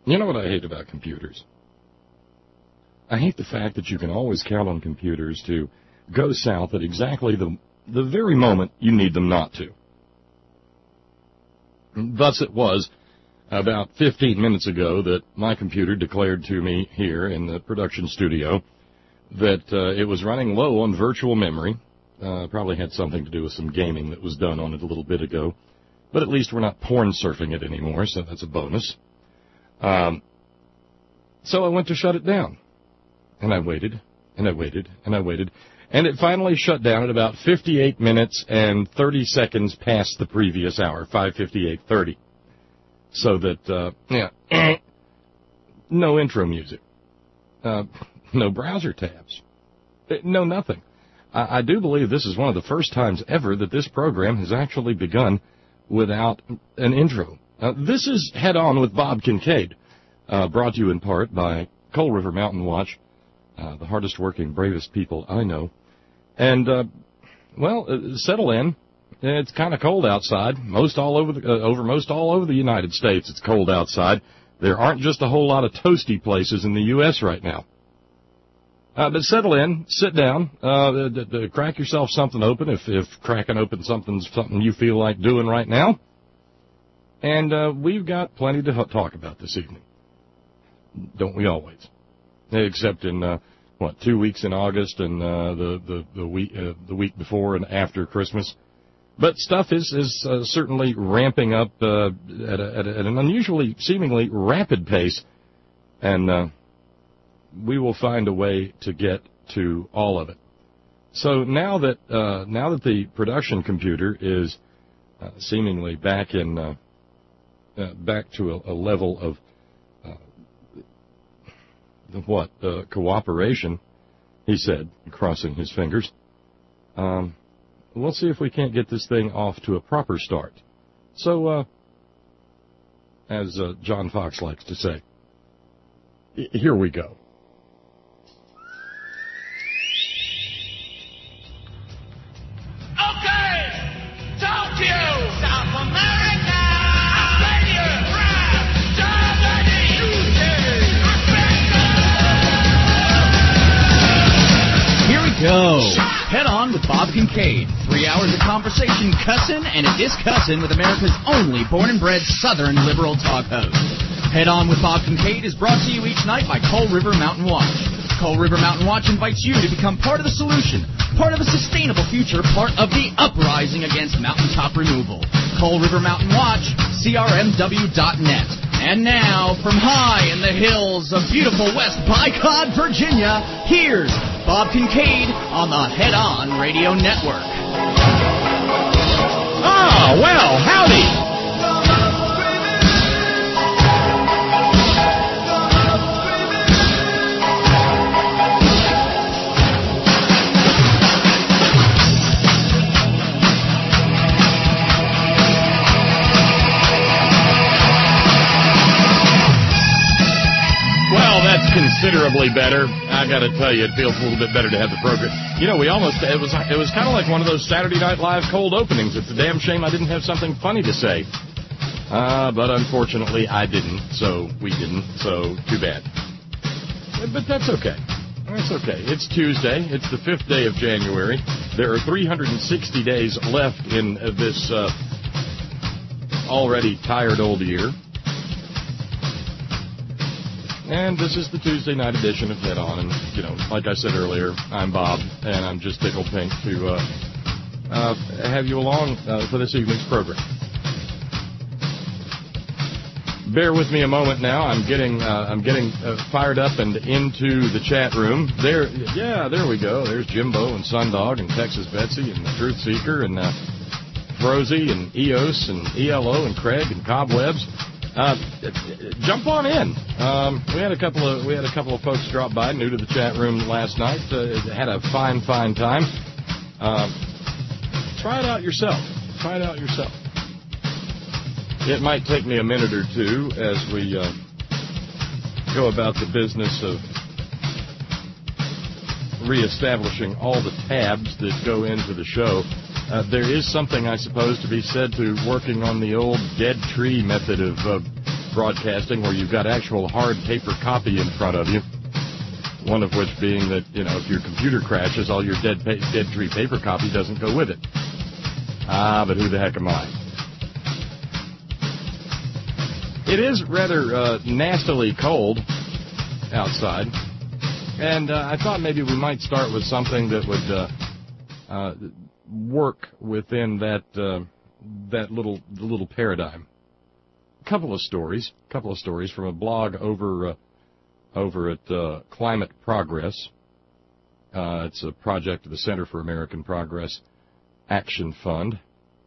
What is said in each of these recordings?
You know what I hate about computers? I hate the fact that you can always count on computers to go south at exactly the very moment you need them not to. Thus it was about 15 minutes ago that my computer declared to me here in the production studio that it was running low on virtual memory. Probably had something to do with some gaming that was done on it a little bit ago. But at least we're not porn surfing it anymore, so that's a bonus. So I went to shut it down. And I waited, and I waited, and I waited. And it finally shut down at about 58 minutes and 30 seconds past the previous hour, 5:58:30. So that, no intro music. No browser tabs. No nothing. I do believe this is one of the first times ever that this program has actually begun without an intro. This is Head On with Bob Kincaid, brought to you in part by Coal River Mountain Watch, the hardest working, bravest people I know. And, settle in. It's kind of cold outside. Most all over the United States, it's cold outside. There aren't just a whole lot of toasty places in the U.S. right now. But settle in, sit down, crack yourself something open if cracking open something's something you feel like doing right now. And we've got plenty to talk about this evening. Don't we always? Except in 2 weeks in August and the week before and after Christmas. But stuff is certainly ramping up at an unusually, seemingly rapid pace, and we will find a way to get to all of it. So now that the production computer is seemingly back to a level of cooperation, he said, crossing his fingers. We'll see if we can't get this thing off to a proper start. So, as John Fox likes to say, here we go. Go. Head On with Bob Kincaid. 3 hours of conversation, cussing, and a discussing with America's only born and bred Southern liberal talk host. Head On with Bob Kincaid is brought to you each night by Coal River Mountain Watch. Coal River Mountain Watch invites you to become part of the solution, part of a sustainable future, part of the uprising against mountaintop removal. Coal River Mountain Watch, crmw.net. And now, from high in the hills of beautiful West Bicod, Virginia, here's Bob Kincaid on the Head On Radio Network. Ah, well, howdy. Considerably better. I got to tell you, it feels a little bit better to have the program. You know, it was kind of like one of those Saturday Night Live cold openings. It's a damn shame I didn't have something funny to say. But unfortunately, I didn't, so we didn't, so too bad. But that's okay. That's okay. It's Tuesday. It's the 5th day of January. There are 360 days left in this already tired old year. And this is the Tuesday night edition of Head On. And, you know, like I said earlier, I'm Bob, and I'm just tickled pink to have you along for this evening's program. Bear with me a moment now. I'm getting fired up and into the chat room. There we go. There's Jimbo and Sundog and Texas Betsy and the Truth Seeker and Frozy and EOS and ELO and Craig and Cobwebs. Jump on in. We had a couple of folks drop by new to the chat room last night. Had a fine time. Try it out yourself. It might take me a minute or two as we go about the business of reestablishing all the tabs that go into the show. There is something, I suppose, to be said to working on the old dead tree method of broadcasting where you've got actual hard paper copy in front of you. One of which being that, if your computer crashes, all your dead tree paper copy doesn't go with it. But who the heck am I? It is rather nastily cold outside, and I thought maybe we might start with something that would work within that little paradigm. A couple of stories from a blog over at Climate Progress. It's a project of the Center for American Progress Action Fund.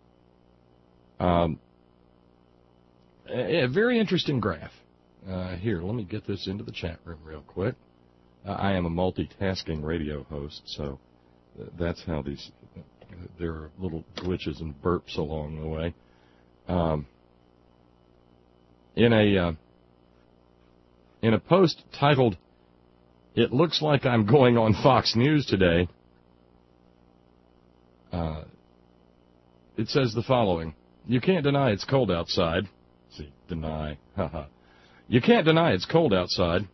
A very interesting graph. Here, let me get this into the chat room real quick. I am a multitasking radio host, so that's how there are little glitches and burps along the way. In a post titled, "It Looks Like I'm Going on Fox News Today," it says the following. You can't deny it's cold outside. See, deny. Haha. You can't deny it's cold outside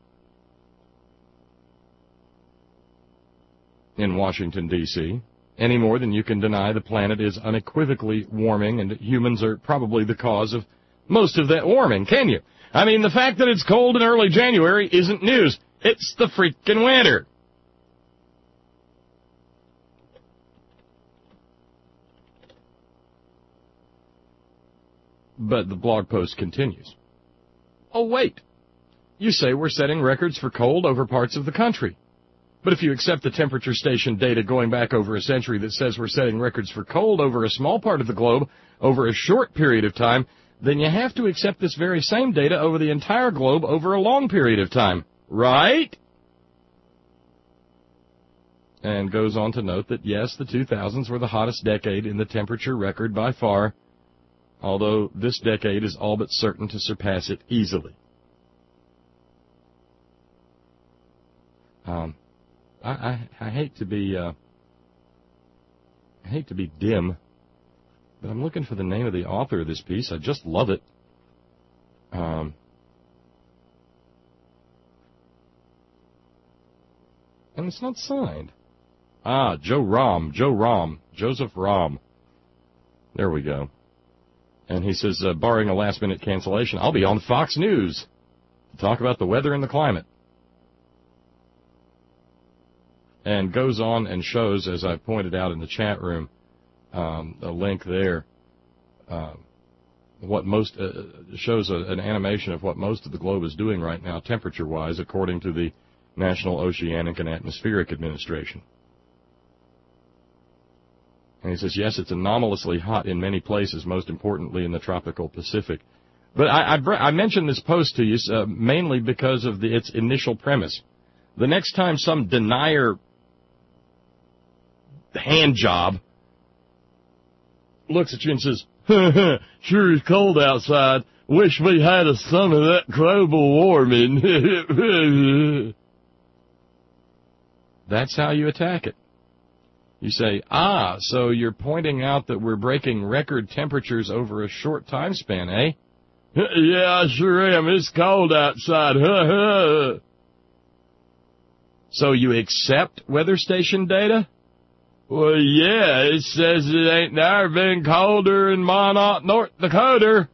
in Washington, D.C., any more than you can deny the planet is unequivocally warming and that humans are probably the cause of most of that warming, can you? I mean, the fact that it's cold in early January isn't news. It's the freaking winter. But the blog post continues. Oh, wait. You say we're setting records for cold over parts of the country. But if you accept the temperature station data going back over a century that says we're setting records for cold over a small part of the globe over a short period of time, then you have to accept this very same data over the entire globe over a long period of time. Right? And goes on to note that, yes, the 2000s were the hottest decade in the temperature record by far, although this decade is all but certain to surpass it easily. I hate to be dim, but I'm looking for the name of the author of this piece. I just love it. And it's not signed. Joseph Romm. There we go. And he says, barring a last-minute cancellation, I'll be on Fox News to talk about the weather and the climate. And goes on and shows, as I pointed out in the chat room, a link there, shows an animation of what most of the globe is doing right now, temperature-wise, according to the National Oceanic and Atmospheric Administration. And he says, yes, it's anomalously hot in many places, most importantly in the tropical Pacific. But I mentioned this post to you mainly because of its initial premise. The next time some denier hand job looks at you and says, sure is cold outside. Wish we had some of that global warming. That's how you attack it. You say, so you're pointing out that we're breaking record temperatures over a short time span, eh? Yeah, I sure am. It's cold outside. So you accept weather station data? Well, yeah, it says it ain't never been colder in Minot, North Dakota.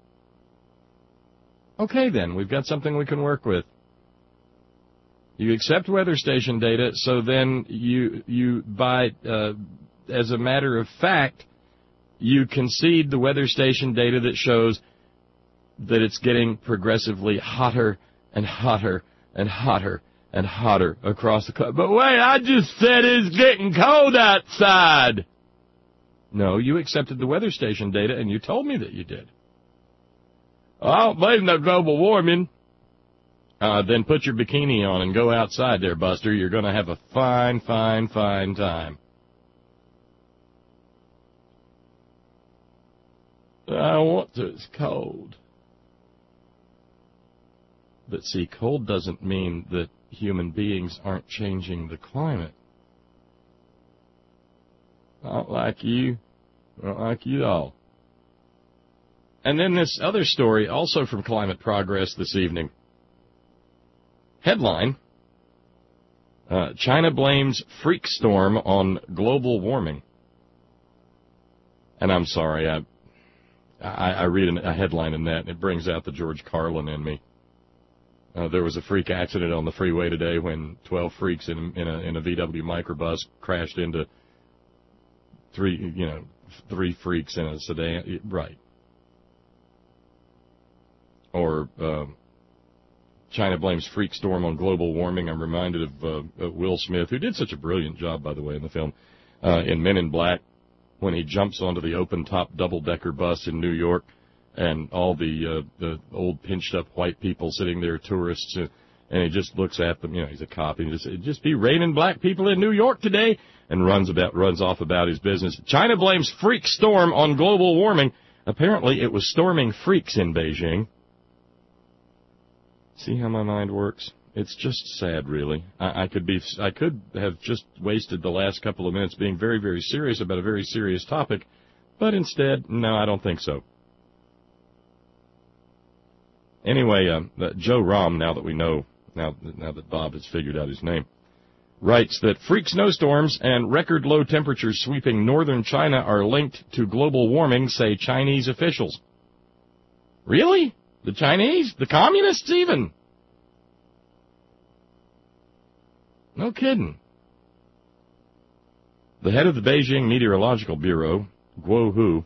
Okay, then, we've got something we can work with. You accept weather station data, so then you as a matter of fact, you concede the weather station data that shows that it's getting progressively hotter and hotter and hotter and hotter across the country. But wait, I just said it's getting cold outside. No, you accepted the weather station data, and you told me that you did. I don't believe no global warming. Then put your bikini on and go outside there, Buster. You're going to have a fine, fine, fine time. I want to. It's cold. But see, cold doesn't mean that human beings aren't changing the climate. I don't like you. I don't like you at all. And then this other story, also from Climate Progress this evening. Headline, China blames freak storm on global warming. And I'm sorry, I read a headline in that, and it brings out the George Carlin in me. There was a freak accident on the freeway today when 12 freaks in a VW microbus crashed into three freaks in a sedan. Right. Or China blames freak storm on global warming. I'm reminded of Will Smith, who did such a brilliant job, by the way, in the film, in Men in Black, when he jumps onto the open-top double-decker bus in New York, and all the old pinched-up white people sitting there, tourists, and he just looks at them. He's a cop, and he just be raining black people in New York today, and runs off about his business. China blames freak storm on global warming. Apparently, it was storming freaks in Beijing. See how my mind works? It's just sad, really. I could have just wasted the last couple of minutes being very, very serious about a very serious topic, but instead, no, I don't think so. Anyway, Joe Rahm, now that Bob has figured out his name, writes that freak snowstorms and record low temperatures sweeping northern China are linked to global warming, say Chinese officials. Really? The Chinese? The communists even? No kidding. The head of the Beijing Meteorological Bureau, Guo Hu,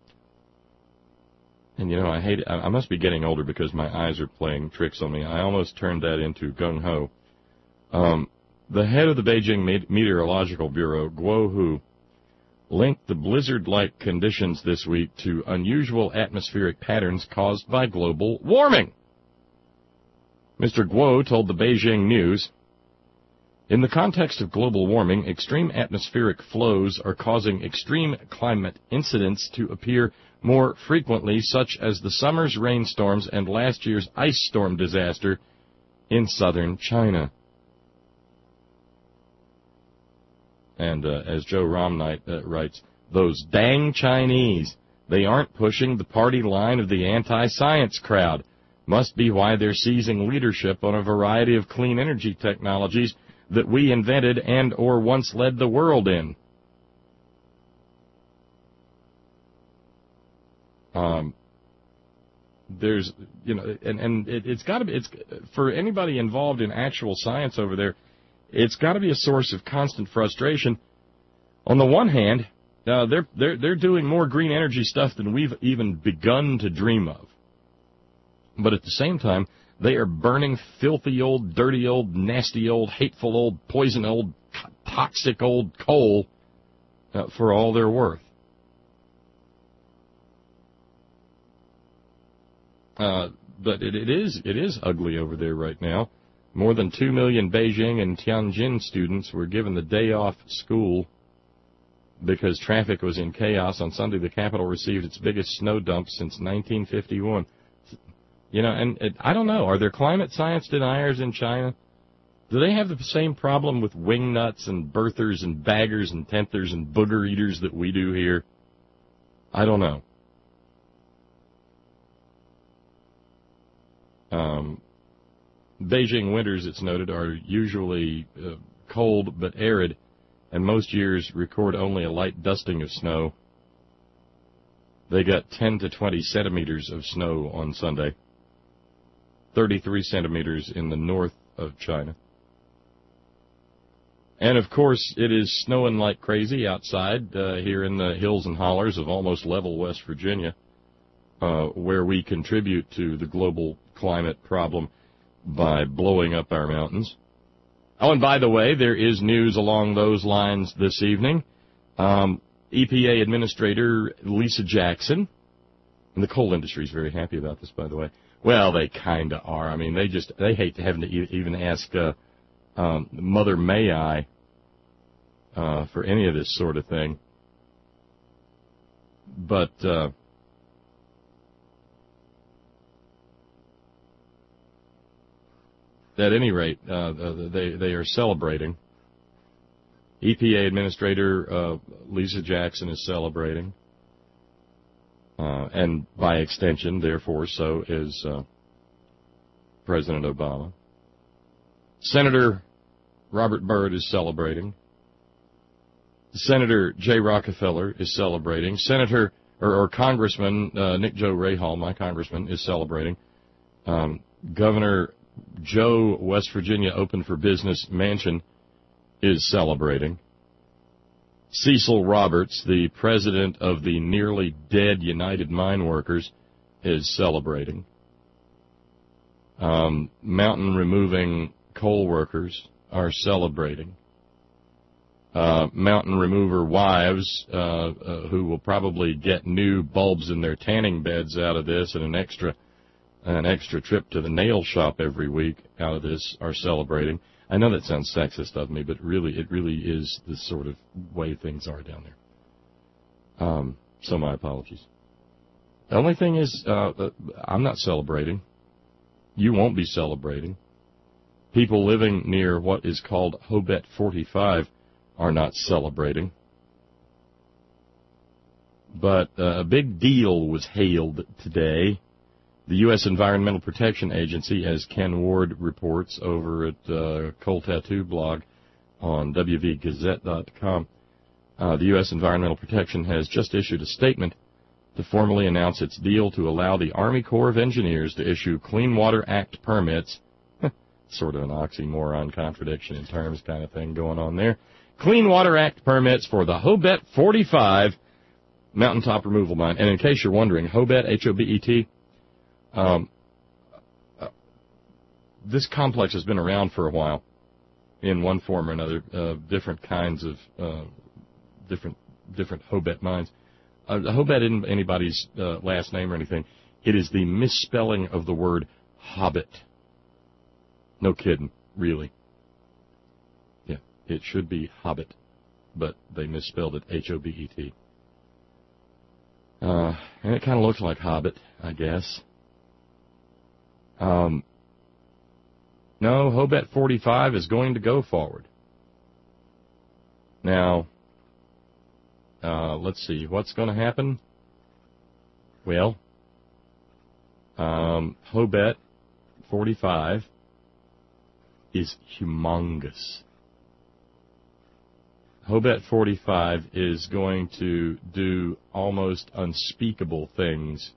and I hate it. I must be getting older because my eyes are playing tricks on me. I almost turned that into gung-ho. The head of the Beijing Meteorological Bureau, Guo Hu, linked the blizzard-like conditions this week to unusual atmospheric patterns caused by global warming. Mr. Guo told the Beijing News, in the context of global warming, extreme atmospheric flows are causing extreme climate incidents to appear more frequently, such as the summer's rainstorms and last year's ice storm disaster in southern China. And as Joe Rahm writes, those dang Chinese, they aren't pushing the party line of the anti-science crowd. Must be why they're seizing leadership on a variety of clean energy technologies that we invented and or once led the world in. There's, it's got to be, it's for anybody involved in actual science over there, it's got to be a source of constant frustration. On the one hand, they're doing more green energy stuff than we've even begun to dream of. But at the same time, they are burning filthy old, dirty old, nasty old, hateful old, poison old, toxic old coal for all they're worth. But it is ugly over there right now. More than 2 million Beijing and Tianjin students were given the day off school because traffic was in chaos. On Sunday, the capital received its biggest snow dump since 1951. And I don't know. Are there climate science deniers in China? Do they have the same problem with wingnuts and birthers and baggers and tenthers and booger eaters that we do here? I don't know. Beijing winters, it's noted, are usually cold but arid, and most years record only a light dusting of snow. They got 10 to 20 centimeters of snow on Sunday, 33 centimeters in the north of China. And, of course, it is snowing like crazy outside here in the hills and hollers of almost level West Virginia, where we contribute to the global climate problem by blowing up our mountains. Oh, and by the way, there is news along those lines this evening. EPA Administrator Lisa Jackson, and the coal industry is very happy about this, by the way. Well, they kind of are. I mean, they hate having to even ask Mother May I for any of this sort of thing. But at any rate, they are celebrating. EPA Administrator Lisa Jackson is celebrating. and by extension, therefore, so is President Obama. Senator Robert Byrd is celebrating. Senator Jay Rockefeller is celebrating. Senator or Congressman Nick Joe Rahal, my congressman, is celebrating. Governor Joe, West Virginia Open for Business Manchin is celebrating. Cecil Roberts, the president of the nearly dead United Mine Workers, is celebrating. Mountain removing coal workers are celebrating. Mountain remover wives who will probably get new bulbs in their tanning beds out of this and an extra trip to the nail shop every week out of this are celebrating. I know that sounds sexist of me, but it really is the sort of way things are down there. So my apologies. The only thing is, I'm not celebrating. You won't be celebrating. People living near what is called Hobet 45 are not celebrating. But a big deal was hailed today. The U.S. Environmental Protection Agency, as Ken Ward reports over at Coal Tattoo blog on WVGazette.com, the U.S. Environmental Protection has just issued a statement to formally announce its deal to allow the Army Corps of Engineers to issue Clean Water Act permits. Sort of an oxymoron, contradiction in terms kind of thing going on there. Clean Water Act permits for the Hobet 45 mountaintop removal mine. And in case you're wondering, Hobet, H-O-B-E-T, this complex has been around for a while in one form or another, different kinds of different Hobet mines. Hobet isn't anybody's last name or anything. It is the misspelling of the word hobbit. No kidding, really. Yeah, it should be hobbit, but they misspelled it H-O-B-E-T. And it kind of looks like hobbit, I guess. No, Hobet 45 is going to go forward. Now, let's see, what's going to happen? Well, Hobet 45 is humongous. Hobet 45 is going to do almost unspeakable things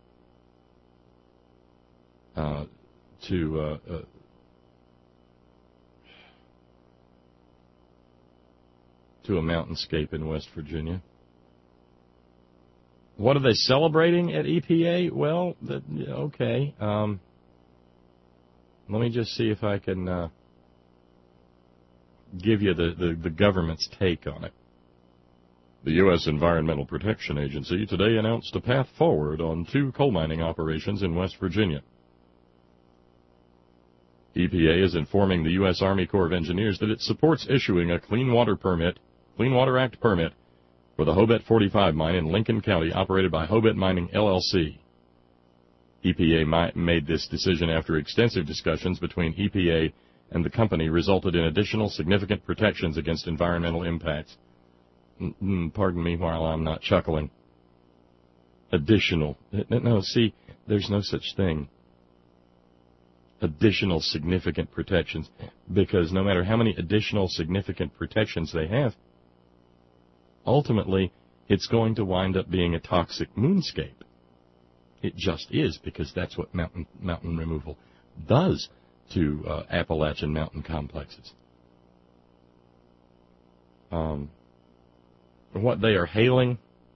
to a mountainscape in West Virginia. What are they celebrating at EPA? Well, okay. Let me just see if I can give you the government's take on it. The U.S. Environmental Protection Agency today announced a path forward on 2 coal mining operations in West Virginia. EPA is informing the U.S. Army Corps of Engineers that it supports issuing a Clean Water Act permit for the Hobet 45 mine in Lincoln County, operated by Hobet Mining, LLC. EPA made this decision after extensive discussions between EPA and the company resulted in additional significant protections against environmental impacts. Pardon me while I'm not chuckling. Additional. No, see, there's no such thing. Additional significant protections, because no matter how many additional significant protections they have, ultimately it's going to wind up being a toxic moonscape. It just is, because that's what mountain removal does to Appalachian mountain complexes. What they are hailing,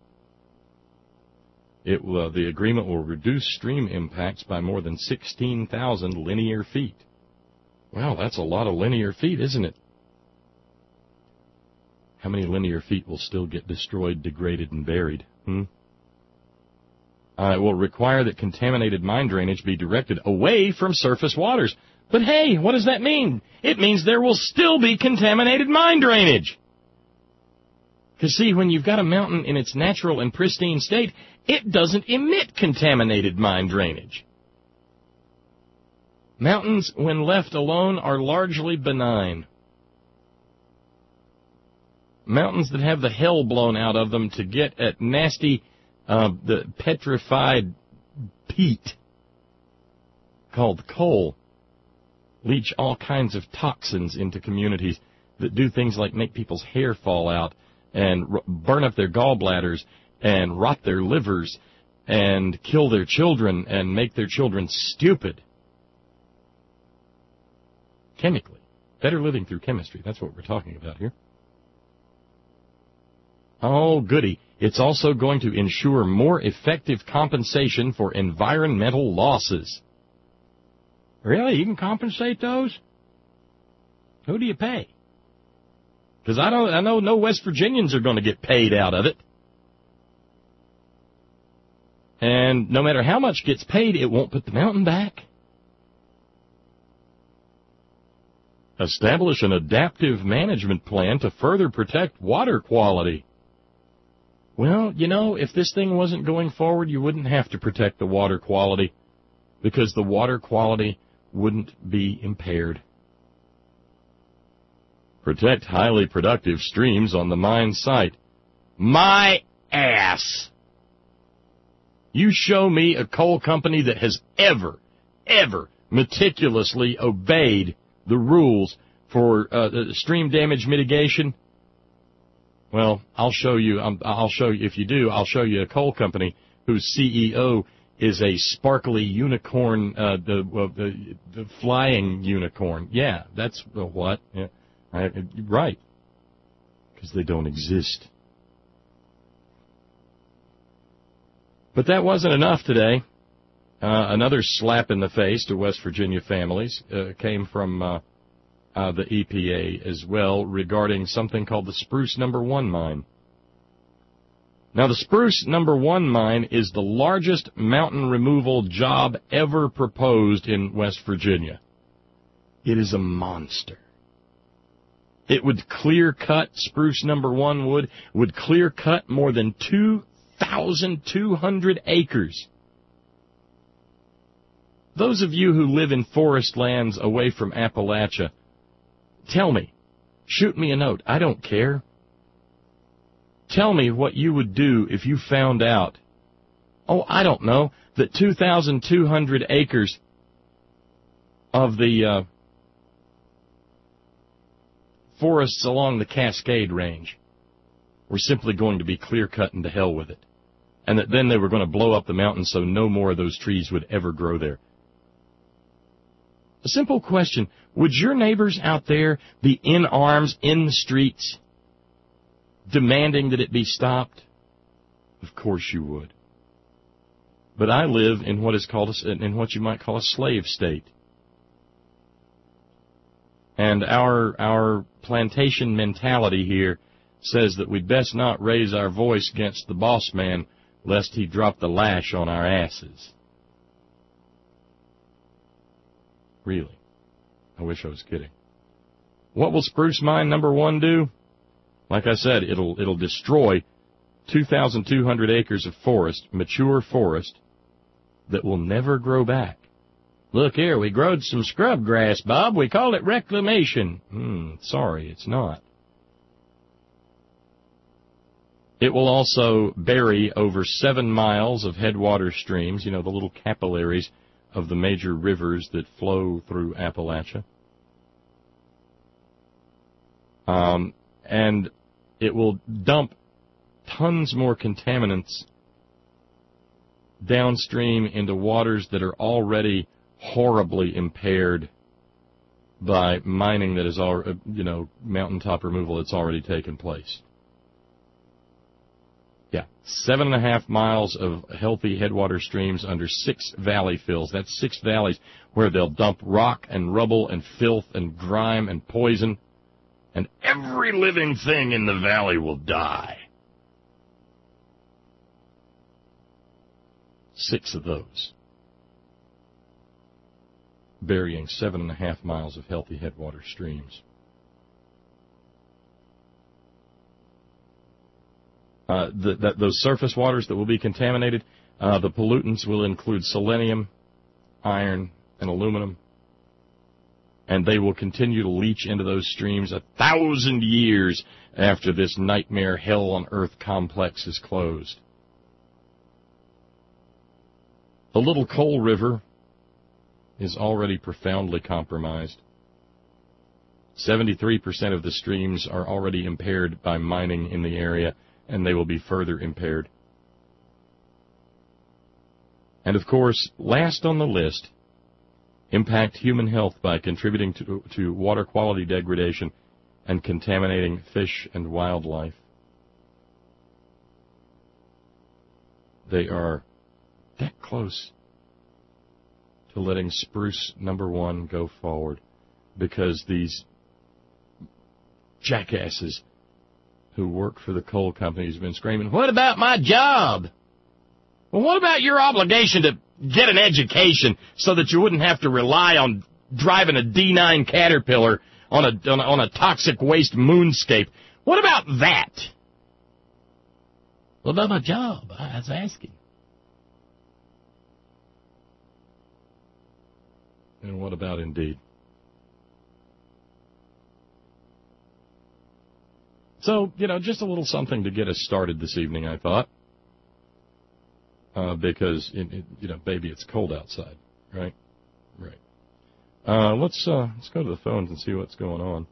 the agreement will reduce stream impacts by more than 16,000 linear feet. Wow, that's a lot of linear feet, isn't it? How many linear feet will still get destroyed, degraded, and buried? It will require that contaminated mine drainage be directed away from surface waters. But hey, what does that mean? It means there will still be contaminated mine drainage. Because see, when you've got a mountain in its natural and pristine state, it doesn't emit contaminated mine drainage. Mountains, when left alone, are largely benign. Mountains that have the hell blown out of them to get at nasty The petrified peat called coal leach all kinds of toxins into communities that do things like make people's hair fall out and burn up their gallbladders and rot their livers and kill their children and make their children stupid. Chemically. Better living through chemistry. That's what we're talking about here. Oh, goody. It's also going to ensure more effective compensation for environmental losses. Really? You can compensate those? Who do you pay? Because I know no West Virginians are going to get paid out of it. And no matter how much gets paid, it won't put the mountain back. Establish an adaptive management plan to further protect water quality. Well, you know, if this thing wasn't going forward, you wouldn't have to protect the water quality because the water quality wouldn't be impaired. Protect highly productive streams on the mine site. My ass! You show me a coal company that has ever meticulously obeyed the rules for stream damage mitigation. Well, I'll show you. If you do, I'll show you a coal company whose CEO is a sparkly unicorn, the flying unicorn. Yeah, that's what. Yeah, right. Because they don't exist. But that wasn't enough today. Another slap in the face to West Virginia families came from the EPA as well regarding something called the Spruce No. 1 mine. Now, the Spruce No. 1 mine is the largest mountain removal job ever proposed in West Virginia. It is a monster. It would clear-cut, Spruce No. 1 would clear-cut more than 2,200 acres. Those of you who live in forest lands away from Appalachia, tell me, shoot me a note, I don't care. Tell me what you would do if you found out, I don't know, that 2,200 acres of the forests along the Cascade Range were simply going to be clear-cut and to hell with it. And that then they were going to blow up the mountain so no more of those trees would ever grow there. A simple question, would your neighbors out there be in arms in the streets demanding that it be stopped? Of course you would. But I live in what you might call a slave state. And our plantation mentality here says that we'd best not raise our voice against the boss man lest he drop the lash on our asses. Really. I wish I was kidding. What will Spruce Mine No. 1 do? Like I said, it'll destroy 2,200 acres of forest, mature forest, that will never grow back. Look here, we growed some scrub grass, Bob. We called it reclamation. Sorry, it's not. It will also bury over 7 miles of headwater streams, the little capillaries of the major rivers that flow through Appalachia. And it will dump tons more contaminants downstream into waters that are already horribly impaired by mining that is already, mountaintop removal that's already taken place. Yeah, 7.5 miles of healthy headwater streams under 6 valley fills. That's 6 valleys where they'll dump rock and rubble and filth and grime and poison, and every living thing in the valley will die. 6 of those, burying 7.5 miles of healthy headwater streams. Those surface waters that will be contaminated, the pollutants will include selenium, iron, and aluminum, and they will continue to leach into those streams 1,000 years after this nightmare hell on earth complex is closed. The Little Coal River is already profoundly compromised. 73% of the streams are already impaired by mining in the area, and they will be further impaired. And, of course, last on the list, impact human health by contributing to water quality degradation and contaminating fish and wildlife. They are that close to letting Spruce number 1 go forward because these jackasses who work for the coal companies have been screaming, "What about my job?" Well, what about your obligation to get an education so that you wouldn't have to rely on driving a D9 Caterpillar on a toxic waste moonscape? What about that? What about my job? I was asking. And what about Indeed? So, just a little something to get us started this evening, I thought. Because, baby, it's cold outside, right? Right. Let's go to the phones and see what's going on.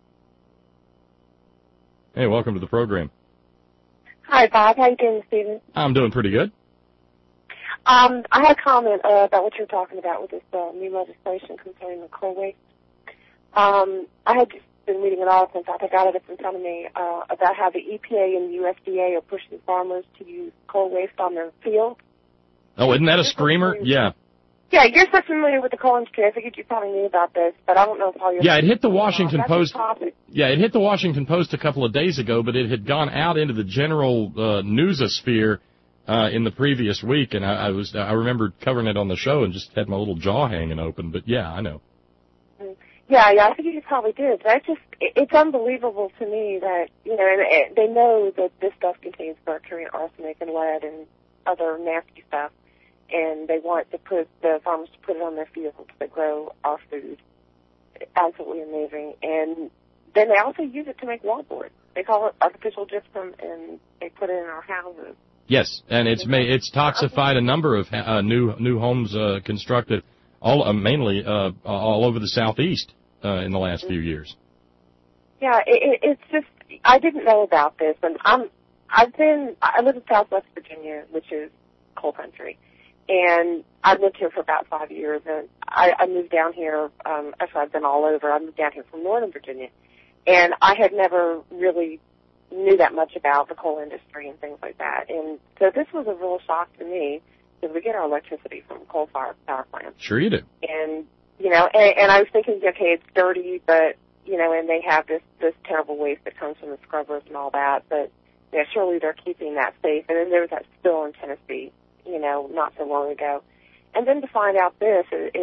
Hey, welcome to the program. Hi, Bob. How you doing this evening? I'm doing pretty good. I had a comment about what you were talking about with this new legislation concerning the coal waste. I had just been reading an article, in fact, I got it up in front of me, about how the EPA and the USDA are pushing farmers to use coal waste on their fields. Oh, isn't that a screamer? Yeah. Yeah, you're so familiar with the coal industry. I figured you probably knew about this, but I don't know if all your... Yeah, it hit the Washington Post. Yeah, it hit the Washington Post a couple of days ago, but it had gone out into the general newsosphere in the previous week, and I remember covering it on the show and just had my little jaw hanging open. But yeah, I know. Yeah, I think you probably did. But it's unbelievable to me that, and they know that this stuff contains mercury and arsenic and lead and other nasty stuff, and they want the farmers to put it on their fields that grow our food. Absolutely amazing. And then they also use it to make wallboard. They call it artificial gypsum, and they put it in our houses. Yes, and it's toxified a number of new homes constructed, mainly all over the southeast in the last few years. Yeah, it's just I didn't know about this, and I live in Southwest Virginia, which is coal country, and I've lived here for about 5 years, and I moved down here. Actually, I've been all over. I moved down here from Northern Virginia, and I had never really knew that much about the coal industry and things like that. And so this was a real shock to me because we get our electricity from coal-fired power plants. Sure you do. And, and I was thinking, okay, it's dirty, but, and they have this terrible waste that comes from the scrubbers and all that, but, surely they're keeping that safe. And then there was that spill in Tennessee, not so long ago. And then to find out this,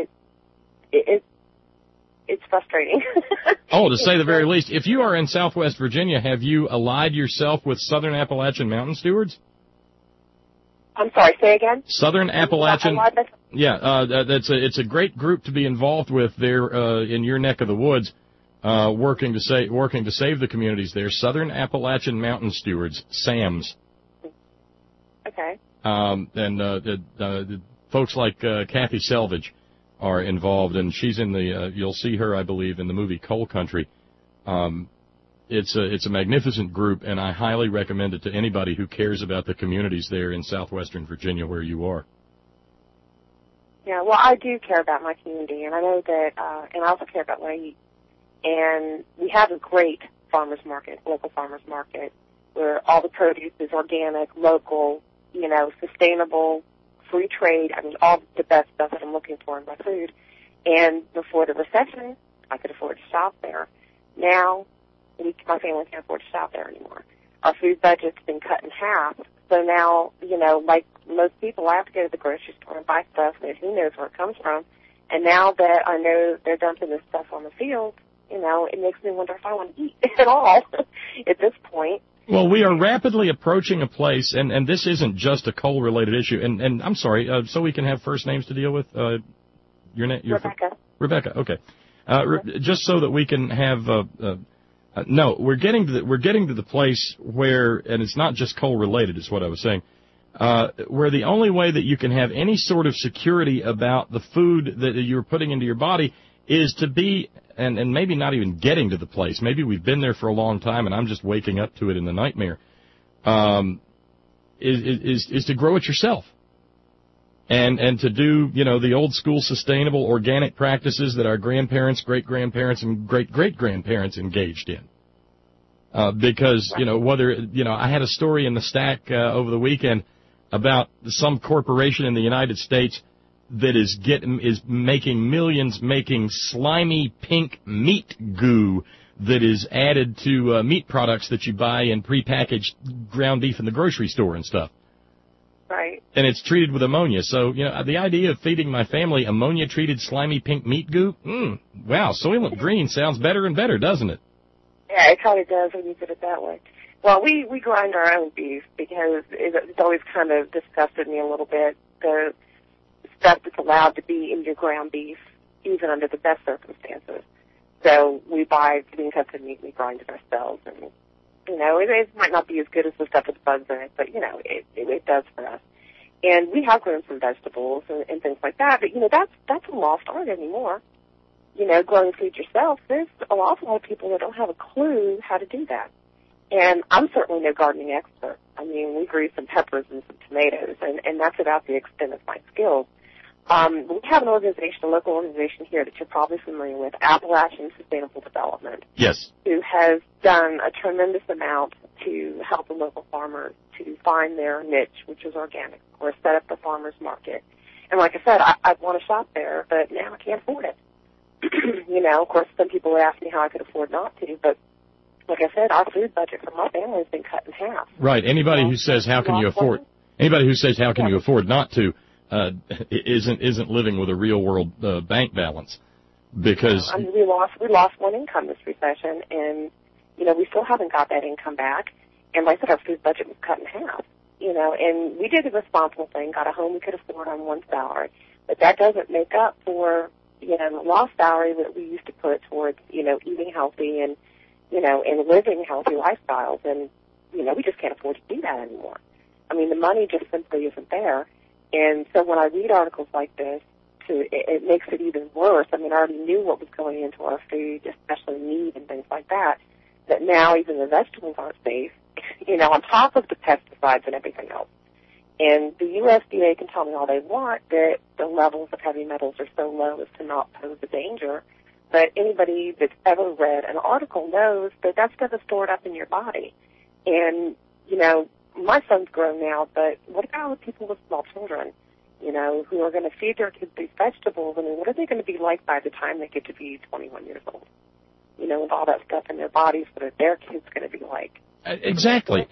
it's frustrating. Oh, to say the very least. If you are in Southwest Virginia, have you allied yourself with Southern Appalachian Mountain Stewards? I'm sorry, say again? Southern Appalachian. Yeah, it's a great group to be involved with there in your neck of the woods, working to save the communities there. Southern Appalachian Mountain Stewards, SAMS. Okay. And folks like Kathy Selvage are involved, and she's in the. You'll see her, I believe, in the movie Coal Country. It's a magnificent group, and I highly recommend it to anybody who cares about the communities there in southwestern Virginia where you are. Yeah, well, I do care about my community, and I know that, and I also care about what I eat. And we have a great farmers market, local farmers market, where all the produce is organic, local, sustainable, free trade. I mean, all the best stuff that I'm looking for in my food. And before the recession, I could afford to shop there. Now, my family can't afford to shop there anymore. Our food budget's been cut in half. So now, like most people, I have to go to the grocery store and buy stuff that who knows where it comes from. And now that I know they're dumping this stuff on the field, it makes me wonder if I want to eat at all at this point. Well, we are rapidly approaching a place, and this isn't just a coal-related issue. And I'm sorry, so we can have first names to deal with. Your name? Rebecca. Rebecca. Okay. Just so that we can have. No, we're getting to the place where, and it's not just coal-related, is what I was saying. where the only way that you can have any sort of security about the food that you're putting into your body is to be, and maybe not even getting to the place. Maybe we've been there for a long time, and I'm just waking up to it in the nightmare. Is to grow it yourself, and to do, you know, the old school sustainable organic practices that our grandparents, great-grandparents, and great-great-grandparents engaged in. Because, you know, I had a story in the stack over the weekend about some corporation in the United States that is making millions making slimy pink meat goo that is added to meat products that you buy in prepackaged ground beef in the grocery store and stuff. Right. And it's treated with ammonia. So, you know, the idea of feeding my family ammonia-treated slimy pink meat goo, wow, Soylent Green sounds better and better, doesn't it? Yeah, it kind of does when you put it that way. Well, we grind our own beef because it's always kind of disgusted me a little bit, the stuff that's allowed to be in your ground beef, even under the best circumstances. So we buy clean cuts of meat, we grind it ourselves, and, you know, it might not be as good as the stuff with bugs in it, but, you know, it does for us. And we have grown some vegetables and things like that, but, you know, that's a lost art anymore. You know, growing food yourself, there's an awful lot of people that don't have a clue how to do that. And I'm certainly no gardening expert. I mean, we grew some peppers and some tomatoes, and that's about the extent of my skills. We have an organization, a local organization here that you're probably familiar with, Appalachian Sustainable Development. Yes. Who has done a tremendous amount to help the local farmers to find their niche, which is organic, or set up the farmers market. And like I said, I want to shop there, but now I can't afford it. You know, of course, some people would ask me how I could afford not to, but like I said, our food budget for my family has been cut in half. Right. Anybody who says how can you afford not to isn't living with a real world bank balance, because I mean, we lost one income this recession, and you know, we still haven't got that income back. And like I said, our food budget was cut in half. You know, and we did the responsible thing, got a home we could afford on one salary, but that doesn't make up for, you know, the lost salary that we used to put towards, you know, eating healthy and, you know, and living healthy lifestyles. And, you know, we just can't afford to do that anymore. I mean, the money just simply isn't there. And so when I read articles like this, it makes it even worse. I mean, I already knew what was going into our food, especially meat and things like that, that now even the vegetables aren't safe, you know, on top of the pesticides and everything else. And the USDA can tell me all they want that the levels of heavy metals are so low as to not pose a danger. But anybody that's ever read an article knows that that stuff is stored up in your body. And, you know, my son's grown now, but what about people with small children, you know, who are going to feed their kids these vegetables? I mean, what are they going to be like by the time they get to be 21 years old? You know, with all that stuff in their bodies, what are their kids going to be like? Exactly.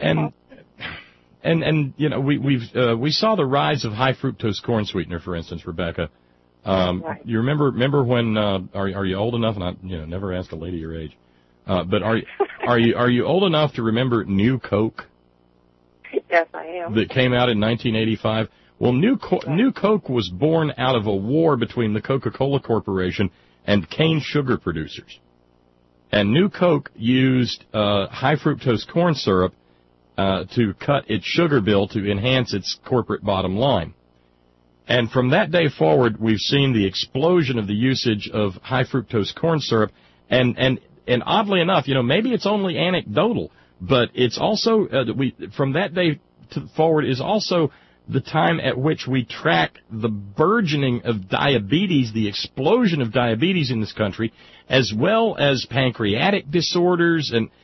And you know, we saw the rise of high fructose corn sweetener, for instance, Rebecca. Right. You remember when are you old enough? And I, you know, never ask a lady your age, but are you old enough to remember New Coke? Yes, I am. That came out in 1985. Well, New Coke was born out of a war between the Coca-Cola Corporation and cane sugar producers. And New Coke used high fructose corn syrup to cut its sugar bill to enhance its corporate bottom line. And from that day forward, we've seen the explosion of the usage of high fructose corn syrup. And oddly enough, you know, maybe it's only anecdotal, but it's also from that day forward is also the time at which we track the burgeoning of diabetes, the explosion of diabetes in this country, as well as pancreatic disorders and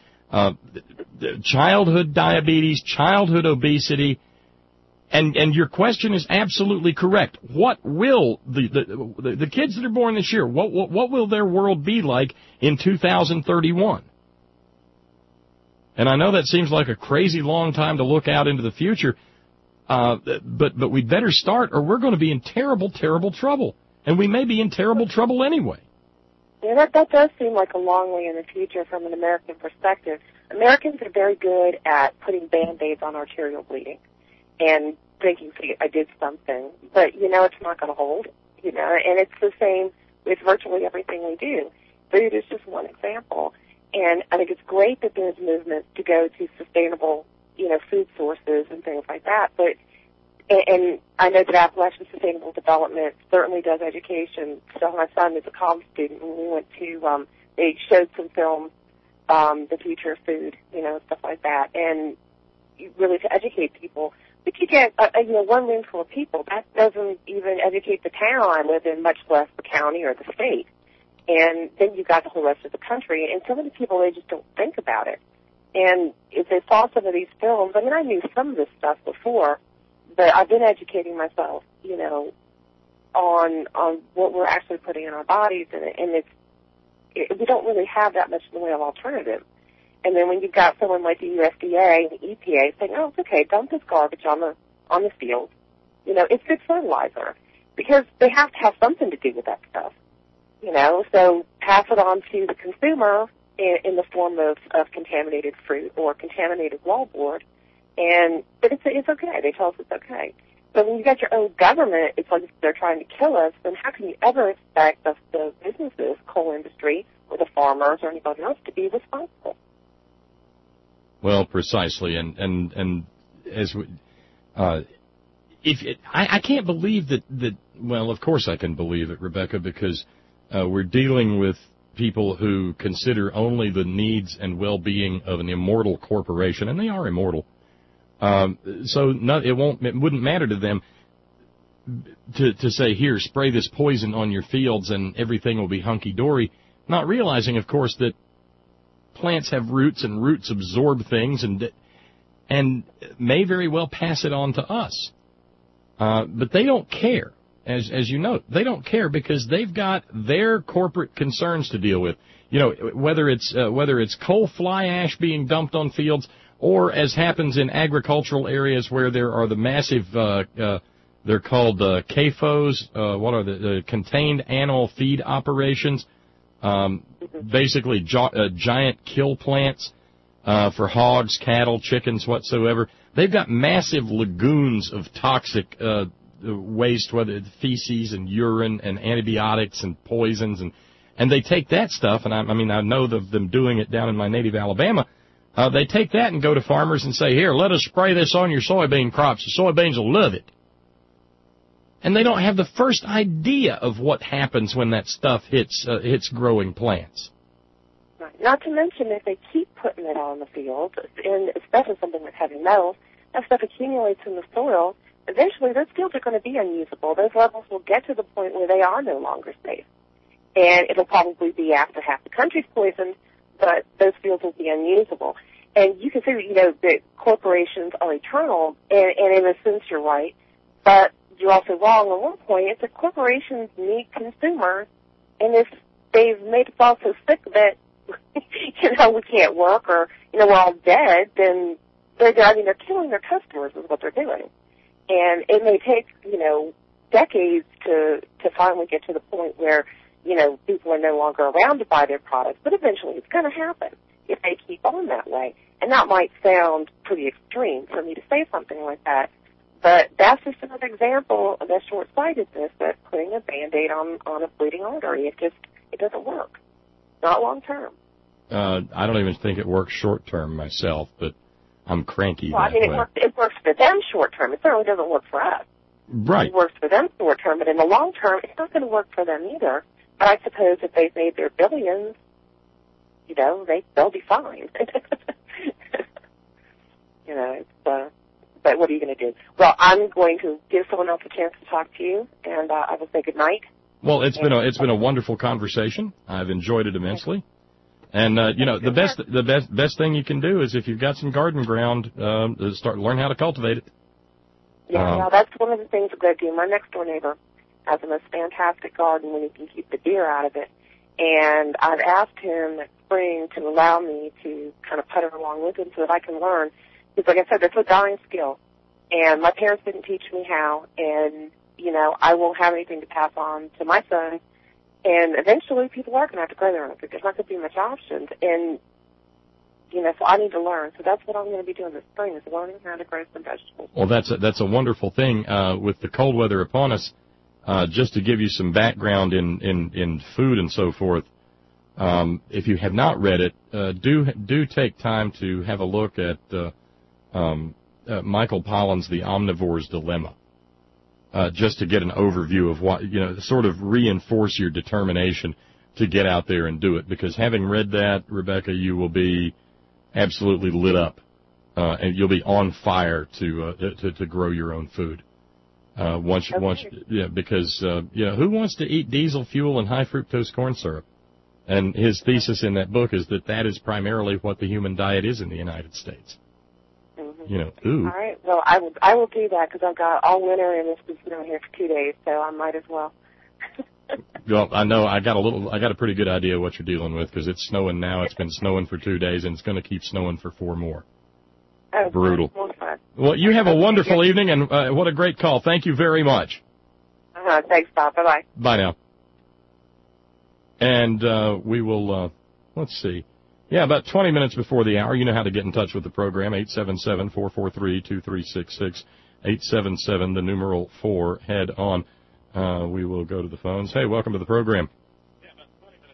childhood diabetes, childhood obesity. And your question is absolutely correct. What will the kids that are born this year, what will their world be like in 2031? And I know that seems like a crazy long time to look out into the future, but we better start, or we're going to be in terrible, terrible trouble. And we may be in terrible trouble anyway. Yeah, that does seem like a long way in the future from an American perspective. Americans are very good at putting Band-Aids on arterial bleeding and thinking, see, I did something. But, you know, it's not going to hold, you know, and it's the same with virtually everything we do. Food is just one example. And I think it's great that there's movement to go to sustainable, you know, food sources and things like that. But And I know that Appalachian Sustainable Development certainly does education. So my son is a college student, and we went to, they showed some films, the future of food, stuff like that, and really to educate people. But you get, one room full of people. That doesn't even educate the town I live in, much less the county or the state. And then you've got the whole rest of the country. And so many people, they just don't think about it. And if they saw some of these films, I knew some of this stuff before, but I've been educating myself, on what we're actually putting in our bodies, and we don't really have that much in the way of alternative. And then when you've got someone like the USDA and the EPA saying, "Oh, it's okay, dump this garbage on the field," it's good fertilizer, because they have to have something to do with that stuff, So pass it on to the consumer in the form of contaminated fruit or contaminated wallboard, but it's okay. They tell us it's okay. But when you got your own government, it's like they're trying to kill us, then how can you ever expect the businesses, coal industry, or the farmers, or anybody else to be responsible? Well, precisely, and as we, I can't believe that. Well, of course I can believe it, Rebecca, because we're dealing with people who consider only the needs and well-being of an immortal corporation, and they are immortal. So it wouldn't matter to them to say, here, spray this poison on your fields and everything will be hunky-dory, not realizing, of course, that plants have roots and roots absorb things and may very well pass it on to us. But they don't care, as you note. They don't care because they've got their corporate concerns to deal with. Whether it's coal fly ash being dumped on fields, or as happens in agricultural areas where there are the massive, they're called CAFOs, what are the contained animal feed operations, basically giant kill plants for hogs, cattle, chickens, whatsoever. They've got massive lagoons of toxic waste, whether it's feces and urine and antibiotics and poisons, and they take that stuff, and I know of them doing it down in my native Alabama. They take that and go to farmers and say, here, let us spray this on your soybean crops. The soybeans will love it. And they don't have the first idea of what happens when that stuff hits growing plants. Right. Not to mention, if they keep putting it on the field, and especially something like heavy metals, that stuff accumulates in the soil. Eventually, those fields are going to be unusable. Those levels will get to the point where they are no longer safe. And it'll probably be after half the country's poisoned, but those fields will be unusable. And you can say, that corporations are eternal, and in a sense you're right, but you're also wrong on one point. It's that corporations need consumers, and if they've made us all so sick that, we can't work or, we're all dead, then they're killing their customers is what they're doing. And it may take, decades to finally get to the point where, people are no longer around to buy their products, but eventually it's going to happen if they keep on that way. And that might sound pretty extreme for me to say something like that, but that's just another example of that short-sightedness, that putting a Band-Aid on a bleeding artery. It doesn't work. Not long-term. I don't even think it works short-term myself, but I'm cranky that way. It works for them short-term. It certainly doesn't work for us. Right. It works for them short-term, but in the long term, it's not going to work for them either. But I suppose if they've made their billions, they'll be fine. But what are you going to do? Well, I'm going to give someone else a chance to talk to you, and I will say good night. Well, it's been a wonderful conversation. I've enjoyed it immensely. And the best thing you can do is, if you've got some garden ground, learn how to cultivate it. Yeah, that's one of the things we're going to do. My next door neighbor has the most fantastic garden when he can keep the deer out of it. And I've asked him that spring to allow me to kind of putter along with him so that I can learn. Because, like I said, that's a dying skill. And my parents didn't teach me how. And, I won't have anything to pass on to my son. And eventually people are going to have to grow their own food. There's not going to be much options. And, so I need to learn. So that's what I'm going to be doing this spring, is learning how to grow some vegetables. Well, that's a wonderful thing. With the cold weather upon us, just to give you some background in food and so forth, if you have not read it, do take time to have a look at Michael Pollan's The Omnivore's Dilemma, just to get an overview of what, sort of reinforce your determination to get out there and do it. Because having read that, Rebecca, you will be absolutely lit up, and you'll be on fire to grow your own food. Because who wants to eat diesel fuel and high fructose corn syrup? And his thesis in that book is that is primarily what the human diet is in the United States. Mm-hmm. Ooh. All right. Well, I will do that because I've got all winter and it's been snowing here for 2 days, so I might as well. Well, I know I got a pretty good idea of what you're dealing with because it's snowing now. It's been snowing for 2 days and it's going to keep snowing for 4 more. Oh, brutal. Fun. Well, you have a wonderful evening and what a great call. Thank you very much. Thanks, Bob. Bye-bye. Bye now. And we will, let's see. Yeah, about 20 minutes before the hour, you know how to get in touch with the program, 877-443-2366, 877, the numeral 4, head on. We will go to the phones. Hey, welcome to the program. Yeah, about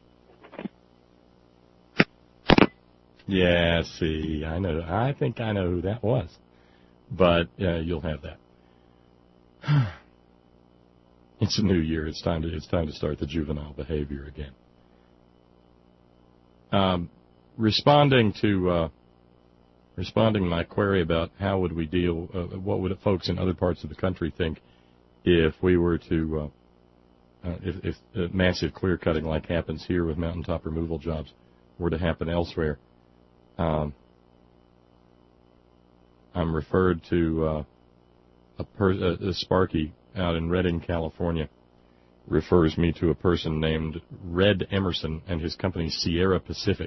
20 minutes. Yeah, see, I know. I think I know who that was. But you'll have that. It's a new year. It's time to start the juvenile behavior again. Responding to my query about how would we deal, what would folks in other parts of the country think if we were to, if massive clear cutting like happens here with mountaintop removal jobs were to happen elsewhere. I'm referred to Sparky out in Redding, California, refers me to a person named Red Emerson and his company Sierra Pacific.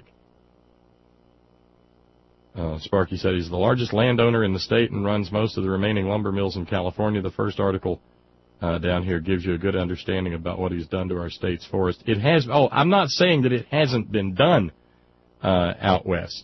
Sparky said he's the largest landowner in the state and runs most of the remaining lumber mills in California. The first article down here gives you a good understanding about what he's done to our state's forest. It has. Oh, I'm not saying that it hasn't been done out west.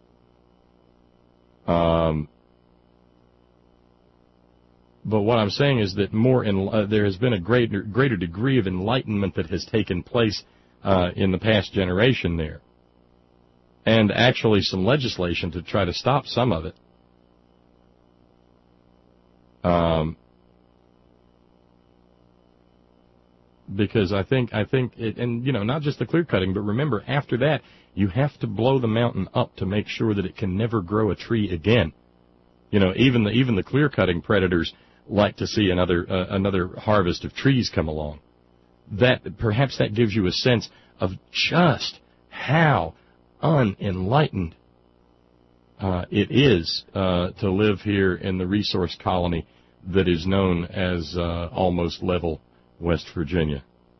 But what I'm saying is that there has been a greater degree of enlightenment that has taken place in the past generation there, and actually some legislation to try to stop some of it. Because I think it, and not just the clear cutting, but remember after that you have to blow the mountain up to make sure that it can never grow a tree again. Even the clear cutting predators like to see another harvest of trees come along. Perhaps that gives you a sense of just how unenlightened it is to live here in the resource colony that is known as almost level West Virginia.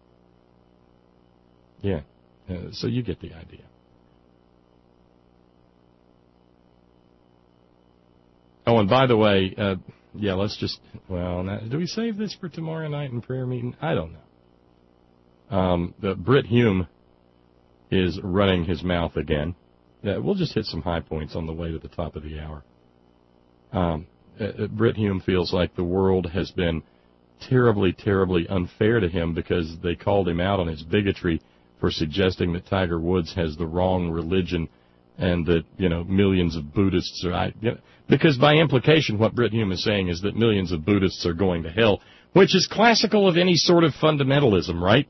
Yeah, so you get the idea. Oh, and by the way, let's just, do we save this for tomorrow night in prayer meeting? I don't know. Britt Hume is running his mouth again. We'll just hit some high points on the way to the top of the hour. Britt Hume feels like the world has been terribly, terribly unfair to him because they called him out on his bigotry for suggesting that Tiger Woods has the wrong religion and that, millions of Buddhists are... because by implication what Britt Hume is saying is that millions of Buddhists are going to hell, which is classical of any sort of fundamentalism, right?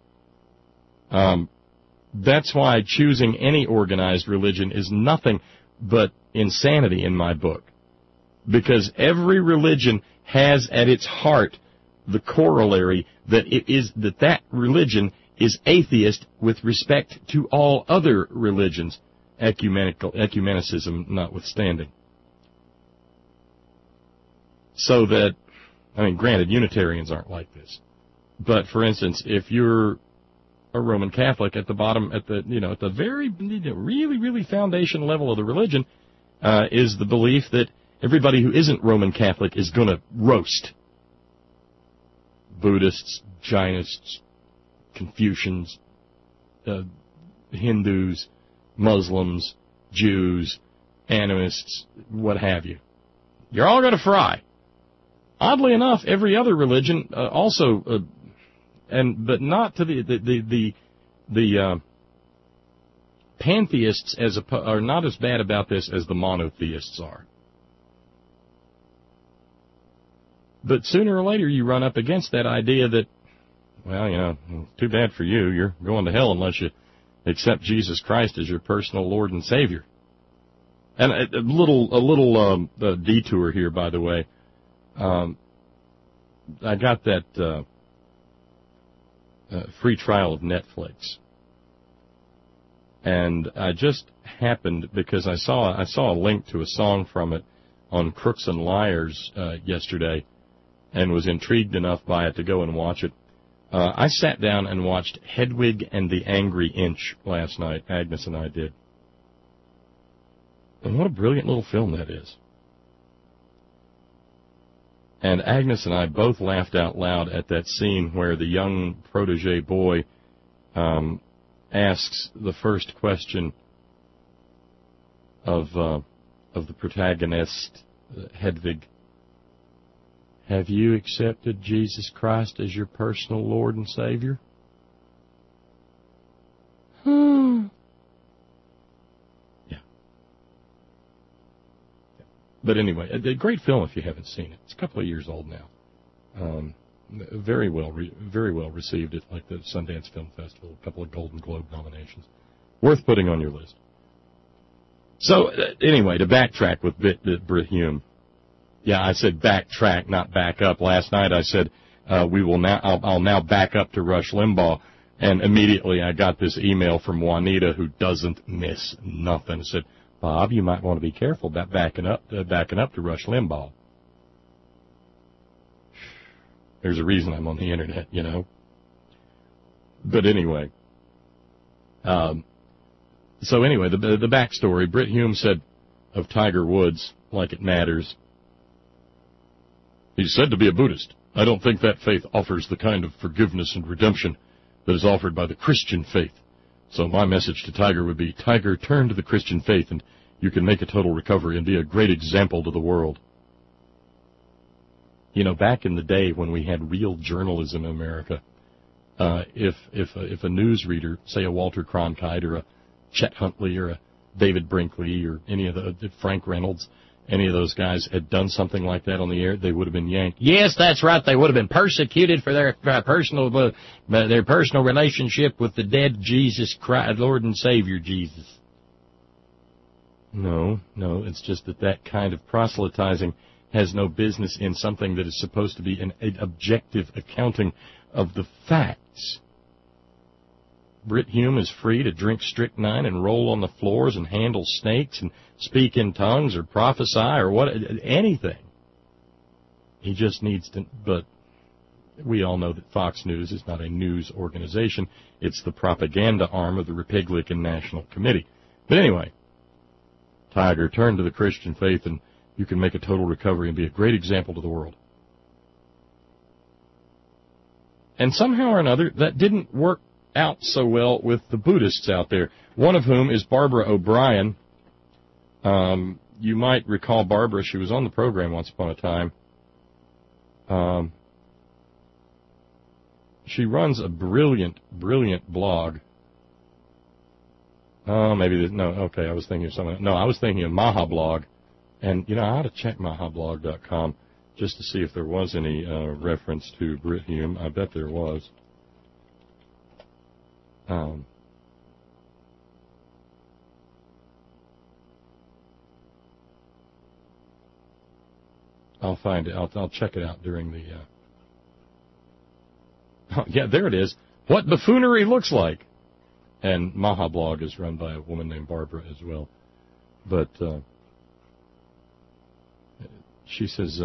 That's why choosing any organized religion is nothing but insanity in my book. Because every religion has at its heart the corollary that that religion is atheist with respect to all other religions, ecumenicism notwithstanding. So that, granted, Unitarians aren't like this. But, for instance, if you're a Roman Catholic, at the bottom, at the very, really, really foundation level of the religion, is the belief that everybody who isn't Roman Catholic is going to roast. Buddhists, Jainists, Confucians, Hindus, Muslims, Jews, animists, what have you. You're all going to fry. Oddly enough, every other religion also, but not to the pantheists are not as bad about this as the monotheists are. But sooner or later you run up against that idea that, well, too bad for you. You're going to hell unless you accept Jesus Christ as your personal Lord and Savior. And a little detour here, by the way. I got that free trial of Netflix, and I just happened, because I saw a link to a song from it on Crooks and Liars yesterday, and was intrigued enough by it to go and watch it. I sat down and watched Hedwig and the Angry Inch last night. Agnes and I did. And what a brilliant little film that is. And Agnes and I both laughed out loud at that scene where the young protege boy asks the first question of the protagonist, Hedwig. Have you accepted Jesus Christ as your personal Lord and Savior? Yeah. But anyway, a great film if you haven't seen it. It's a couple of years old now. Very well received at like the Sundance Film Festival. A couple of Golden Globe nominations. Worth putting on your list. So anyway, to backtrack with Brit Hume. Yeah, I said backtrack, not back up. Last night I said I'll now back up to Rush Limbaugh, and immediately I got this email from Juanita, who doesn't miss nothing. It said, Bob, you might want to be careful about backing up to Rush Limbaugh. There's a reason I'm on the internet, But anyway, so anyway, the backstory. Brit Hume said of Tiger Woods, like it matters. He's said to be a Buddhist. I don't think that faith offers the kind of forgiveness and redemption that is offered by the Christian faith. So my message to Tiger would be, Tiger, turn to the Christian faith and you can make a total recovery and be a great example to the world. Back in the day when we had real journalism in America, if a newsreader, say a Walter Cronkite or a Chet Huntley or a David Brinkley or any of the Frank Reynolds, any of those guys had done something like that on the air, they would have been yanked. Yes, that's right. They would have been persecuted for their personal relationship with the dead Jesus Christ, Lord and Savior Jesus. No, it's just that kind of proselytizing has no business in something that is supposed to be an objective accounting of the facts. Brit Hume is free to drink strychnine and roll on the floors and handle snakes and speak in tongues or prophesy or anything. He just needs to, but we all know that Fox News is not a news organization. It's the propaganda arm of the Republican National Committee. But anyway, Tiger, turn to the Christian faith and you can make a total recovery and be a great example to the world. And somehow or another, that didn't work out so well with the Buddhists out there, one of whom is Barbara O'Brien. You might recall Barbara. She was on the program once upon a time. She runs a brilliant blog. I was thinking of something. No, I was thinking of Mahablog. And, I ought to check mahablog.com just to see if there was any reference to Brit Hume. I bet there was. I'll find it. I'll check it out during the... yeah, there it is. What buffoonery looks like. And Mahablog is run by a woman named Barbara as well. But she says...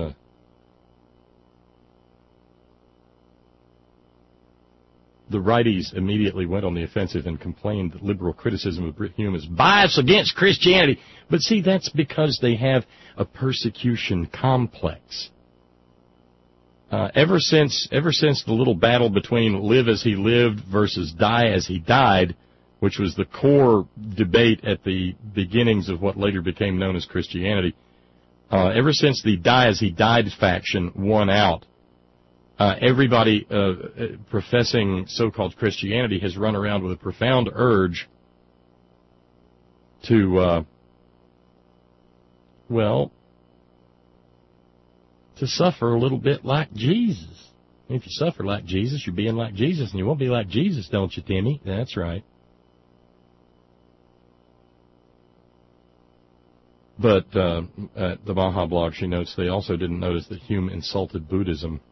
the righties immediately went on the offensive and complained that liberal criticism of Brit Hume is bias against Christianity. But see, that's because they have a persecution complex. Ever since the little battle between live as he lived versus die as he died, which was the core debate at the beginnings of what later became known as Christianity, ever since the die as he died faction won out, everybody professing so-called Christianity has run around with a profound urge to to suffer a little bit like Jesus. If you suffer like Jesus, you're being like Jesus, and you won't be like Jesus, don't you, Timmy? That's right. But at the Baja blog, she notes they also didn't notice that Hume insulted Buddhism.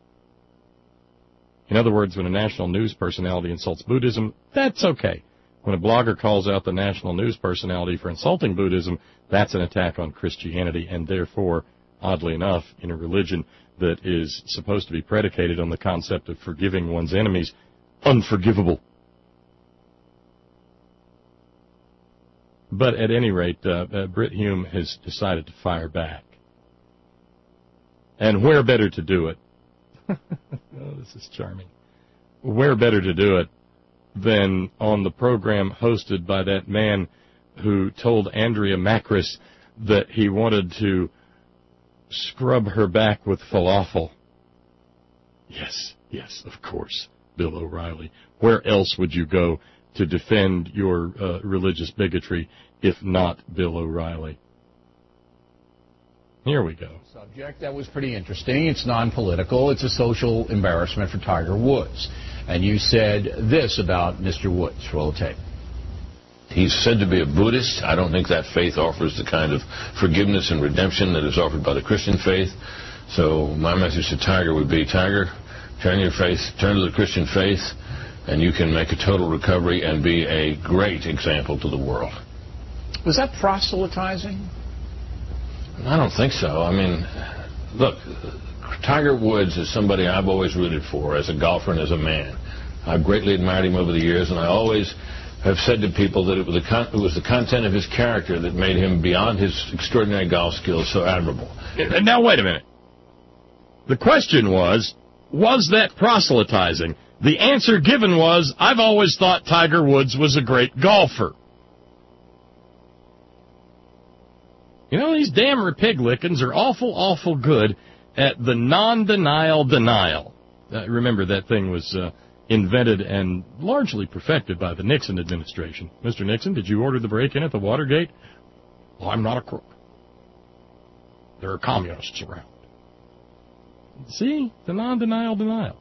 In other words, when a national news personality insults Buddhism, that's okay. When a blogger calls out the national news personality for insulting Buddhism, that's an attack on Christianity, and therefore, oddly enough, in a religion that is supposed to be predicated on the concept of forgiving one's enemies, unforgivable. But at any rate, Brit Hume has decided to fire back. And where better to do it? Oh, this is charming. Where better to do it than on the program hosted by that man who told Andrea Macris that he wanted to scrub her back with falafel. Yes, of course, Bill O'Reilly. Where else would you go to defend your religious bigotry if not Bill O'Reilly? Here we go. Subject that was pretty interesting. It's non-political. It's a social embarrassment for Tiger Woods. And you said this about Mr. Woods. Roll the tape. He's said to be a Buddhist. I don't think that faith offers the kind of forgiveness and redemption that is offered by the Christian faith. So my message to Tiger would be, Tiger, turn to the Christian faith, and you can make a total recovery and be a great example to the world. Was that proselytizing? I don't think so. I mean, look, Tiger Woods is somebody I've always rooted for as a golfer and as a man. I've greatly admired him over the years, and I always have said to people that it was the content of his character that made him, beyond his extraordinary golf skills, so admirable. Now, wait a minute. The question was that proselytizing? The answer given was, I've always thought Tiger Woods was a great golfer. You know, these damn Republicans are awful good at the non-denial denial. Remember, that thing was invented and largely perfected by the Nixon administration. Mr. Nixon, did you order the break-in at the Watergate? Well, I'm not a crook. There are communists around. See? The non-denial denial.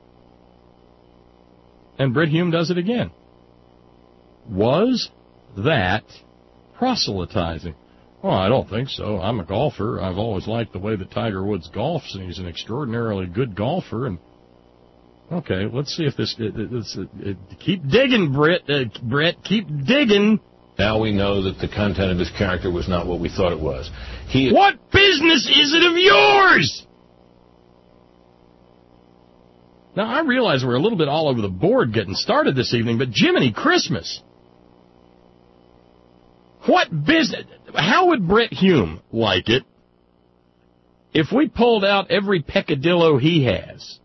And Brit Hume does it again. Was that proselytizing? Well, I don't think so. I'm a golfer. I've always liked the way that Tiger Woods golfs, and he's an extraordinarily good golfer. And okay, let's see if this. Keep digging, Brett. Keep digging. Now we know that the content of his character was not what we thought it was. What business is it of yours? Now, I realize we're a little bit all over the board getting started this evening, but Jiminy Christmas. What business? How would Brit Hume like it if we pulled out every peccadillo he has?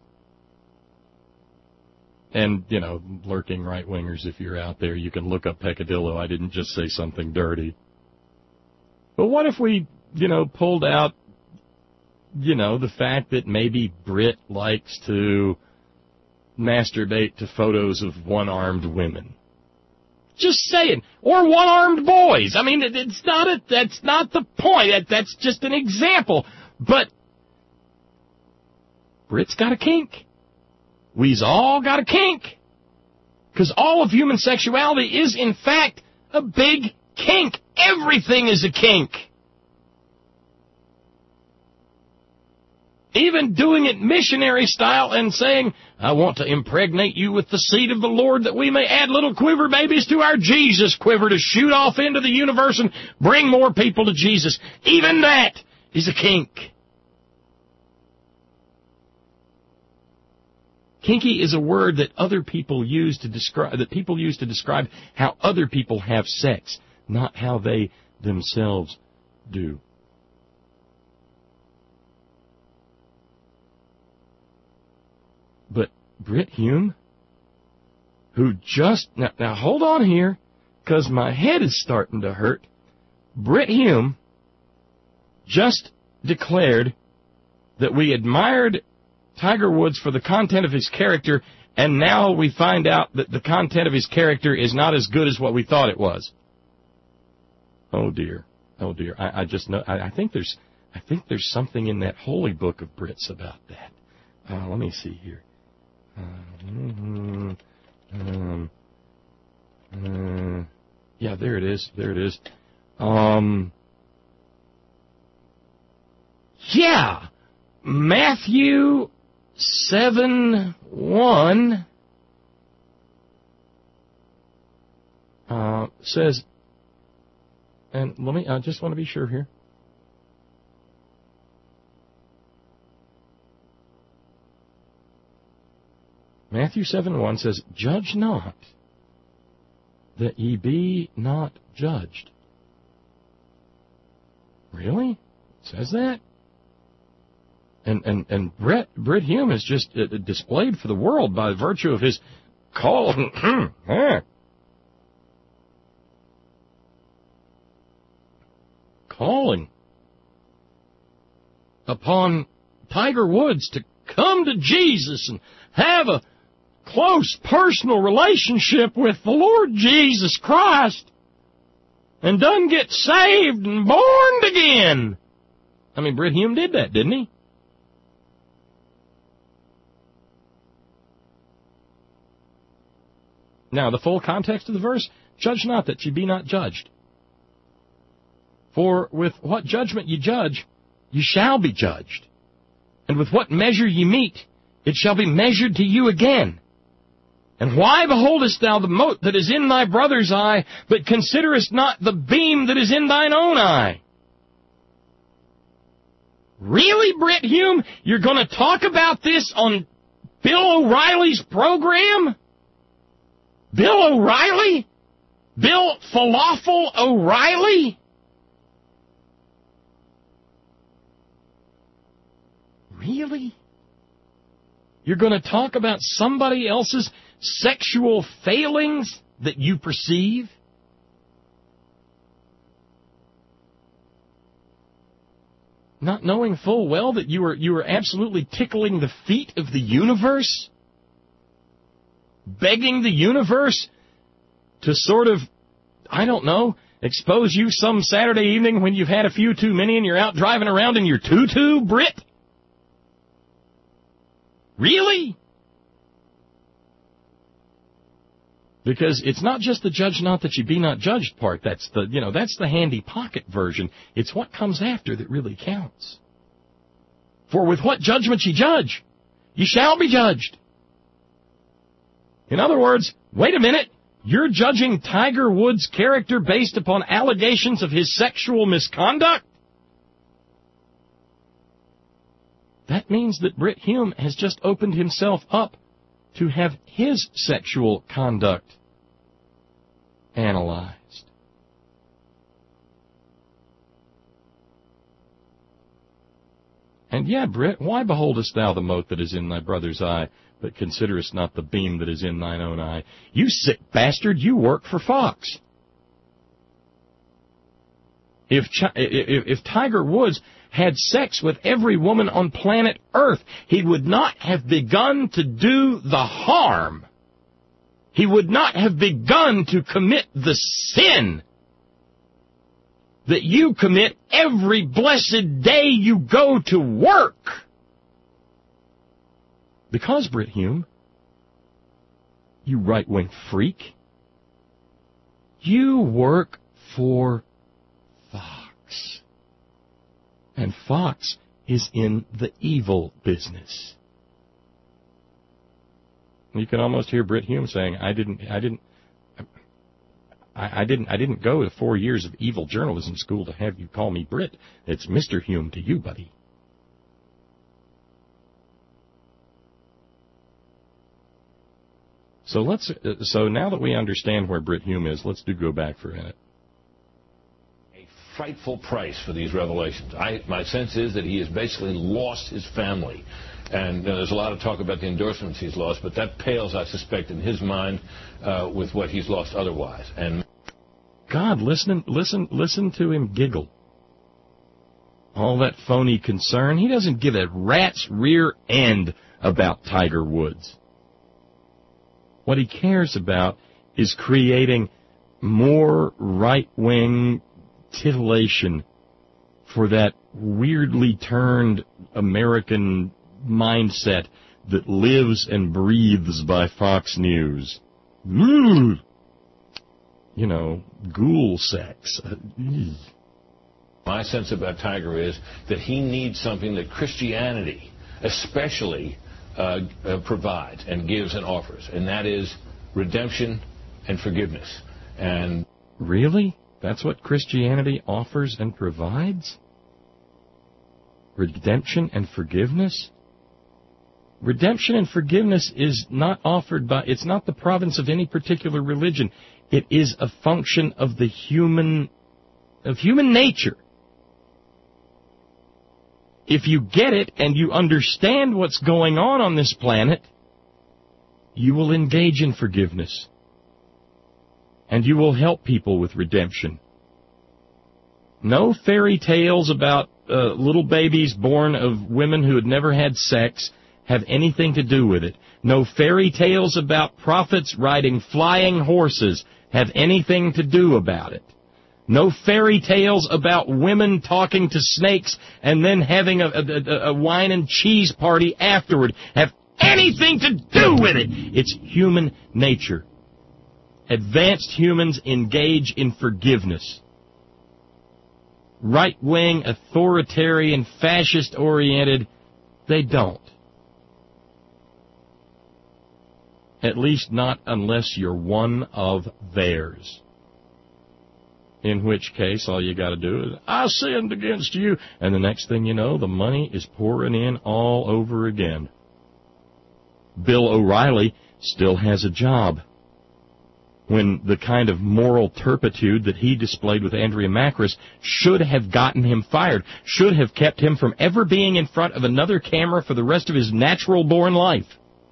And, you know, lurking right-wingers, if you're out there, you can look up peccadillo. I didn't just say something dirty. But what if we, pulled out, the fact that maybe Brit likes to masturbate to photos of one-armed women? Just saying. Or one-armed boys. I mean, that's not the point. That's just an example. But Brit's got a kink. We's all got a kink. Because all of human sexuality is, in fact, a big kink. Everything is a kink. Even doing it missionary style and saying, I want to impregnate you with the seed of the Lord that we may add little quiver babies to our Jesus quiver to shoot off into the universe and bring more people to Jesus. Even that is a kink. Kinky is a word that other people use to describe how other people have sex, not how they themselves do. But Brit Hume, who now hold on here, because my head is starting to hurt. Brit Hume just declared that we admired Tiger Woods for the content of his character, and now we find out that the content of his character is not as good as what we thought it was. Oh dear. I just know. I think there's I think there's something in that holy book of Brits about that. Let me see here. Yeah, there it is. There it is. Yeah, Matthew 7:1 says, and I just want to be sure here. Matthew 7:1 says, "Judge not, that ye be not judged." Really? It says that? And Brit Hume is just displayed for the world by virtue of his calling upon Tiger Woods to come to Jesus and have a close personal relationship with the Lord Jesus Christ and done get saved and born again. I mean, Brit Hume did that, didn't he? Now, the full context of the verse, judge not that ye be not judged. For with what judgment ye judge, ye shall be judged. And with what measure ye mete, it shall be measured to you again. And why beholdest thou the mote that is in thy brother's eye, but considerest not the beam that is in thine own eye? Really, Brit Hume? You're going to talk about this on Bill O'Reilly's program? Bill O'Reilly? Bill Falafel O'Reilly? Really? You're going to talk about somebody else's sexual failings that you perceive? Not knowing full well that you were absolutely tickling the feet of the universe? Begging the universe to sort of, I don't know, expose you some Saturday evening when you've had a few too many and you're out driving around in your tutu, Brit? Really? Because it's not just the judge not that ye be not judged part. That's the handy pocket version. It's what comes after that really counts. For with what judgment ye judge, ye shall be judged. In other words, wait a minute, you're judging Tiger Woods' character based upon allegations of his sexual misconduct? That means that Brit Hume has just opened himself up to have his sexual conduct analyzed. And yeah, Brit, why beholdest thou the mote that is in thy brother's eye, but considerest not the beam that is in thine own eye? You sick bastard, you work for Fox. If Tiger Woods had sex with every woman on planet Earth, he would not have begun to do the harm. He would not have begun to commit the sin that you commit every blessed day you go to work. Because, Brit Hume, you right-wing freak, you work for Fox. And Fox is in the evil business. You can almost hear Brit Hume saying, I didn't go to 4 years of evil journalism school to have you call me Brit. It's Mr. Hume to you, buddy. So now that we understand where Brit Hume is, let's go back for a minute. A frightful price for these revelations. My sense is that he has basically lost his family. And there's a lot of talk about the endorsements he's lost, but that pales, I suspect, in his mind with what he's lost otherwise. And God, listen to him giggle. All that phony concern. He doesn't give a rat's rear end about Tiger Woods. What he cares about is creating more right-wing titillation for that weirdly turned American mindset that lives and breathes by Fox News. You know, ghoul sex. My sense about Tiger is that he needs something that Christianity especially provides and gives and offers, and that is redemption and forgiveness. And really? That's what Christianity offers and provides? Redemption and forgiveness? Redemption and forgiveness is not offered by, it's not the province of any particular religion. It is a function of the human nature. If you get it and you understand what's going on this planet, you will engage in forgiveness. And you will help people with redemption. No fairy tales about little babies born of women who had never had sex have anything to do with it. No fairy tales about prophets riding flying horses have anything to do about it. No fairy tales about women talking to snakes and then having a wine and cheese party afterward have anything to do with it. It's human nature. Advanced humans engage in forgiveness. Right-wing, authoritarian, fascist-oriented, they don't. At least not unless you're one of theirs. In which case, all you got to do is, I sinned against you. And the next thing you know, the money is pouring in all over again. Bill O'Reilly still has a job. When the kind of moral turpitude that he displayed with Andrea Macris should have gotten him fired, should have kept him from ever being in front of another camera for the rest of his natural-born life.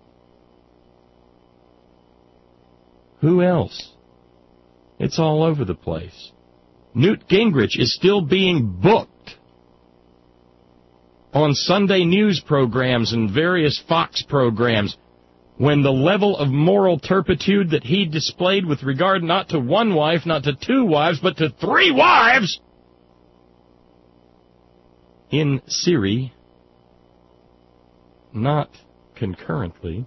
Who else? It's all over the place. Newt Gingrich is still being booked on Sunday news programs and various Fox programs when the level of moral turpitude that he displayed with regard not to one wife, not to two wives, but to 3 wives in Syria, not concurrently,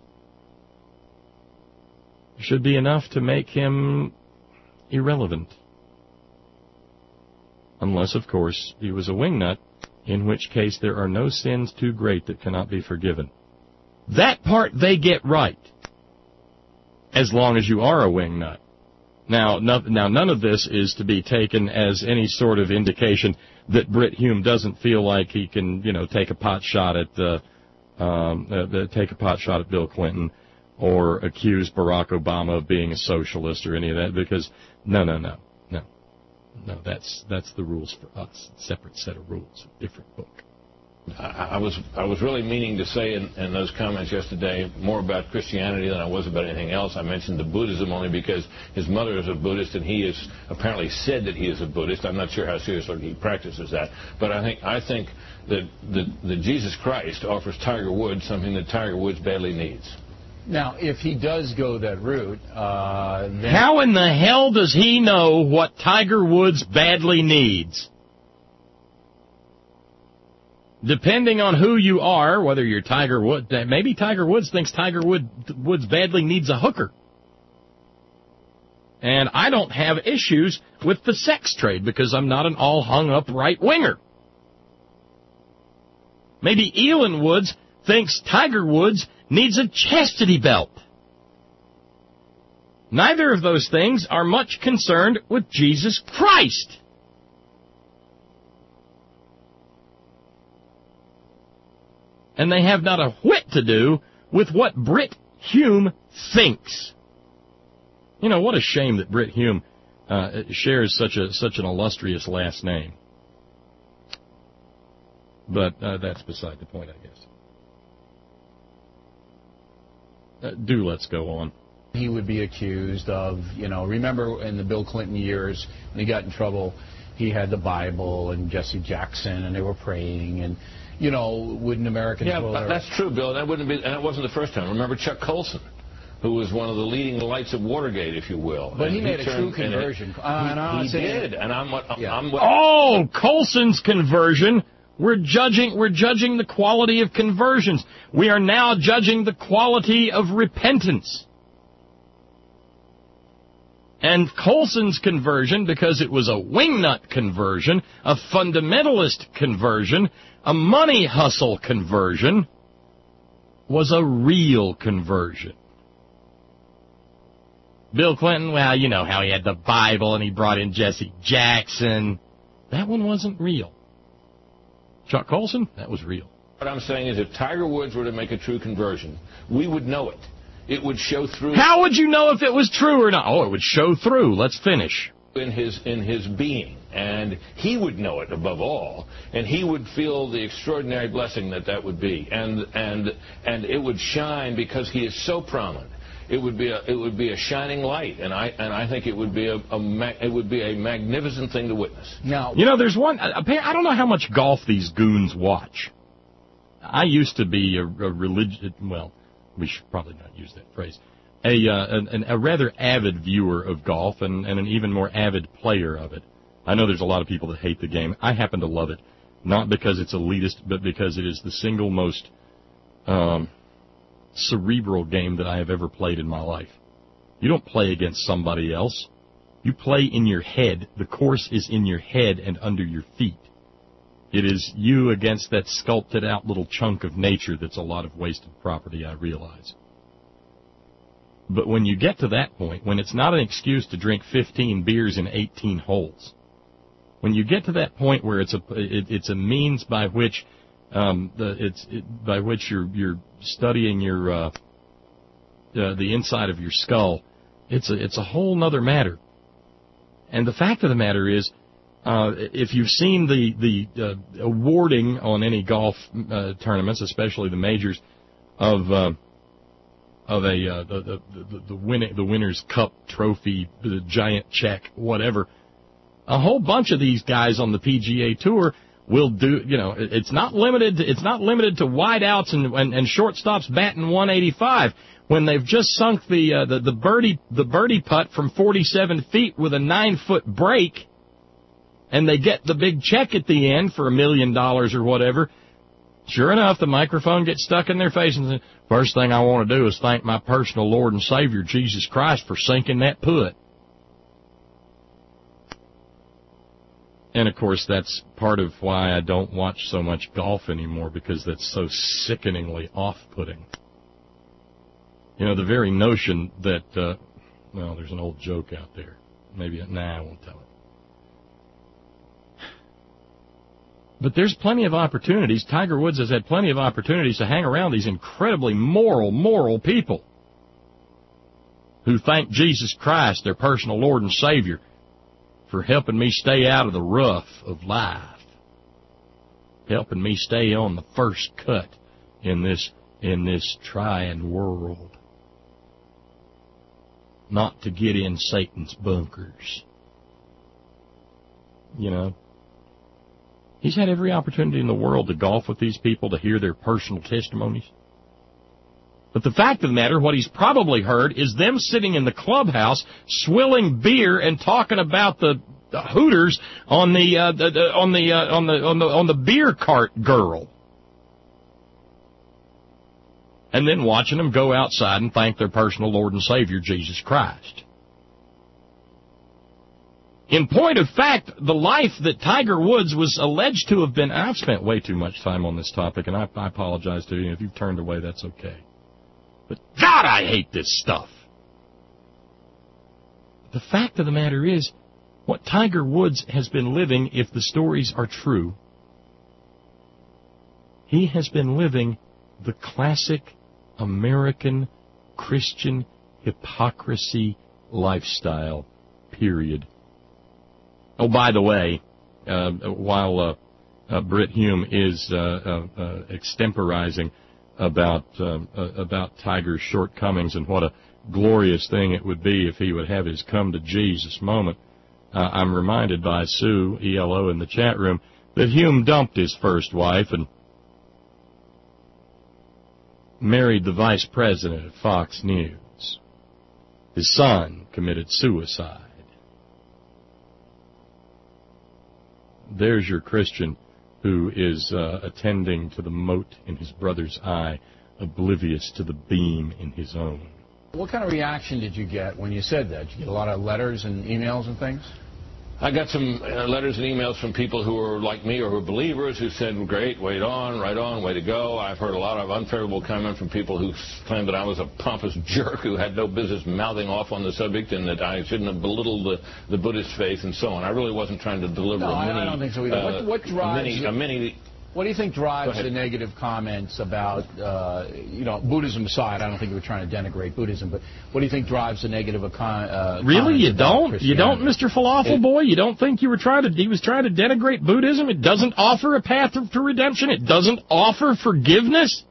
should be enough to make him irrelevant. Unless, of course, he was a wingnut, in which case there are no sins too great that cannot be forgiven. That part they get right, as long as you are a wingnut. Now, none of this is to be taken as any sort of indication that Brit Hume doesn't feel like he can, take a pot shot at Bill Clinton or accuse Barack Obama of being a socialist or any of that, because no, that's the rules for us. Separate set of rules, different book. I was really meaning to say in those comments yesterday more about Christianity than I was about anything else. I mentioned the Buddhism only because his mother is a Buddhist and he is apparently said that he is a Buddhist. I'm not sure how seriously he practices that, but I think that Jesus Christ offers Tiger Woods something that Tiger Woods badly needs. Now, if he does go that route, then... How in the hell does he know what Tiger Woods badly needs? Depending on who you are, whether you're Tiger Woods, maybe Tiger Woods thinks Tiger Woods badly needs a hooker. And I don't have issues with the sex trade because I'm not an all-hung-up right-winger. Maybe Elin Woods thinks Tiger Woods needs a chastity belt. Neither of those things are much concerned with Jesus Christ. And they have not a whit to do with what Brit Hume thinks. What a shame that Brit Hume shares such an illustrious last name. But that's beside the point, I guess. Let's go on. He would be accused of, remember in the Bill Clinton years, when he got in trouble, he had the Bible and Jesse Jackson, and they were praying, and, wouldn't Americans... Yeah, that's true, Bill. That wasn't the first time. Remember Chuck Colson who was one of the leading lights of Watergate, if you will. But he made a true conversion. He did, and I'm Colson's conversion. We're judging the quality of conversions. We are now judging the quality of repentance. And Colson's conversion, because it was a wingnut conversion, a fundamentalist conversion, a money hustle conversion, was a real conversion. Bill Clinton, well, you know how he had the Bible and he brought in Jesse Jackson. That one wasn't real. Chuck Colson, that was real. What I'm saying is if Tiger Woods were to make a true conversion, we would know it. It would show through. How would you know if it was true or not? Oh, it would show through. Let's finish. In his being, and he would know it above all, and he would feel the extraordinary blessing that would be, and it would shine because he is so prominent. It would be a shining light, and I think it would be a magnificent thing to witness. Now, you know, there's one. I don't know how much golf these goons watch. I used to be a religious. Well, we should probably not use that phrase. A rather avid viewer of golf and an even more avid player of it. I know there's a lot of people that hate the game. I happen to love it, not because it's elitist, but because it is the single most cerebral game that I have ever played in my life. You don't play against somebody else. You play in your head. The course is in your head and under your feet. It is you against that sculpted out little chunk of nature that's a lot of wasted property, I realize. But when you get to that point, when it's not an excuse to drink 15 beers in 18 holes, when you get to that point where it's a means by which you're studying your the inside of your skull, it's a whole nother matter. And the fact of the matter is, if you've seen the awarding on any golf tournaments, especially the majors, of the winner's cup trophy, the giant check, whatever, a whole bunch of these guys on the PGA Tour will do. You know, it's not limited to wideouts and shortstops batting 185 when they've just sunk the birdie putt from 47 feet with a 9-foot break, and they get the big check at the end for $1 million or whatever. Sure enough, the microphone gets stuck in their face and says, first thing I want to do is thank my personal Lord and Savior, Jesus Christ, for sinking that putt. And, of course, that's part of why I don't watch so much golf anymore, because that's so sickeningly off-putting. You know, the very notion that, well, there's an old joke out there. Maybe, I won't tell it. But there's plenty of opportunities. Tiger Woods has had plenty of opportunities to hang around these incredibly moral people who thank Jesus Christ, their personal Lord and Savior, for helping me stay out of the rough of life, helping me stay on the first cut in this trying world, not to get in Satan's bunkers. You know? He's had every opportunity in the world to golf with these people, to hear their personal testimonies. But the fact of the matter, what he's probably heard is them sitting in the clubhouse, swilling beer and talking about the Hooters on the beer cart girl, and then watching them go outside and thank their personal Lord and Savior, Jesus Christ. In point of fact, the life that Tiger Woods was alleged to have been... I've spent way too much time on this topic, and I apologize to you. If you've turned away, that's okay. But, God, I hate this stuff. The fact of the matter is, what Tiger Woods has been living, if the stories are true, he has been living the classic American Christian hypocrisy lifestyle, period. Oh, by the way, while Britt Hume is extemporizing about Tiger's shortcomings and what a glorious thing it would be if he would have his come to Jesus moment, I'm reminded by Sue, ELO, in the chat room, that Hume dumped his first wife and married the vice president of Fox News. his son committed suicide. There's your Christian who is attending to the mote in his brother's eye, oblivious to the beam in his own. What kind of reaction did you get when you said that? Did you get a lot of letters and emails and things? I got some letters and emails from people who are like me or who are believers who said, great, wait on, right on, way to go. I've heard a lot of unfavorable comment from people who claimed that I was a pompous jerk who had no business mouthing off on the subject and that I shouldn't have belittled the Buddhist faith and so on. I really wasn't trying to deliver a mini... I don't think so either. What drives... What do you think drives the negative comments about, Buddhism aside? I don't think you were trying to denigrate Buddhism, but what do you think drives the negative Really? You don't? You don't, Mr. Falafel Boy? You don't think he was trying to denigrate Buddhism? It doesn't offer a path to redemption? It doesn't offer forgiveness?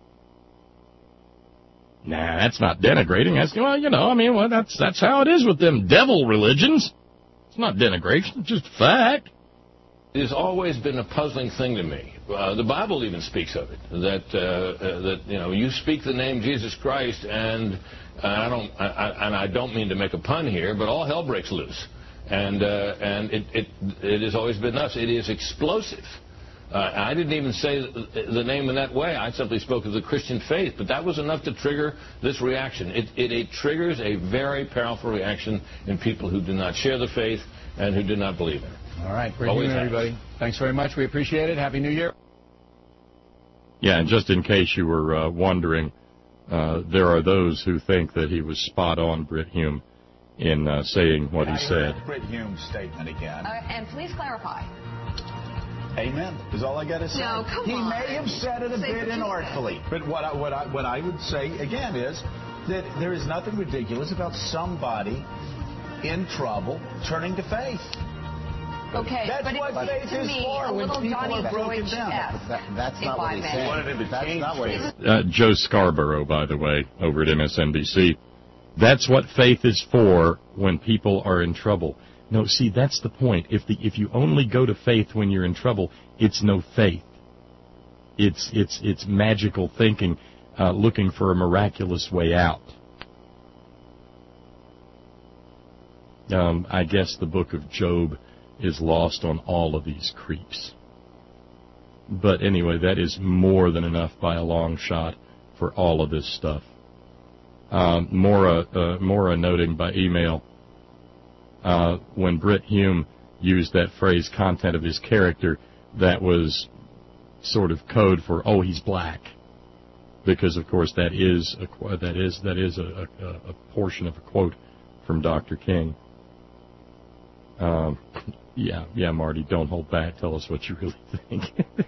Nah, that's not denigrating. That's how it is with them devil religions. It's not denigration. It's just a fact. It has always been a puzzling thing to me. The Bible even speaks of it. That you speak the name Jesus Christ, and I don't mean to make a pun here, but all hell breaks loose, and it has always been thus. It is explosive. I didn't even say the name in that way. I simply spoke of the Christian faith, but that was enough to trigger this reaction. It triggers a very powerful reaction in people who do not share the faith and who do not believe in it. All right. Great evening, everybody. Thanks very much. We appreciate it. Happy New Year. Yeah, and just in case you were wondering, there are those who think that he was spot on, Brit Hume, in saying what he said. Brit Hume's statement again. And please clarify. Amen. Is all I got to say. No, come he on. may have said it a bit inartfully, but what I would say again is that there is nothing ridiculous about somebody in trouble turning to faith. Okay, that's but what faith is for. When people are broken down. That's not what he said. That's not what he said. Joe Scarborough, by the way, over at MSNBC. That's what faith is for when people are in trouble. No, see, that's the point. If you only go to faith when you're in trouble, it's no faith. It's magical thinking, looking for a miraculous way out. I guess the book of Job is lost on all of these creeps. But anyway, that is more than enough by a long shot for all of this stuff. Maura noting by email, when Brit Hume used that phrase, content of his character, that was sort of code for, oh, he's black. Because, of course, that is a portion of a quote from Dr. King. Yeah, Marty, don't hold back. Tell us what you really think.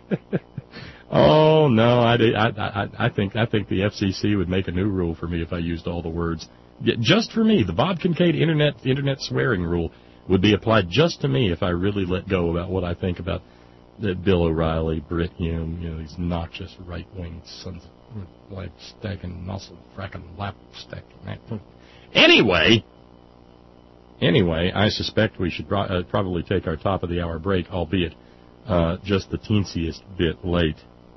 Oh no, I think the FCC would make a new rule for me if I used all the words. Just for me, the Bob Kincaid internet swearing rule would be applied just to me if I really let go about what I think about Bill O'Reilly, Brit Hume, these noxious right-wing sons of life stacking, muscle fracking, lap stacking. Anyway, I suspect we should probably take our top of the hour break, albeit just the teensiest bit late.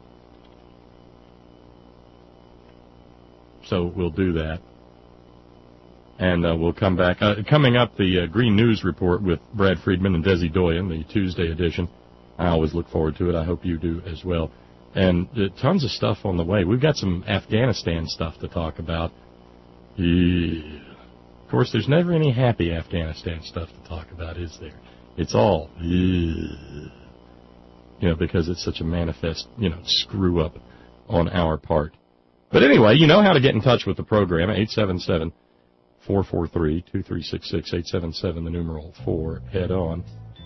So we'll do that. And we'll come back. Coming up, the Green News Report with Brad Friedman and Desi Doyen, the Tuesday edition. I always look forward to it. I hope you do as well. And tons of stuff on the way. We've got some Afghanistan stuff to talk about. Yeah. Of course, there's never any happy Afghanistan stuff to talk about, is there? It's all, because it's such a manifest, screw up on our part. But anyway, you know how to get in touch with the program, 877-443-2366, 877, the numeral 4, head on.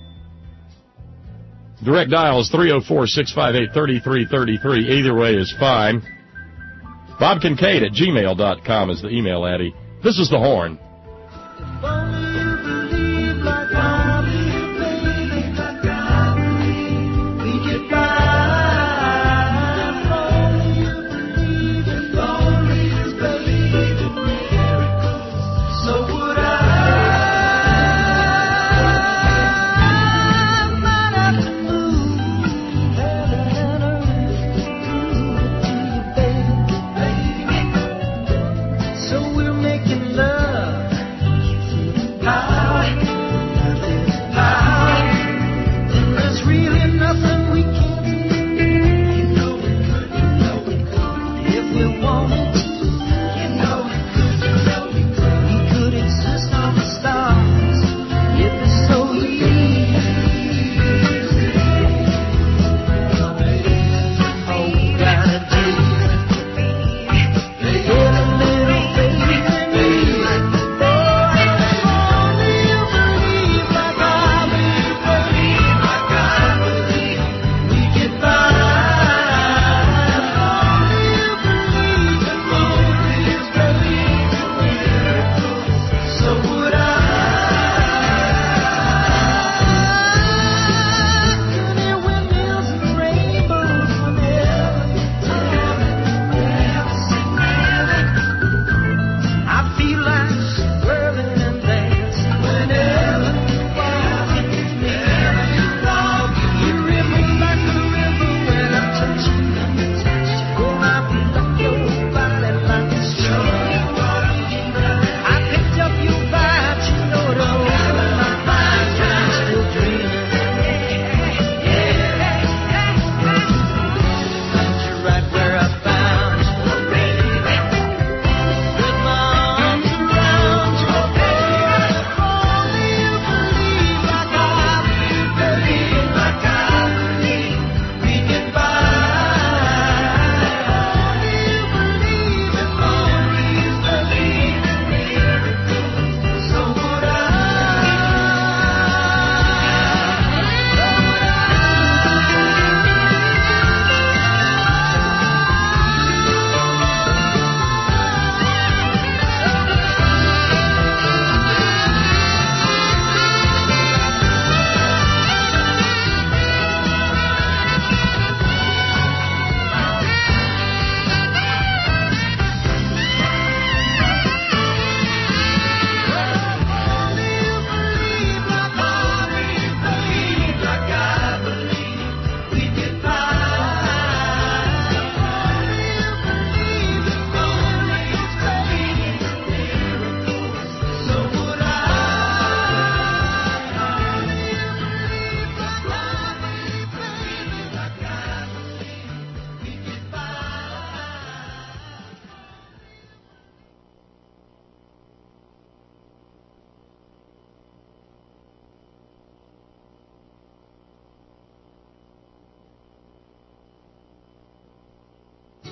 Direct dial is 304-658-3333. Either way is fine. Bob Kincaid at gmail.com is the email addy. This is The Horn. If only you believe like I believe, like I believe, we get by. If only you believe, if only you believe in miracles, so would I. Might have to move heaven and earth to prove it to you, baby. So we're making love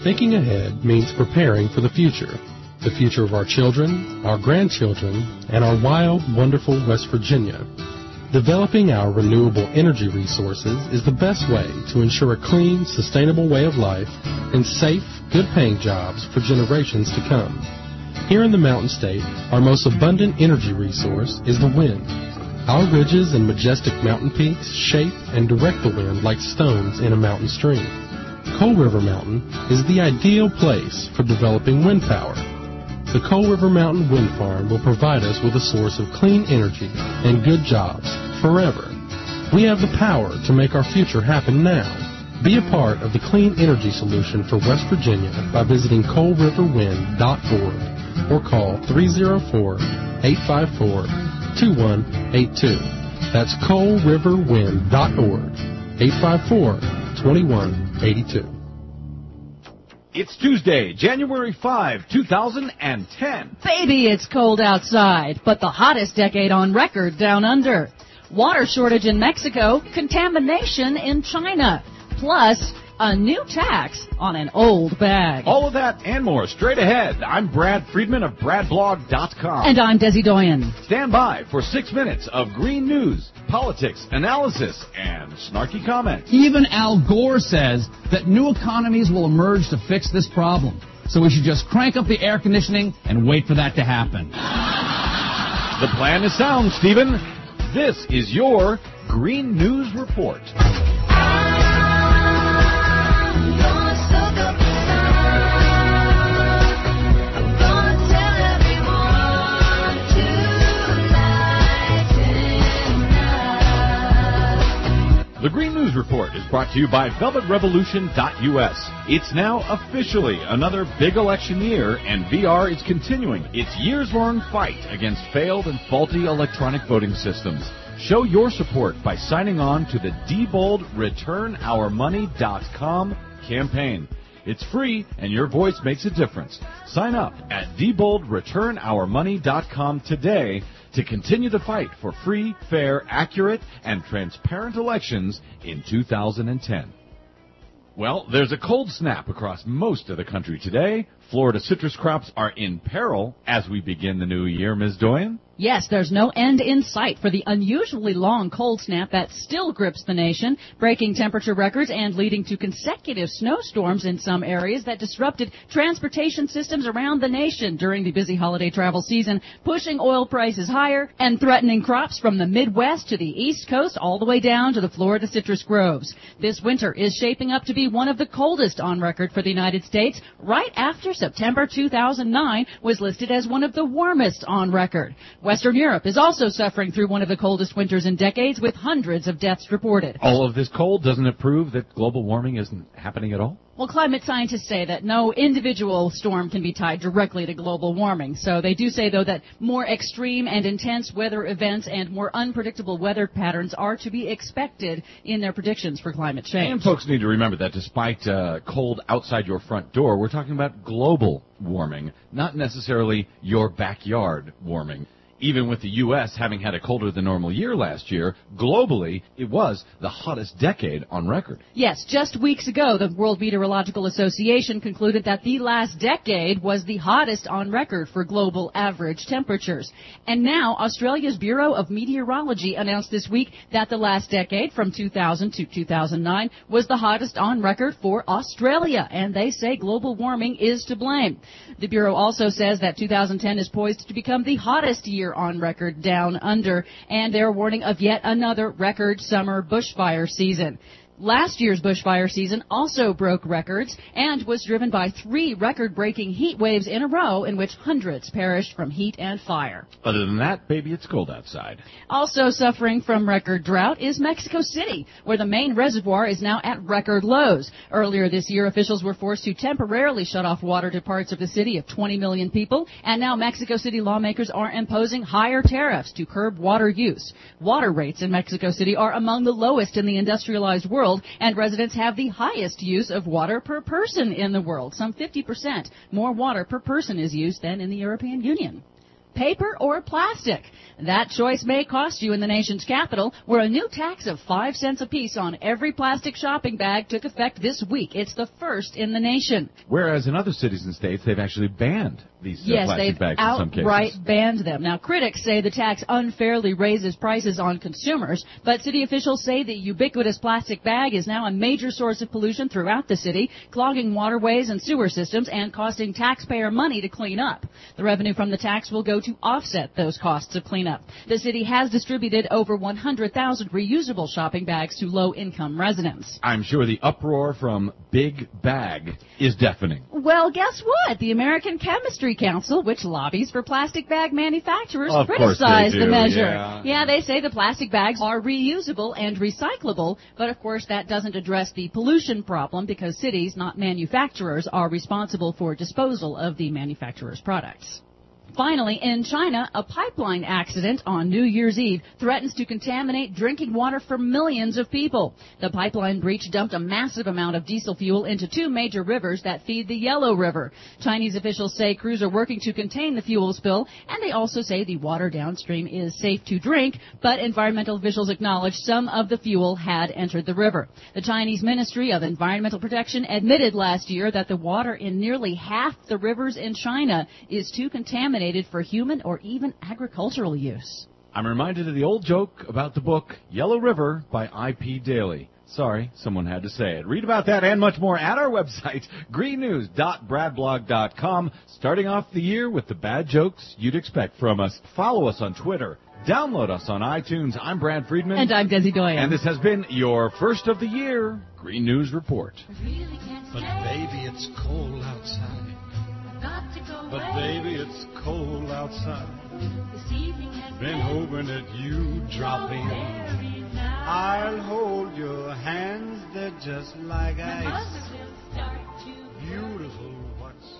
Thinking ahead means preparing for the future of our children, our grandchildren, and our wild, wonderful West Virginia. Developing our renewable energy resources is the best way to ensure a clean, sustainable way of life and safe, good-paying jobs for generations to come. Here in the Mountain State, our most abundant energy resource is the wind. Our ridges and majestic mountain peaks shape and direct the wind like stones in a mountain stream. Coal River Mountain is the ideal place for developing wind power. The Coal River Mountain Wind Farm will provide us with a source of clean energy and good jobs forever. We have the power to make our future happen now. Be a part of the clean energy solution for West Virginia by visiting coalriverwind.org or call 304-854-2182. That's coalriverwind.org, 854-2182. It's Tuesday, January 5, 2010. Baby, it's cold outside, but the hottest decade on record down under. Water shortage in Mexico, contamination in China, plus a new tax on an old bag. All of that and more straight ahead. I'm Brad Friedman of BradBlog.com. And I'm Desi Doyen. Stand by for 6 minutes of green news, politics, analysis, and snarky comments. Even Al Gore says that new economies will emerge to fix this problem. So we should just crank up the air conditioning and wait for that to happen. The plan is sound, Stephen. This is your Green News Report. The Green News Report is brought to you by VelvetRevolution.us. It's now officially another big election year, and VR is continuing its years-long fight against failed and faulty electronic voting systems. Show your support by signing on to the DeboldReturnOurMoney.com campaign. It's free, and your voice makes a difference. Sign up at DeboldReturnOurMoney.com today to continue the fight for free, fair, accurate, and transparent elections in 2010. Well, there's a cold snap across most of the country today. Florida citrus crops are in peril as we begin the new year, Ms. Doyen. Yes, there's no end in sight for the unusually long cold snap that still grips the nation, breaking temperature records and leading to consecutive snowstorms in some areas that disrupted transportation systems around the nation during the busy holiday travel season, pushing oil prices higher and threatening crops from the Midwest to the East Coast all the way down to the Florida citrus groves. This winter is shaping up to be one of the coldest on record for the United States, right after September 2009 was listed as one of the warmest on record. Western Europe is also suffering through one of the coldest winters in decades, with hundreds of deaths reported. All of this cold, doesn't it prove that global warming isn't happening at all? Well, climate scientists say that no individual storm can be tied directly to global warming. So they do say, though, that more extreme and intense weather events and more unpredictable weather patterns are to be expected in their predictions for climate change. And folks need to remember that despite cold outside your front door, we're talking about global warming, not necessarily your backyard warming. Even with the U.S. having had a colder than normal year last year, globally, it was the hottest decade on record. Yes, just weeks ago, the World Meteorological Association concluded that the last decade was the hottest on record for global average temperatures. And now, Australia's Bureau of Meteorology announced this week that the last decade, from 2000 to 2009, was the hottest on record for Australia. And they say global warming is to blame. The Bureau also says that 2010 is poised to become the hottest year on record down under, and they're warning of yet another record summer bushfire season. Last year's bushfire season also broke records and was driven by 3 record-breaking heat waves in a row in which hundreds perished from heat and fire. Other than that, baby, it's cold outside. Also suffering from record drought is Mexico City, where the main reservoir is now at record lows. Earlier this year, officials were forced to temporarily shut off water to parts of the city of 20 million people, and now Mexico City lawmakers are imposing higher tariffs to curb water use. Water rates in Mexico City are among the lowest in the industrialized world, and residents have the highest use of water per person in the world. Some 50% more water per person is used than in the European Union. paper or plastic? That choice may cost you in the nation's capital, where a new tax of 5 cents apiece on every plastic shopping bag took effect this week. It's the first in the nation. Whereas in other cities and states, they've actually banned these plastic bags in some cases. Yes, they've outright banned them. Now, critics say the tax unfairly raises prices on consumers, but city officials say the ubiquitous plastic bag is now a major source of pollution throughout the city, clogging waterways and sewer systems and costing taxpayer money to clean up. The revenue from the tax will go to offset those costs of cleanup. The city has distributed over 100,000 reusable shopping bags to low-income residents. I'm sure the uproar from Big Bag is deafening. Well, guess what? The American Chemistry Council, which lobbies for plastic bag manufacturers, of criticized the measure. Yeah, they say the plastic bags are reusable and recyclable, but of course that doesn't address the pollution problem because cities, not manufacturers, are responsible for disposal of the manufacturer's products. Finally, in China, a pipeline accident on New Year's Eve threatens to contaminate drinking water for millions of people. The pipeline breach dumped a massive amount of diesel fuel into 2 major rivers that feed the Yellow River. Chinese officials say crews are working to contain the fuel spill, and they also say the water downstream is safe to drink, but environmental officials acknowledge some of the fuel had entered the river. The Chinese Ministry of Environmental Protection admitted last year that the water in nearly half the rivers in China is too contaminated for human or even agricultural use. I'm reminded of the old joke about the book Yellow River by I.P. Daly. Sorry, someone had to say it. Read about that and much more at our website, greennews.bradblog.com. Starting off the year with the bad jokes you'd expect from us. Follow us on Twitter. Download us on iTunes. I'm Brad Friedman. And I'm Desi Doyen. And this has been your first of the year Green News Report. But baby, it's cold outside. But baby, it's cold outside. Been hoping that you drop in. I'll hold your hands, they're just like ice. Beautiful, what's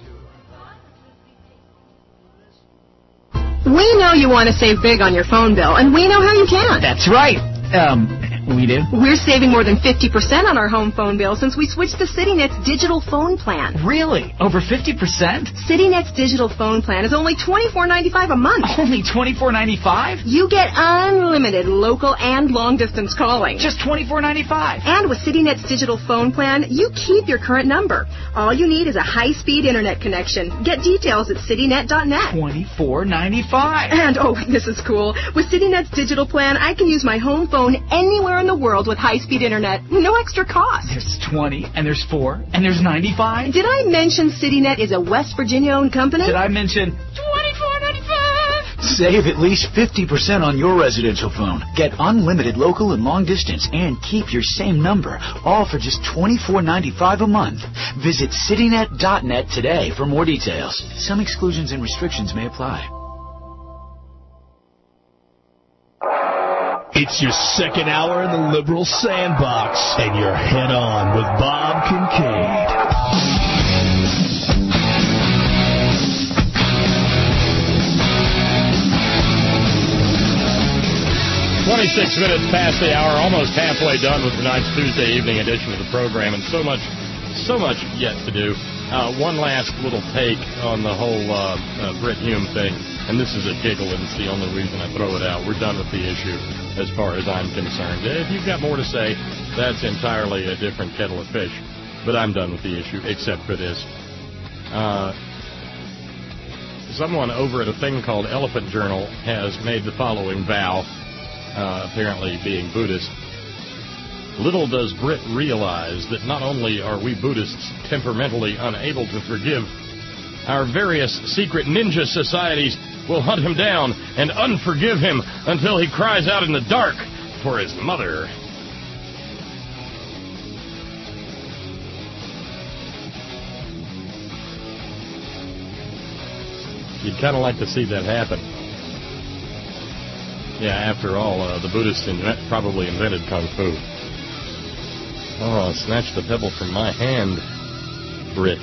your... We know you want to save big on your phone bill, and we know how you can. That's right. We do? We're saving more than 50% on our home phone bill since we switched to CityNet's digital phone plan. Really? Over 50%? CityNet's digital phone plan is only $24.95 a month. Only $24.95? You get unlimited local and long-distance calling. Just $24.95. And with CityNet's digital phone plan, you keep your current number. All you need is a high-speed internet connection. Get details at citynet.net. $24.95. And, oh, this is cool. With CityNet's digital plan, I can use my home phone anywhere in the world with high-speed internet. No extra cost. There's 20, and there's 4, and there's 95. Did I mention CityNet is a West Virginia-owned company? Did I mention $24.95? Save at least 50% on your residential phone. Get unlimited local and long distance and keep your same number, all for just $24.95 a month. Visit citynet.net today for more details. Some exclusions and restrictions may apply. It's your second hour in the liberal sandbox, and you're head on with Bob Kincaid. 26 minutes past the hour, almost halfway done with tonight's Tuesday evening edition of the program, and so much yet to do. One last little take on the whole Brit Hume thing, and this is a giggle, and it's the only reason I throw it out. We're done with the issue as far as I'm concerned. If you've got more to say, that's entirely a different kettle of fish, but I'm done with the issue, except for this. Someone over at a thing called Elephant Journal has made the following vow, apparently being Buddhist. Little does Brit realize that not only are we Buddhists temperamentally unable to forgive, our various secret ninja societies will hunt him down and unforgive him until he cries out in the dark for his mother. You'd kind of like to see that happen. Yeah, after all, the Buddhists probably invented Kung Fu. Oh, snatch the pebble from my hand, Brit.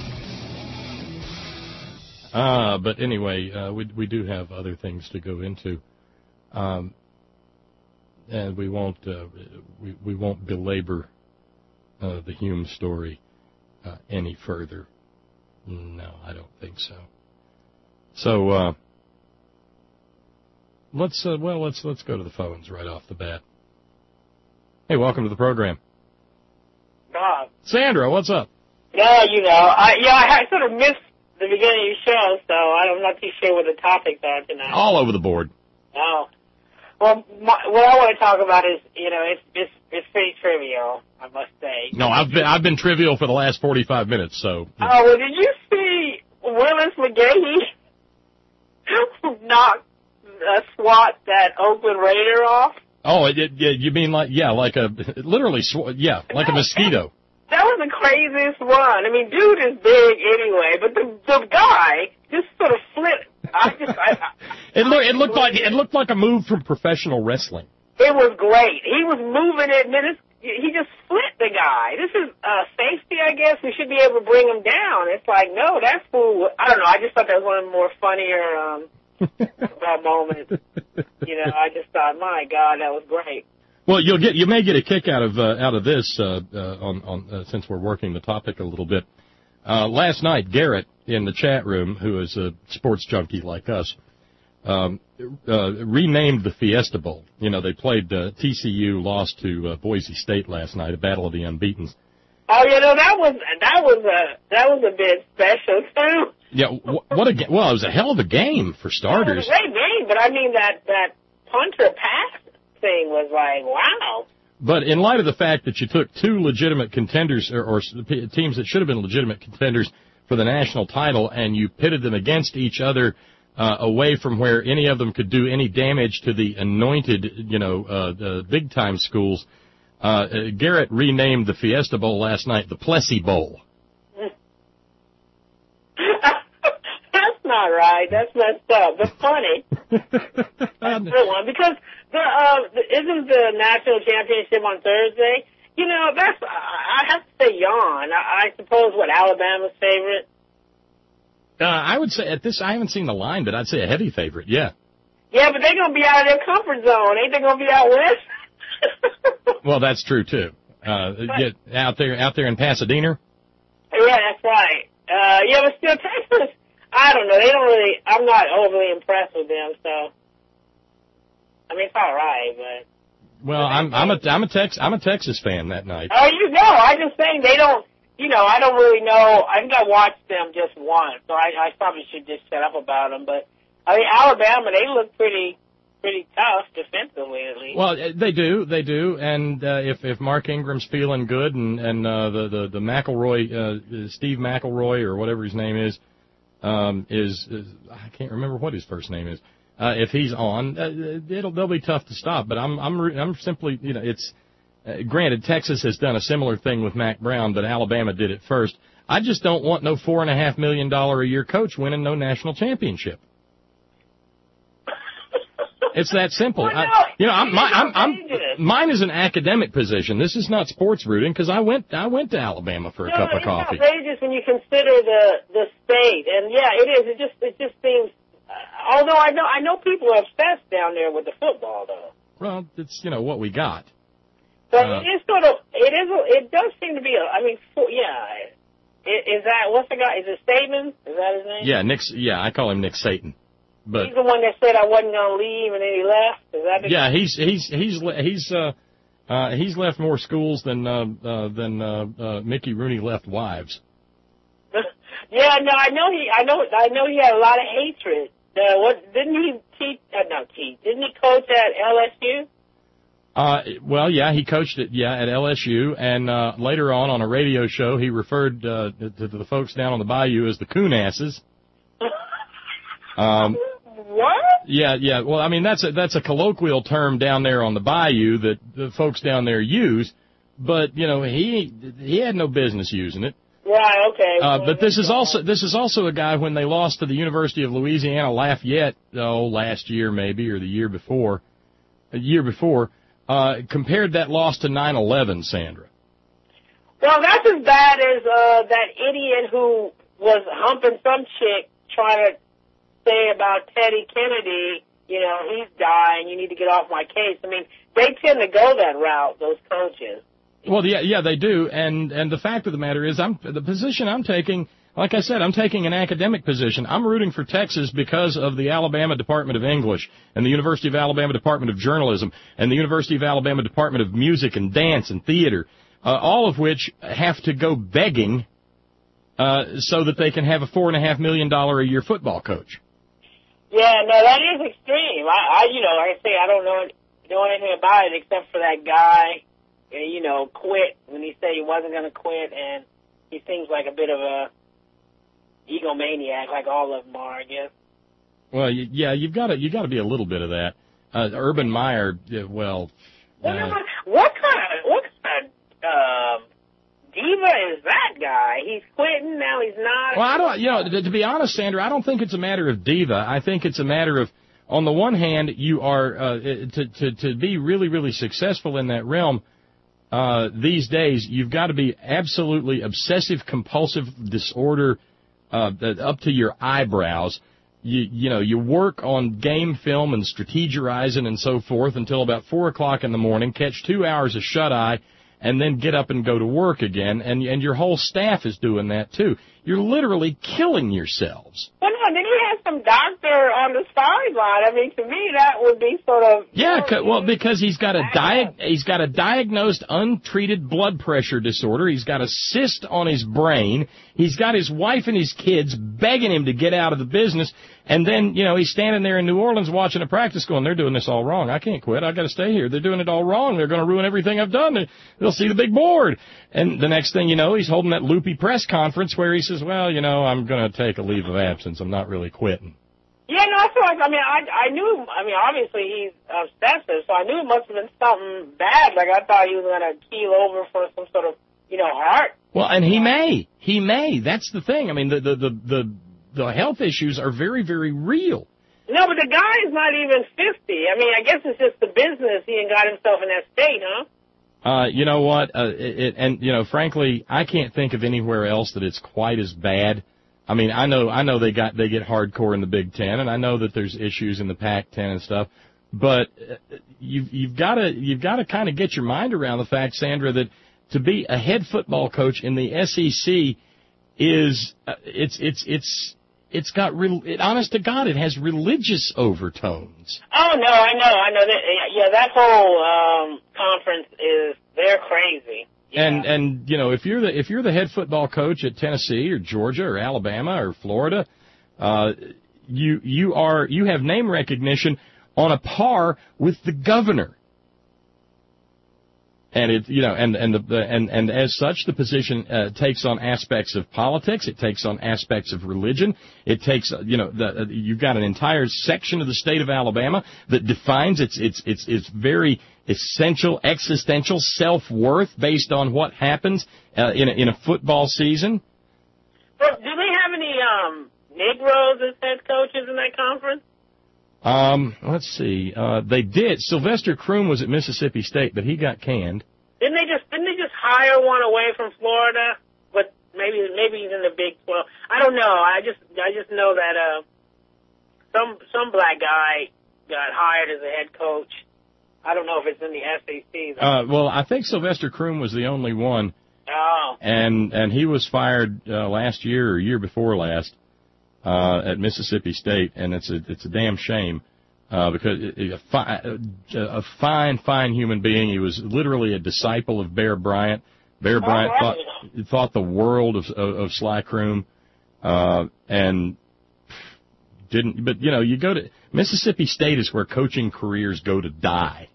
But anyway, we do have other things to go into, and we won't belabor the Hume story any further. No, I don't think so. So let's go to the phones right off the bat. Hey, welcome to the program. Bob. Sandra, what's up? Yeah, I sort of missed the beginning of your show, so I'm not too sure what the topics are tonight. All over the board. Oh. Well, what I want to talk about is, it's pretty trivial, I must say. No, I've been trivial for the last 45 minutes, so. Oh, well, did you see Willis McGahee knock swat that Oakland Raider off? Oh, you mean like a mosquito. That was the craziest one. I mean, dude is big anyway, but the guy just sort of flipped. It looked like a move from professional wrestling. It was great. He was moving it, and then he just flipped the guy. This is safety, I guess. We should be able to bring him down. It's like, no, that's fool. I don't know. I just thought that was one of the more funnier moments. I just thought, my God, that was great. Well, you may get a kick out of this since we're working the topic a little bit. Last night, Garrett in the chat room, who is a sports junkie like us, renamed the Fiesta Bowl. They played TCU lost to Boise State last night, a battle of the unbeatens. Oh, that was a bit special too. Yeah, well, it was a hell of a game for starters. It was a great game, but I mean that punter pass thing was like, wow. But in light of the fact that you took two legitimate contenders or teams that should have been legitimate contenders for the national title and you pitted them against each other away from where any of them could do any damage to the anointed, big-time schools, Garrett renamed the Fiesta Bowl last night the Plessy Bowl. That's not right. That's messed up. That's funny. That's a good one because isn't the national championship on Thursday? I have to say yawn. I suppose Alabama's favorite. I would say I haven't seen the line, but I'd say a heavy favorite. Yeah. Yeah, but they're gonna be out of their comfort zone. Ain't they gonna be out west? Well, that's true too. Get out there in Pasadena. Yeah, that's right. But still, Texas. I don't know. They don't really. I'm not overly impressed with them. So, I mean, it's all right, but. Well, I'm a Texas fan that night. Oh, I'm just saying they don't. I don't really know. I think I watched them just once, so I probably should just shut up about them. But I mean, Alabama, they look pretty tough defensively, at least. Well, they do. And if Mark Ingram's feeling good, and the McElroy, Steve McElroy or whatever his name is I can't remember what his first name is. If he's on, they'll be tough to stop. But I'm simply, it's. Granted, Texas has done a similar thing with Mac Brown, but Alabama did it first. I just don't want no $4.5 million a year coach winning no national championship. It's that simple. Mine is an academic position. This is not sports rooting because I went to Alabama for a cup of coffee. It's outrageous when you consider the state, and yeah, it is. It just seems. Although I know people are obsessed down there with the football, though. Well, it's what we got. But it does seem to be is that, what's the guy, is it Saban? Is that his name? Yeah, I call him Nick Saban. But he's the one that said I wasn't going to leave and then he left? Is that the guy? He's left more schools than Mickey Rooney left wives. Yeah, no, I know he had a lot of hatred. Didn't he teach, didn't he coach at LSU? Well, yeah, he coached at LSU, and later on a radio show, he referred to the folks down on the bayou as the coonasses. What? Yeah. Well, I mean, that's a colloquial term down there on the bayou that the folks down there use, but he had no business using it. Right. Okay. But this is also a guy when they lost to the University of Louisiana Lafayette last year maybe or the year before. Compared that loss to 9/11, Sandra. Well, that's as bad as that idiot who was humping some chick trying to say about Teddy Kennedy, he's dying, you need to get off my case. I mean, they tend to go that route, those coaches. Well, yeah, they do. And the fact of the matter is, the position I'm taking, like I said, I'm taking an academic position. I'm rooting for Texas because of the Alabama Department of English and the University of Alabama Department of Journalism and the University of Alabama Department of Music and Dance and Theater, all of which have to go begging so that they can have a $4.5 million a year football coach. Yeah, no, that is extreme. I you know, like I say, I don't know anything about it except for that guy, you know, quit when he said he wasn't going to quit, and he seems like a bit of a egomaniac, like all of them are, I guess. Well, yeah, you got to be a little bit of that. Urban Meyer, what kind of diva is that guy? He's quitting, now he's not. Well, I don't, you know, to be honest, Sandra, I don't think it's a matter of diva. I think it's a matter of, on the one hand, you are, to be really, really successful in that realm, these days, you've got to be absolutely obsessive-compulsive disorder, up to your eyebrows. You know, you work on game film and strategizing and so forth until about 4 o'clock in the morning, catch 2 hours of shut-eye, and then get up and go to work again, and your whole staff is doing that too. You're literally killing yourselves. Well, no, then he has some doctor on the sideline. I mean, to me, that would be sort of... Yeah, well, because he's got a diagnosed untreated blood pressure disorder. He's got a cyst on his brain. He's got his wife and his kids begging him to get out of the business. And then, you know, he's standing there in New Orleans watching a practice going, they're doing this all wrong. I can't quit. I've got to stay here. They're doing it all wrong. They're going to ruin everything I've done. They'll see the big board. And the next thing you know, he's holding that loopy press conference where he says, well, you know, I'm going to take a leave of absence. I'm not really quitting. Yeah, no, I feel like, I knew, obviously he's obsessive, so I knew it must have been something bad. Like, I thought he was going to keel over for some sort of, you know, heart. Well, and he may. That's the thing. I mean, the health issues are very, very real. No, but the guy is not even 50. I mean, I guess it's just the business. He got himself in that state, huh? You know what? And you know, frankly, I can't think of anywhere else that it's quite as bad. I mean, I know they get hardcore in the Big Ten, and I know that there's issues in the Pac-10 and stuff. But you've got to kind of get your mind around the fact, Sandra, that to be a head football coach in the SEC is it's got honest to God, it has religious overtones. Oh no, I know that. Yeah, that whole conference they're crazy. Yeah. And you know, if you're the head football coach at Tennessee or Georgia or Alabama or Florida, you have name recognition on a par with the governor. And it, you know, and as such, the position takes on aspects of politics. It takes on aspects of religion. It takes, you know, you've got an entire section of the state of Alabama that defines its very essential existential self-worth based on what happens in a football season. But do they have any Negroes as head coaches in that conference? Let's see. They did. Sylvester Croom was at Mississippi State, but he got canned. Didn't they just hire one away from Florida? But maybe he's in the Big 12. I don't know. I just know that some black guy got hired as a head coach. I don't know if it's in the SEC though. Well, I think Sylvester Croom was the only one. Oh. And he was fired last year or year before last. At Mississippi State, and it's a damn shame because a fine human being. He was literally a disciple of Bear Bryant. Bear Bryant thought the world of Sly Croom, and didn't. But you know, you go to Mississippi State is where coaching careers go to die.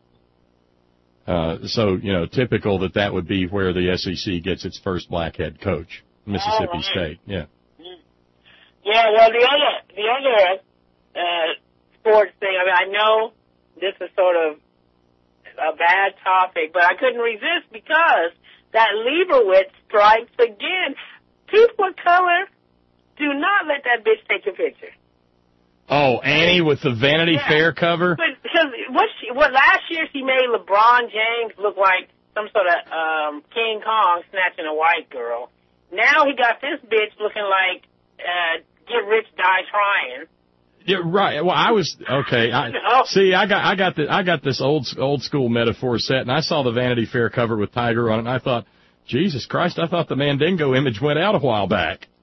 So you know, typical that would be where the SEC gets its first black head coach, Mississippi State. Yeah. Yeah, well, the other sports thing, I mean, I know this is sort of a bad topic, but I couldn't resist because that Leibowitz strikes again. People of color, do not let that bitch take your picture. Oh, Annie with the Vanity Fair cover? Because last year she made LeBron James look like some sort of King Kong snatching a white girl. Now he got this bitch looking like get rich, die trying. Yeah, right. Well, I was okay. I got this old school metaphor set, and I saw the Vanity Fair cover with Tiger on it, and I thought, Jesus Christ, I thought the Mandingo image went out a while back.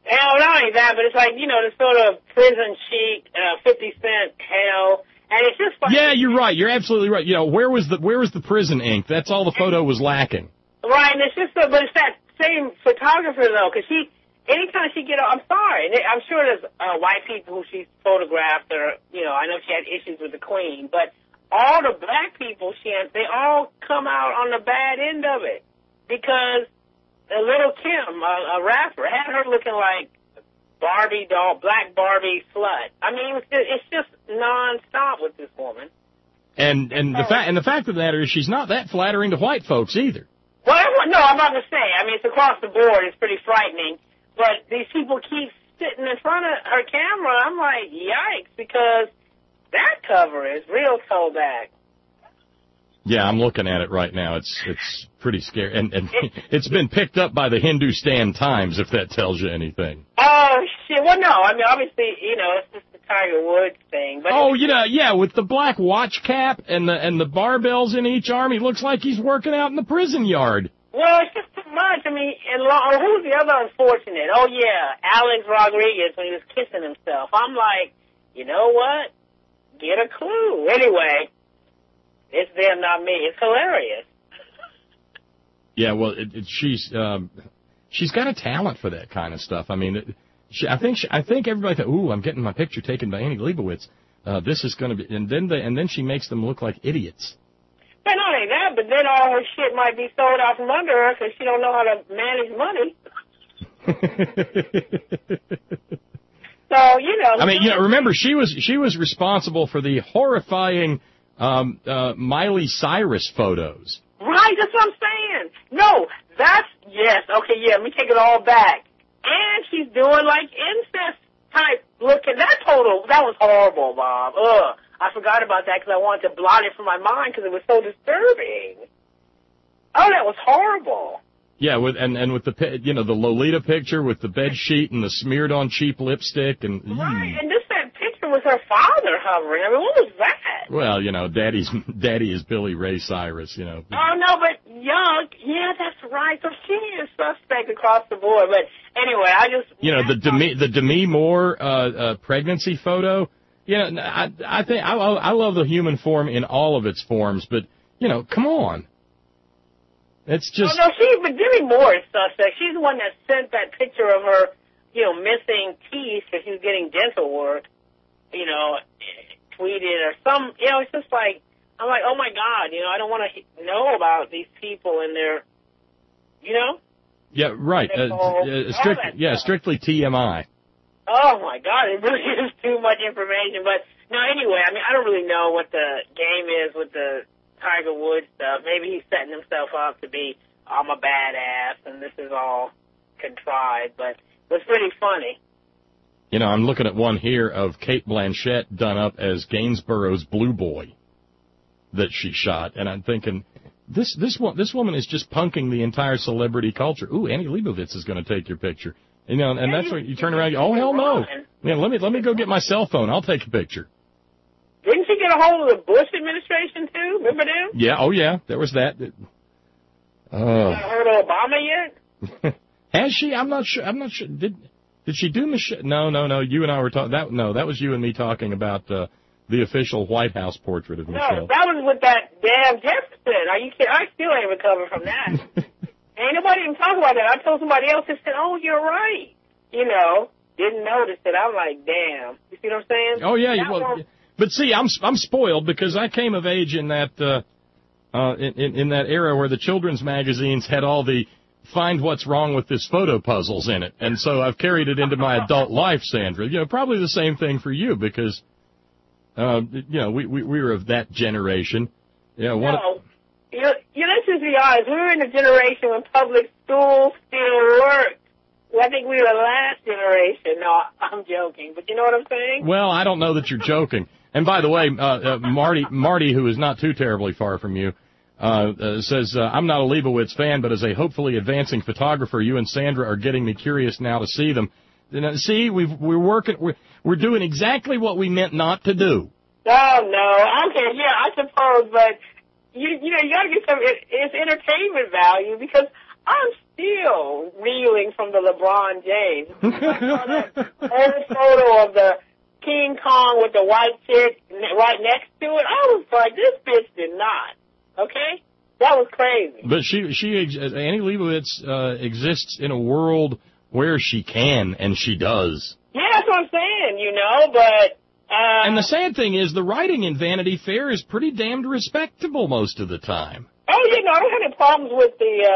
And not only that, but it's like, you know, the sort of prison chic, 50 Cent hell. And it's just like... Yeah, you're right. You're absolutely right. You know, where was the prison ink? That's all the photo was lacking. Right, and it's just, but it's that same photographer, though, because anytime she I'm sorry, I'm sure there's white people who she's photographed, or, you know, I know she had issues with the Queen, but all the black people they all come out on the bad end of it. Because Little Kim, a rapper, had her looking like Barbie doll, black Barbie slut. I mean, it's just nonstop with this woman. And the fact of the matter is, she's not that flattering to white folks either. Well, no, I'm about to say. I mean, it's across the board. It's pretty frightening. But these people keep sitting in front of her camera. I'm like, yikes, because that cover is real toe back. Yeah, I'm looking at it right now. It's pretty scary. And it's been picked up by the Hindustan Times, if that tells you anything. Oh, shit. Well, no. I mean, obviously, you know, it's just the Tiger Woods thing. But yeah, with the black watch cap and the barbells in each arm, he looks like he's working out in the prison yard. Well, it's just too much. I mean, who's the other unfortunate? Oh, yeah, Alex Rodriguez when he was kissing himself. I'm like, you know what? Get a clue. Anyway, it's them, not me. It's hilarious. Yeah, well, she's got a talent for that kind of stuff. I mean, I think everybody thought, ooh, I'm getting my picture taken by Annie Leibovitz. This is going to be, and then she makes them look like idiots. But not only that, but then all her shit might be sold out from under her because she don't know how to manage money. So, you know. I mean, you know, remember, she was responsible for the horrifying Miley Cyrus photos. Right, that's what I'm saying. No, yes, okay, yeah, let me take it all back. And she's doing, like, incest type looking. That was horrible, Bob. Ugh. I forgot about that because I wanted to blot it from my mind because it was so disturbing. Oh, that was horrible. Yeah, with the, you know, the Lolita picture with the bed sheet and the smeared on cheap lipstick and. Right, and that picture was her father hovering. I mean, what was that? Well, you know, daddy is Billy Ray Cyrus, you know. Oh no, but Young, yeah, that's right. So she is suspect across the board. But anyway, you know, the Demi Moore pregnancy photo. You know, I think I love the human form in all of its forms, but you know, come on. It's just. Oh, no, but Demi Moore is suspect. She's the one that sent that picture of her, you know, missing teeth because she was getting dental work, you know, tweeted or some, you know, it's just like, I'm like, oh my God, you know, I don't want to know about these people and their, you know? Yeah, right. Strictly TMI. Oh my God, it really is too much information. But no, anyway, I mean, I don't really know what the game is with the Tiger Woods stuff. Maybe he's setting himself up to be, I'm a badass, and this is all contrived, but it was pretty funny. You know, I'm looking at one here of Cate Blanchett done up as Gainsborough's Blue Boy that she shot, and I'm thinking, this woman is just punking the entire celebrity culture. Ooh, Annie Leibovitz is going to take your picture. You know, and that's when you turn around and go, oh, hell no. Yeah, let me go get my cell phone. I'll take a picture. Didn't she get a hold of the Bush administration, too? Remember them? Yeah, oh, yeah, there was that. Haven't heard of Obama yet? Has she? I'm not sure. Did she do Michelle? No. You and I were talking. That was you and me talking about the official White House portrait of Michelle. No, that was with that damn Jefferson. Are you kidding? I still ain't recovered from that. Ain't nobody even talking about that. I told somebody else and said, oh, you're right. You know, didn't notice it. I'm like, damn. You see what I'm saying? Oh, yeah. But see, I'm spoiled because I came of age in that in that era where the children's magazines had all the find what's wrong with this photo puzzles in it. And so I've carried it into my adult life, Sandra. You know, probably the same thing for you because, you know, we were of that generation. You know, let's just be honest. We were in the generation when public schools still worked. I think we were the last generation. No, I'm joking, but you know what I'm saying? Well, I don't know that you're joking. And by the way, Marty, who is not too terribly far from you, says, I'm not a Leibovitz fan, but as a hopefully advancing photographer, you and Sandra are getting me curious now to see them. See, we're doing exactly what we meant not to do. Oh, no. Okay, yeah, I suppose, but, you know, you got to get some, it's entertainment value because I'm still reeling from the LeBron James. I saw that old photo of the King Kong with the white chick right next to it. I was like, this bitch did not. Okay? That was crazy. But Annie Leibovitz exists in a world where she can, and she does. Yeah, that's what I'm saying, you know, but... and the sad thing is, the writing in Vanity Fair is pretty damned respectable most of the time. Oh, yeah, no, I don't have any problems with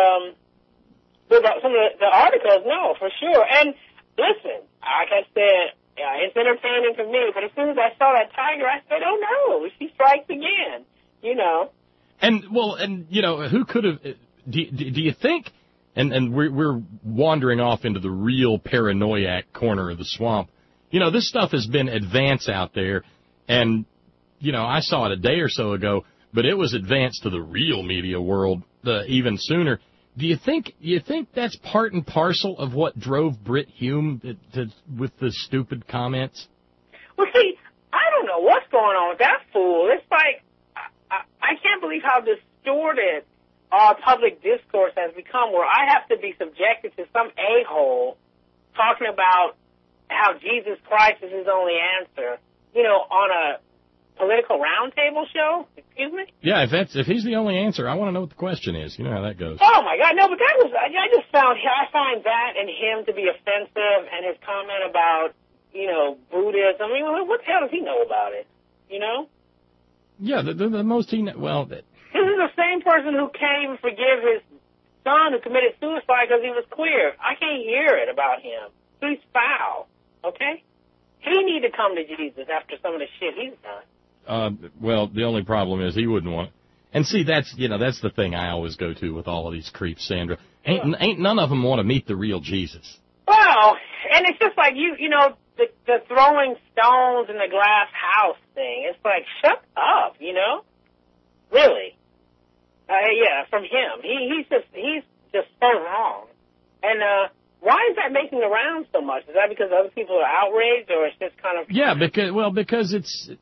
some of the articles, no, for sure. And listen, like I said, it's entertaining for me, but as soon as I saw that tiger, I said, oh, no, she strikes again, you know. And, you know, who could have, do you think, and we're wandering off into the real paranoiac corner of the swamp. You know, this stuff has been advanced out there, and, you know, I saw it a day or so ago, but it was advanced to the real media world even sooner. Do you think that's part and parcel of what drove Brit Hume with the stupid comments? Well, see, I don't know what's going on with that fool. It's like, I can't believe how distorted our public discourse has become, where I have to be subjected to some a-hole talking about how Jesus Christ is his only answer, you know, on a political roundtable show. Excuse me? Yeah, if he's the only answer, I want to know what the question is. You know how that goes. Oh my God, no, but I find that and him to be offensive, and his comment about, you know, Buddhism. I mean, what the hell does he know about it? You know? Yeah, the most he this is the same person who came and forgive his son who committed suicide because he was queer. I can't hear it about him. He's foul. Okay? He need to come to Jesus after some of the shit he's done. Well, the only problem is he wouldn't want it. And see, that's the thing I always go to with all of these creeps, Sandra. Ain't none of them want to meet the real Jesus. Well, and it's just like, you know, the throwing stones in the glass house thing. It's like, shut up, you know? Really. Yeah, from him. He's just so wrong. And, why is that making the rounds so much? Is that because other people are outraged, or it's just kind of... Yeah, because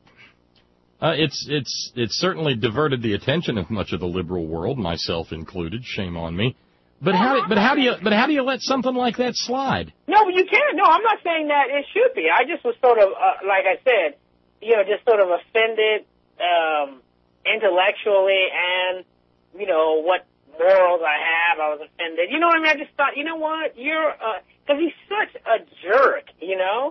it's certainly diverted the attention of much of the liberal world, myself included. Shame on me. But how do you let something like that slide? No, but you can't. No, I'm not saying that it should be. I just was sort of, like I said, you know, just sort of offended intellectually, and, you know, what morals I have. I was offended. You know what I mean? I just thought, you know what? Because he's such a jerk, you know?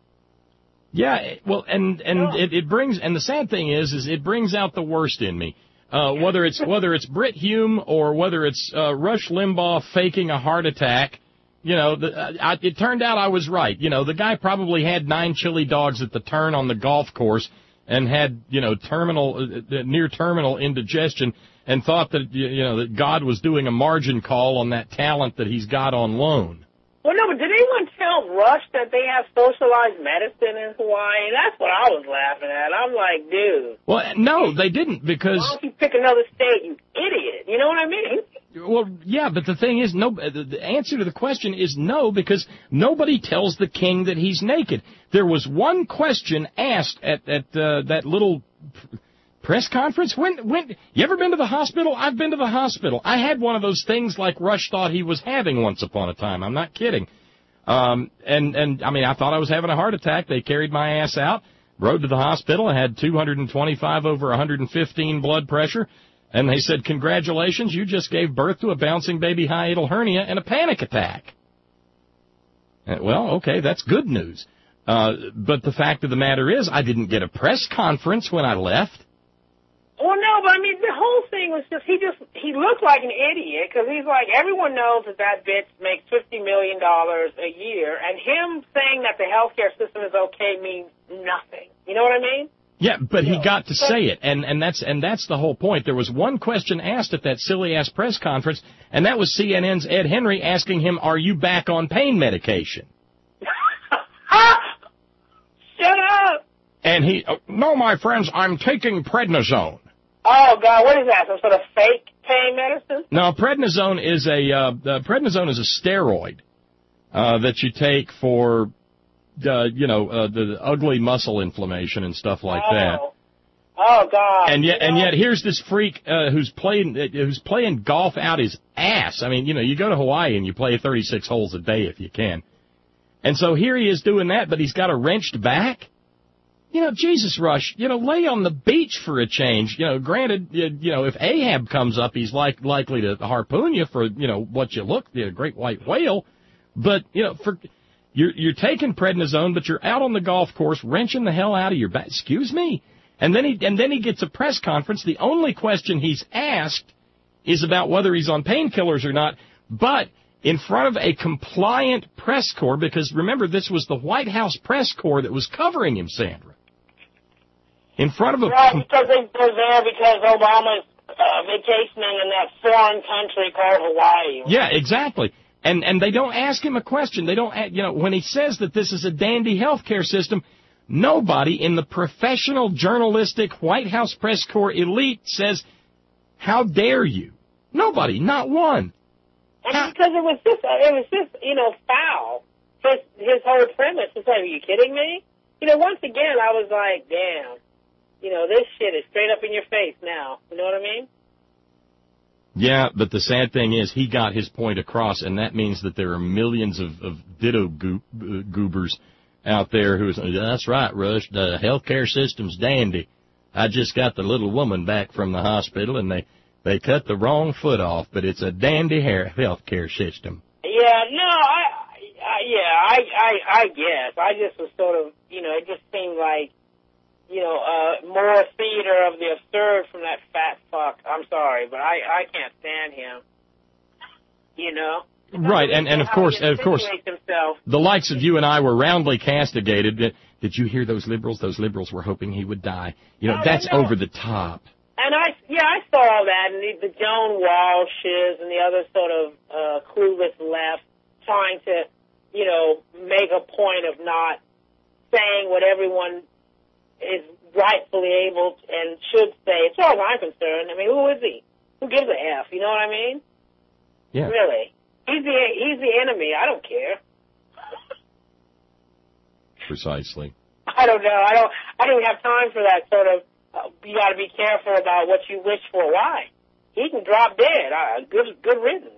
Yeah, well, and it brings, and the sad thing is it brings out the worst in me. Whether it's Brit Hume or whether it's Rush Limbaugh faking a heart attack, you know, it turned out I was right. You know, the guy probably had 9 chili dogs at the turn on the golf course and had, you know, near terminal indigestion, and thought that, you know, that God was doing a margin call on that talent that he's got on loan. Well, no, but did anyone tell Rush that they have socialized medicine in Hawaii? That's what I was laughing at. I'm like, dude. Well, no, they didn't, because... Why don't you pick another state, you idiot? You know what I mean? Well, yeah, but the thing is, no. The answer to the question is no, because nobody tells the king that he's naked. There was one question asked at that little press conference. When you ever been to the hospital? I've been to the hospital. I had one of those things like Rush thought he was having once upon a time. I'm not kidding. And I mean, I thought I was having a heart attack. They carried my ass out, rode to the hospital. I had 225 over 115 blood pressure. And they said, congratulations, you just gave birth to a bouncing baby hiatal hernia and a panic attack. Well, okay, that's good news. But the fact of the matter is, I didn't get a press conference when I left. Well, no, but I mean, the whole thing was just, he looked like an idiot, because he's like, everyone knows that bitch makes $50 million a year, and him saying that the healthcare system is okay means nothing. You know what I mean? Yeah, but he got to say it, and that's the whole point. There was one question asked at that silly-ass press conference, and that was CNN's Ed Henry asking him, are you back on pain medication? Shut up! And he, no, my friends, I'm taking prednisone. Oh, God, what is that, some sort of fake pain medicine? No, prednisone is a steroid that you take for... the ugly muscle inflammation and stuff like that. Oh God! And yet here's this freak who's playing golf out his ass. I mean, you go to Hawaii and you play 36 holes a day if you can. And so here he is doing that, but he's got a wrenched back. Jesus, Rush, lay on the beach for a change. Granted, if Ahab comes up, he's likely to harpoon you for, what you look, the great white whale. But, you're taking prednisone, but you're out on the golf course wrenching the hell out of your back. Excuse me. And then he gets a press conference. The only question he's asked is about whether he's on painkillers or not. But in front of a compliant press corps, because remember, this was the White House press corps that was covering him, Sandra. In front of a... Right, because they're there because Obama's vacationing in that foreign country called Hawaii. Yeah, exactly. And they don't ask him a question. They don't, when he says that this is a dandy healthcare system, nobody in the professional journalistic White House press corps elite says, how dare you? Nobody, not one. And because it was just foul. His whole premise was like, are you kidding me? Once again, I was like, damn. This shit is straight up in your face now. You know what I mean? Yeah, but the sad thing is he got his point across, and that means that there are millions of ditto goobers out there who say, that's right, Rush, the healthcare system's dandy. I just got the little woman back from the hospital, and they cut the wrong foot off, but it's a dandy healthcare system. Yeah, no, I guess. I just was sort of, it just seemed like, more theater of the absurd from that fat fuck. I'm sorry, but I can't stand him. Right, and of course, the likes of you and I were roundly castigated. Did you hear those liberals? Those liberals were hoping he would die. That's over the top. And I saw all that, and the Joan Walshes and the other sort of clueless left trying to, make a point of not saying what everyone is rightfully able and should say. As far as I'm concerned, I mean, who is he? Who gives a F? You know what I mean? Yeah. Really? He's the enemy. I don't care. Precisely. I don't know. I don't even have time for that sort of. You got to be careful about what you wish for. Why? He can drop dead. Good riddance.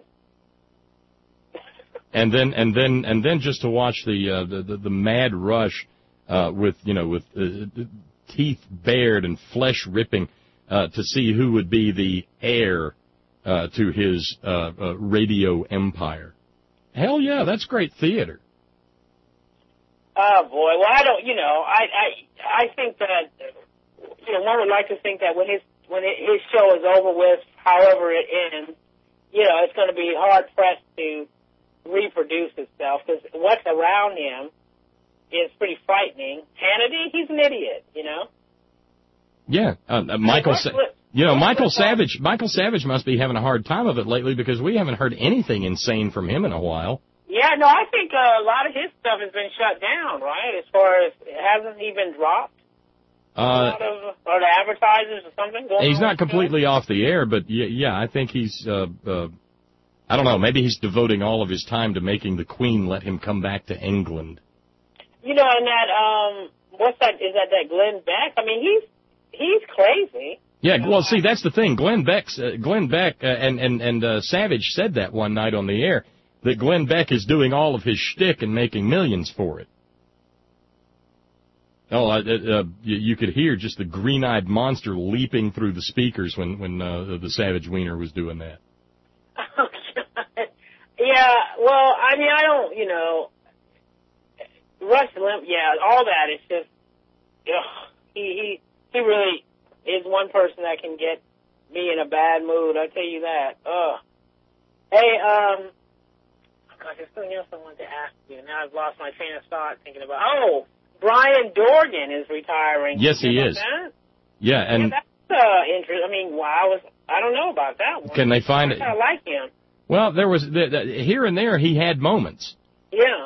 And then just to watch the mad rush with teeth bared and flesh ripping to see who would be the heir to his radio empire. Hell yeah, that's great theater. Oh boy, well I don't, I think that one would like to think that when his show is over with, however it ends, it's going to be hard pressed to reproduce itself because what's around him is pretty frightening. Hannity, he's an idiot, Yeah, Michael Savage must be having a hard time of it lately because we haven't heard anything insane from him in a while. Yeah, no, I think a lot of his stuff has been shut down, right? As far as, hasn't he been dropped? Or the advertisers or something? He's not completely off the air, but yeah, I think he's, I don't know, maybe he's devoting all of his time to making the Queen let him come back to England. And that, what's that, is that Glenn Beck? I mean, he's crazy. Yeah, well, see, that's the thing. Glenn Beck and Savage said that one night on the air, that Glenn Beck is doing all of his shtick and making millions for it. Oh, you could hear just the green-eyed monster leaping through the speakers when the Savage Wiener was doing that. Oh, God. Yeah, well, I mean, I don't, Rush Limbaugh, yeah, all that is just, he really is one person that can get me in a bad mood, I tell you that. Hey, gosh, there's something else I wanted to ask you. Now I've lost my train of thought thinking about, Brian Dorgan is retiring. Yes, he is. That? Yeah, and that's interesting. I mean, wow, I don't know about that one. Can they find it? I kind of like him. Well, there was here and there he had moments. Yeah.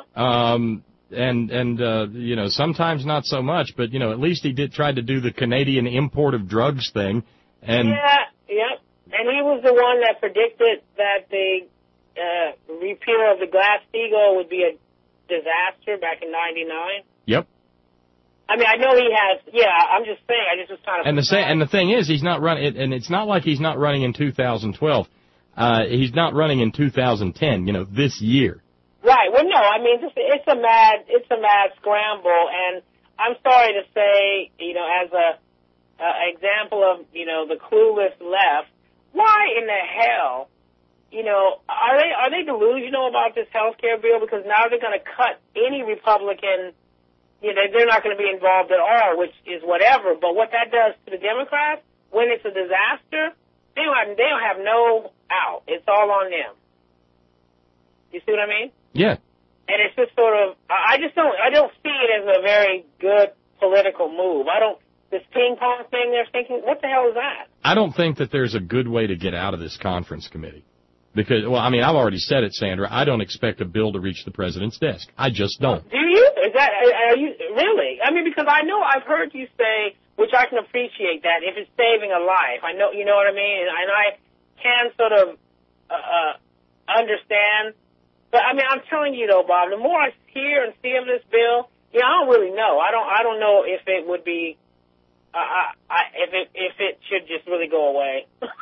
Sometimes not so much, but at least he tried to do the Canadian import of drugs thing. And yeah, and he was the one that predicted that the repeal of the Glass-Steagall would be a disaster back in '99. Yep. I mean, I know he has. Yeah, I'm just saying. I just was trying to. And the thing is, he's not running. And it's not like he's not running in 2012. He's not running in 2010. This year. Right. Well, no. I mean, it's a mad scramble, and I'm sorry to say, as a example of the clueless left, why in the hell, are they delusional about this health care bill? Because now they're going to cut any Republican. They're not going to be involved at all, which is whatever. But what that does to the Democrats, when it's a disaster, they don't have no out. It's all on them. You see what I mean? Yeah. And it's just sort of, I don't see it as a very good political move. This ping pong thing they're thinking, what the hell is that? I don't think that there's a good way to get out of this conference committee. Because, I've already said it, Sandra. I don't expect a bill to reach the president's desk. I just don't. Do you? Are you really? I mean, because I know I've heard you say, which I can appreciate that, if it's saving a life. I know, you know what I mean? And I can sort of understand. But, I'm telling you, though, Bob, the more I hear and see of this bill, I don't really know. I don't know if it would be, if it should just really go away.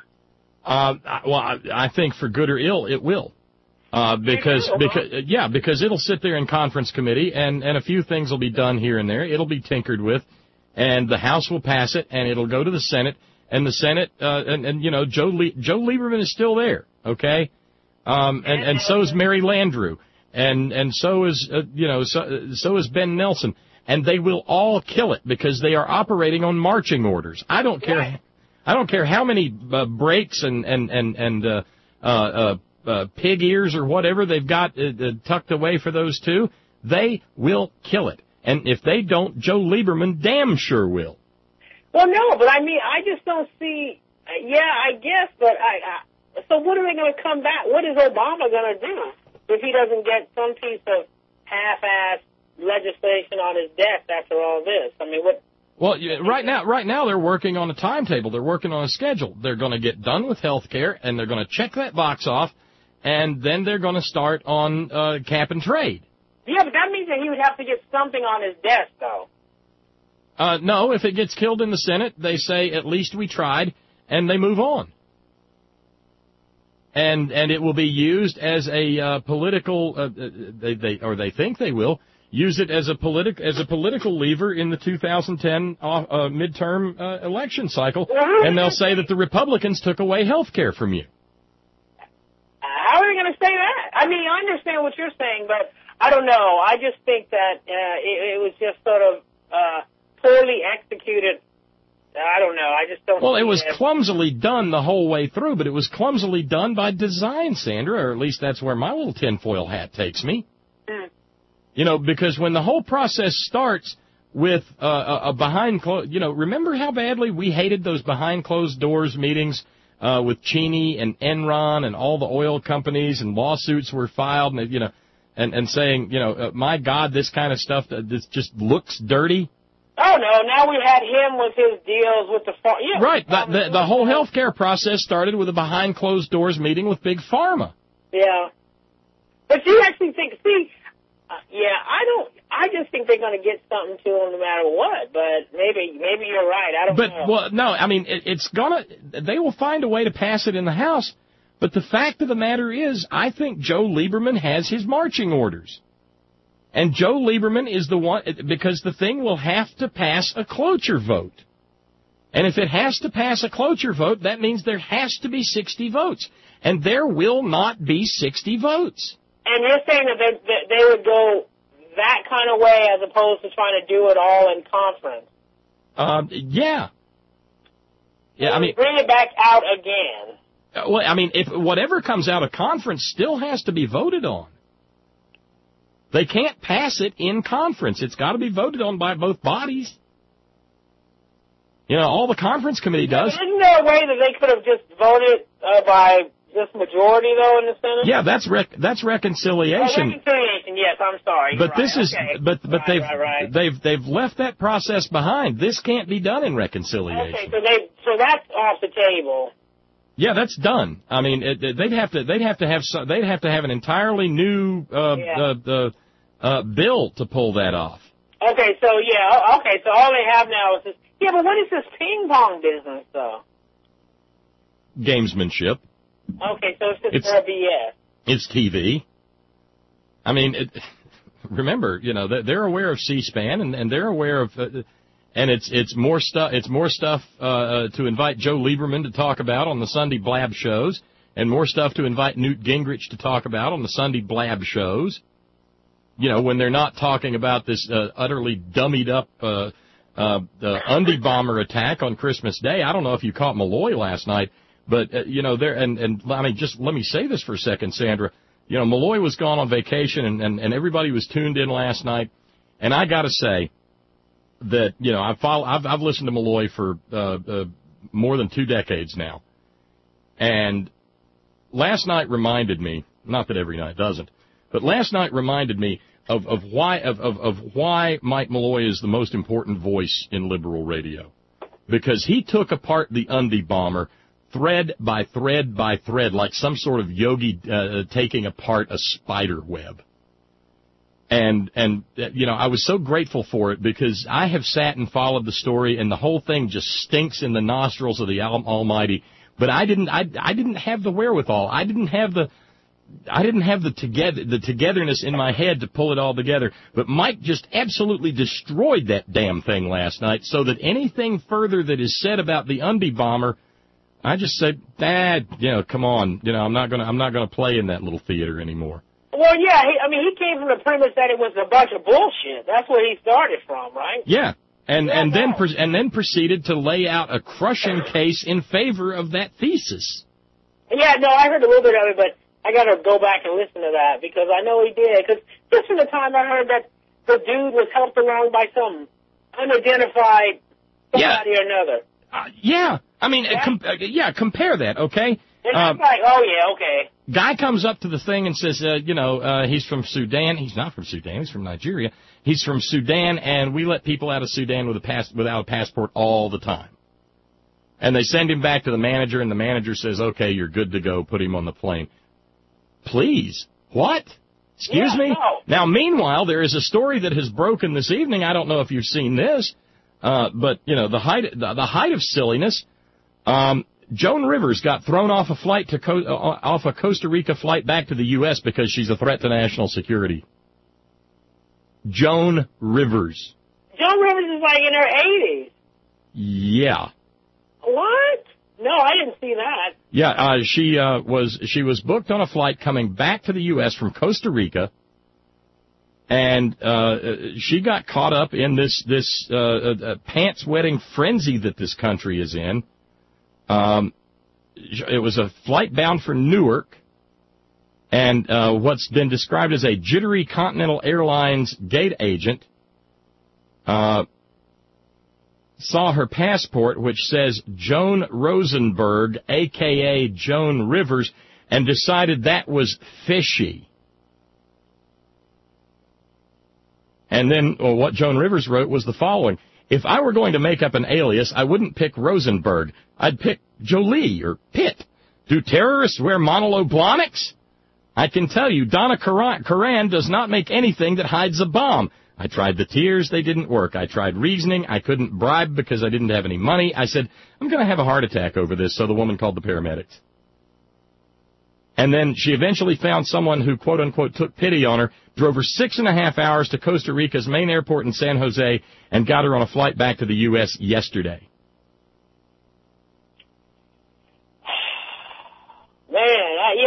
I think for good or ill, it will. Because it'll sit there in conference committee and a few things will be done here and there. It'll be tinkered with, and the House will pass it, and it'll go to the Senate, and the Senate, Joe Lieberman is still there, okay? And so is Mary Landrieu, and so is, so is Ben Nelson, and they will all kill it because they are operating on marching orders. I don't care how many breaks and pig ears or whatever they've got tucked away for those two. They will kill it. And if they don't, Joe Lieberman damn sure will. Well, no, but I just don't see. Yeah, I guess, but so what are they going to come back? What is Obama going to do if he doesn't get some piece of half-assed legislation on his desk after all this? What? Well, right now they're working on a timetable. They're working on a schedule. They're going to get done with health care, and they're going to check that box off, and then they're going to start on cap and trade. Yeah, but that means that he would have to get something on his desk, though. No, if it gets killed in the Senate, they say, at least we tried, and they move on. And it will be used as a political, they think they will, use it as a political lever in the 2010 midterm election cycle, and they'll say that the Republicans took away health care from you. How are they going to say that? I understand what you're saying, but I don't know. I just think that it was just sort of poorly executed. I don't know. I just don't. Well, it was clumsily done the whole way through, but it was clumsily done by design, Sandra, or at least that's where my little tinfoil hat takes me. Because when the whole process starts with a behind closed, remember how badly we hated those behind closed doors meetings with Cheney and Enron and all the oil companies, and lawsuits were filed, and saying, my God, this kind of stuff, this just looks dirty. Oh, no, now we had him with his deals with the farm. Yeah, right, the whole health care process started with a behind closed doors meeting with Big Pharma. Yeah. But you actually think, I just think they're going to get something to him no matter what, but maybe you're right. I don't know. Well, no, they will find a way to pass it in the House, but the fact of the matter is, I think Joe Lieberman has his marching orders. And Joe Lieberman is the one, because the thing will have to pass a cloture vote. And if it has to pass a cloture vote, that means there has to be 60 votes. And there will not be 60 votes. And you're saying that they would go that kind of way as opposed to trying to do it all in conference? Yeah. Yeah, bring it back out again. If whatever comes out of conference still has to be voted on. They can't pass it in conference. It's got to be voted on by both bodies. All the conference committee does. Isn't there a way that they could have just voted by this majority, though, in the Senate? Yeah, that's reconciliation. Reconciliation, yes. I'm sorry. But this is, okay. but they've left that process behind. This can't be done in reconciliation. Okay, so that's off the table. Yeah, that's done. They'd have to have an entirely new bill to pull that off. Okay, so all they have now is this. Yeah, but what is this ping pong business, though? Gamesmanship. Okay, so it's just BS. It's TV. I mean, remember, they're aware of C-SPAN, and they're aware of, and it's more stuff. It's more stuff to invite Joe Lieberman to talk about on the Sunday Blab shows, and more stuff to invite Newt Gingrich to talk about on the Sunday Blab shows. When they're not talking about this utterly dummied up the Undie bomber attack on Christmas Day. I don't know if you caught Malloy last night, but there and I mean, just let me say this for a second, Sandra. Malloy was gone on vacation, and everybody was tuned in last night, and I got to say that I've listened to Malloy for more than 2 decades now, and last night reminded me, not that every night doesn't, but last night reminded me of why Mike Malloy is the most important voice in liberal radio, because he took apart the Undie bomber thread by thread by thread, like some sort of yogi taking apart a spider web. And I was so grateful for it, because I have sat and followed the story, and the whole thing just stinks in the nostrils of the Almighty. But I didn't have the wherewithal. I didn't have the togetherness in my head to pull it all together. But Mike just absolutely destroyed that damn thing last night, so that anything further that is said about the Undie bomber, I just said, come on, I'm not gonna play in that little theater anymore. Well, yeah, he came from the premise that it was a bunch of bullshit. That's where he started from, right? Yeah, and then proceeded to lay out a crushing case in favor of that thesis. Yeah, no, I heard a little bit of it, but I got to go back and listen to that, because I know he did. Because just from the time I heard that the dude was helped along by some unidentified somebody or another. Yeah. I mean, compare that, okay? And it's like, oh, yeah, okay. Guy comes up to the thing and says, he's from Sudan. He's not from Sudan. He's from Nigeria. He's from Sudan, and we let people out of Sudan without a passport all the time. And they send him back to the manager, and the manager says, okay, you're good to go. Put him on the plane. Please. What? Excuse me? No. Now, meanwhile, there is a story that has broken this evening. I don't know if you've seen this, but, the height of silliness. Joan Rivers got thrown off off a Costa Rica flight back to the U.S. because she's a threat to national security. Joan Rivers. Joan Rivers is like in her 80s. Yeah. What? No, I didn't see that. Yeah, she was booked on a flight coming back to the U.S. from Costa Rica, and she got caught up in this pants-wetting frenzy that this country is in. It was a flight bound for Newark, and what's been described as a jittery Continental Airlines gate agent saw her passport, which says Joan Rosenberg, a.k.a. Joan Rivers, and decided that was fishy. And then what Joan Rivers wrote was the following: if I were going to make up an alias, I wouldn't pick Rosenberg. I'd pick Jolie or Pitt. Do terrorists wear monoloblonics? I can tell you, Donna Karan does not make anything that hides a bomb. I tried the tears, they didn't work. I tried reasoning, I couldn't bribe because I didn't have any money. I said, I'm going to have a heart attack over this, so the woman called the paramedics. And then she eventually found someone who, quote-unquote, took pity on her, drove her 6.5 hours to Costa Rica's main airport in San Jose, and got her on a flight back to the U.S. yesterday. Man,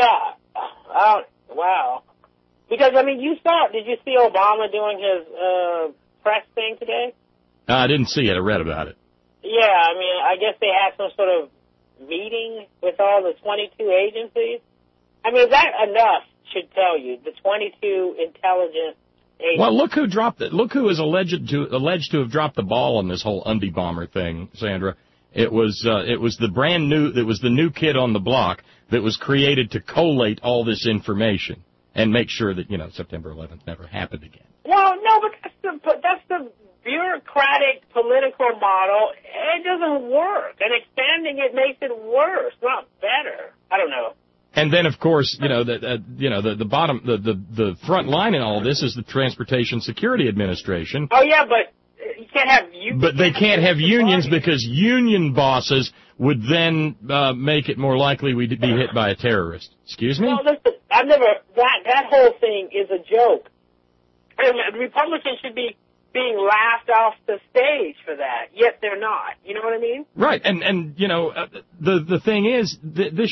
wow. Because, did you see Obama doing his press thing today? I didn't see it. I read about it. Yeah, I guess they had some sort of meeting with all the 22 agencies. That enough should tell you, the 22 intelligence agencies. Well, look who is alleged to have dropped the ball on this whole Undie bomber thing, Sandra. It was the new kid on the block that was created to collate all this information and make sure that, September 11th never happened again. Well, no, but that's the bureaucratic political model. It doesn't work. And expanding it makes it worse, not better. I don't know. And then, of course, the bottom, the front line in all of this is the Transportation Security Administration. Oh yeah, but you can't have unions. But they can't have unions because union bosses would then make it more likely we'd be hit by a terrorist. Excuse me? No, listen, that whole thing is a joke. And Republicans should be being laughed off the stage for that, yet they're not. You know what I mean? Right, and the thing is, this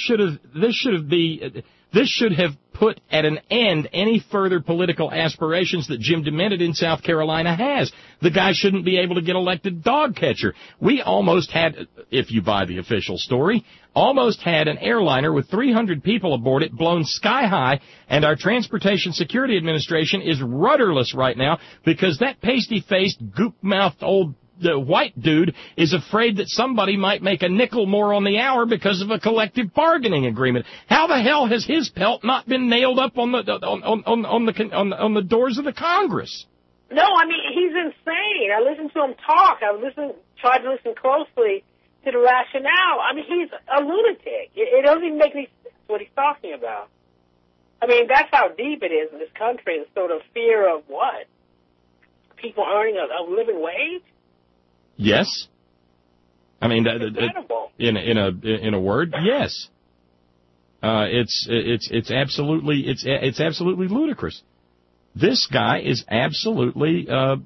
should have put at an end any further political aspirations that Jim DeMented in South Carolina has. The guy shouldn't be able to get elected dog catcher. We almost had, if you buy the official story, almost had an airliner with 300 people aboard it blown sky high, and our Transportation Security Administration is rudderless right now because that pasty-faced, goop-mouthed old white dude is afraid that somebody might make a nickel more on the hour because of a collective bargaining agreement. How the hell has his pelt not been nailed up on the doors of the Congress? No, I mean, he's insane. I listened to him talk. Tried to listen closely to the rationale. I mean, he's a lunatic. It doesn't even make any sense what he's talking about. I mean, that's how deep it is in this country, the sort of fear of what? People earning a living wage? Yes. I mean, in a word, yes. It's absolutely ludicrous. This guy is absolutely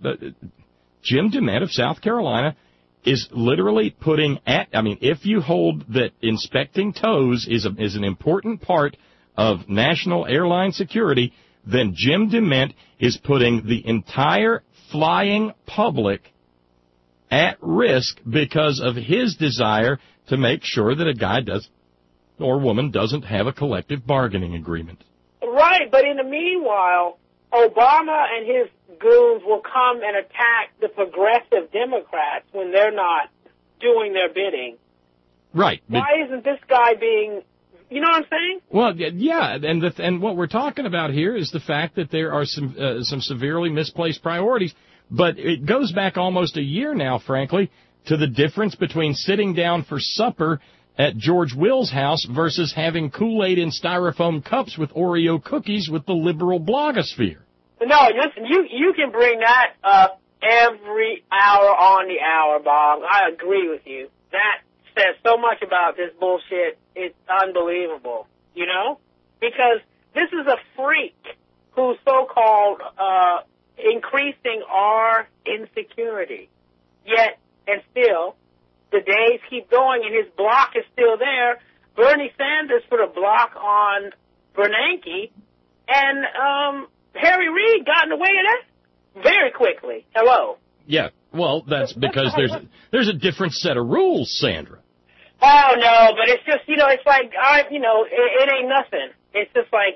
Jim DeMent of South Carolina is literally putting if you hold that inspecting toes is an important part of national airline security, then Jim DeMent is putting the entire flying public at risk because of his desire to make sure that a guy or woman doesn't have a collective bargaining agreement. Right, but in the meanwhile, Obama and his goons will come and attack the progressive Democrats when they're not doing their bidding. Right. Why isn't this guy being, you know what I'm saying? Well, yeah, and what we're talking about here is the fact that there are some severely misplaced priorities. But it goes back almost a year now, frankly, to the difference between sitting down for supper at George Will's house versus having Kool-Aid in styrofoam cups with Oreo cookies with the liberal blogosphere. No, listen, you can bring that up every hour on the hour, Bob. I agree with you. That says so much about this bullshit. It's unbelievable, you know? Because this is a freak who's so-called increasing our insecurity. Yet, and still, the days keep going and his block is still there. Bernie Sanders put a block on Bernanke, and Harry Reid got in the way of that very quickly. Hello. Yeah, well, that's because there's a different set of rules, Sandra. Oh, no, but it's just, it's like, it ain't nothing. It's just like...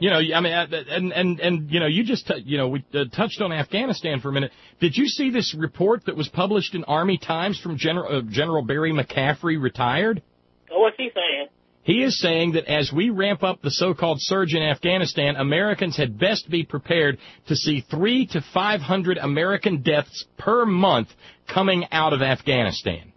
you just, we touched on Afghanistan for a minute. Did you see this report that was published in Army Times from General Barry McCaffrey, retired? What's he saying? He is saying that as we ramp up the so-called surge in Afghanistan, Americans had best be prepared to see 300 to 500 American deaths per month coming out of Afghanistan.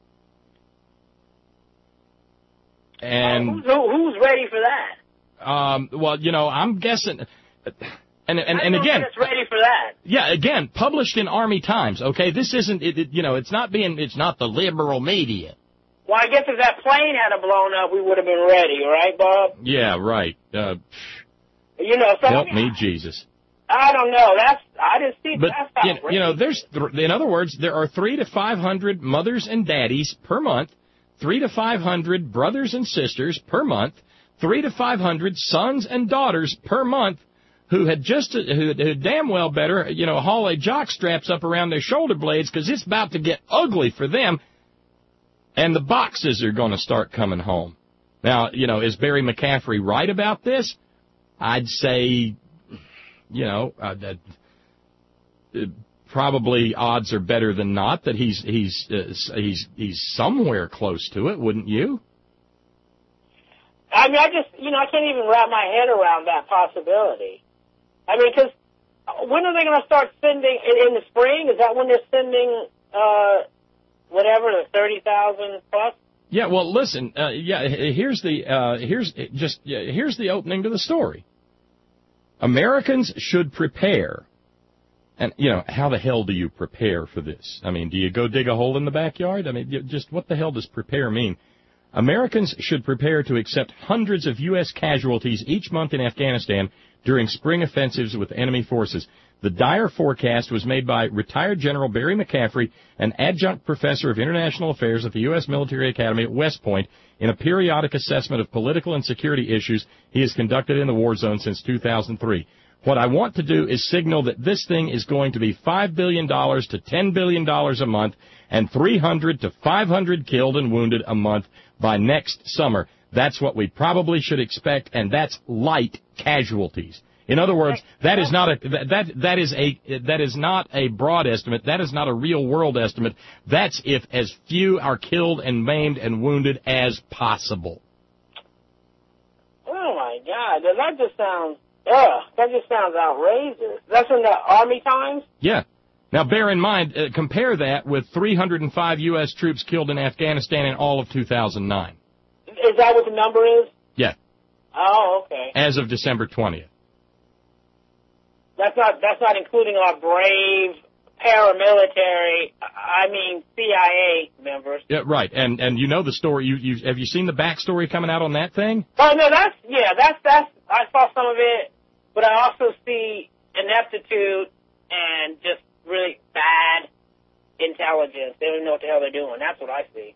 And who's ready for that? I'm guessing, and again, it's ready for that. Yeah, again, published in Army Times. Okay, this isn't, it's not the liberal media. Well, I guess if that plane had blown up, we would have been ready, right, Bob? Yeah, right. Help me, Jesus. I don't know. I just see. But in other words, there are 300 to 500 mothers and daddies per month, 300 to 500 brothers and sisters per month, 300 to 500 sons and daughters per month who damn well better, haul a jock straps up around their shoulder blades because it's about to get ugly for them, and the boxes are going to start coming home. Now, is Barry McCaffrey right about this? I'd say, probably odds are better than not that he's somewhere close to it, wouldn't you? I mean, I can't even wrap my head around that possibility. I mean, because when are they going to start sending, in the spring? Is that when they're sending, the 30,000 plus Yeah, well, listen. Here's the opening to the story. Americans should prepare. And, how the hell do you prepare for this? I mean, do you go dig a hole in the backyard? I mean, just what the hell does prepare mean? Americans should prepare to accept hundreds of U.S. casualties each month in Afghanistan during spring offensives with enemy forces. The dire forecast was made by retired General Barry McCaffrey, an adjunct professor of international affairs at the U.S. Military Academy at West Point, in a periodic assessment of political and security issues he has conducted in the war zone since 2003. What I want to do is signal that this thing is going to be $5 billion to $10 billion a month and 300 to 500 killed and wounded a month by next summer. That's what we probably should expect, and that's light casualties. In other words, that is not a broad estimate. That is not a real world estimate. That's if as few are killed and maimed and wounded as possible. Oh my God, that just sounds outrageous. That's in the Army Times? Yeah. Now bear in mind, compare that with 305 U.S. troops killed in Afghanistan in all of 2009. Is that what the number is? Yeah. Oh, okay. As of December 20th. That's not including our brave paramilitary, CIA members. Yeah, right. And you know the story. Have you seen the backstory coming out on that thing? Oh no, that's I saw some of it, but I also see ineptitude and just really bad intelligence. They don't even know what the hell they're doing. That's what I see.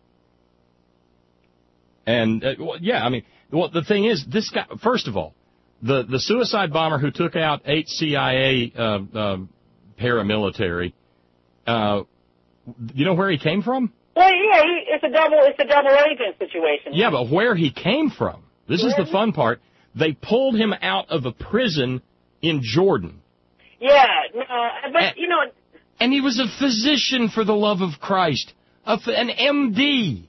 And the thing is, this guy. First of all, the suicide bomber who took out 8 CIA paramilitary. You know where he came from? Well, yeah, it's a double agent situation. Yeah, but where he came from? This is the fun part. They pulled him out of a prison in Jordan. Yeah, but and he was a physician, for the love of Christ, an MD.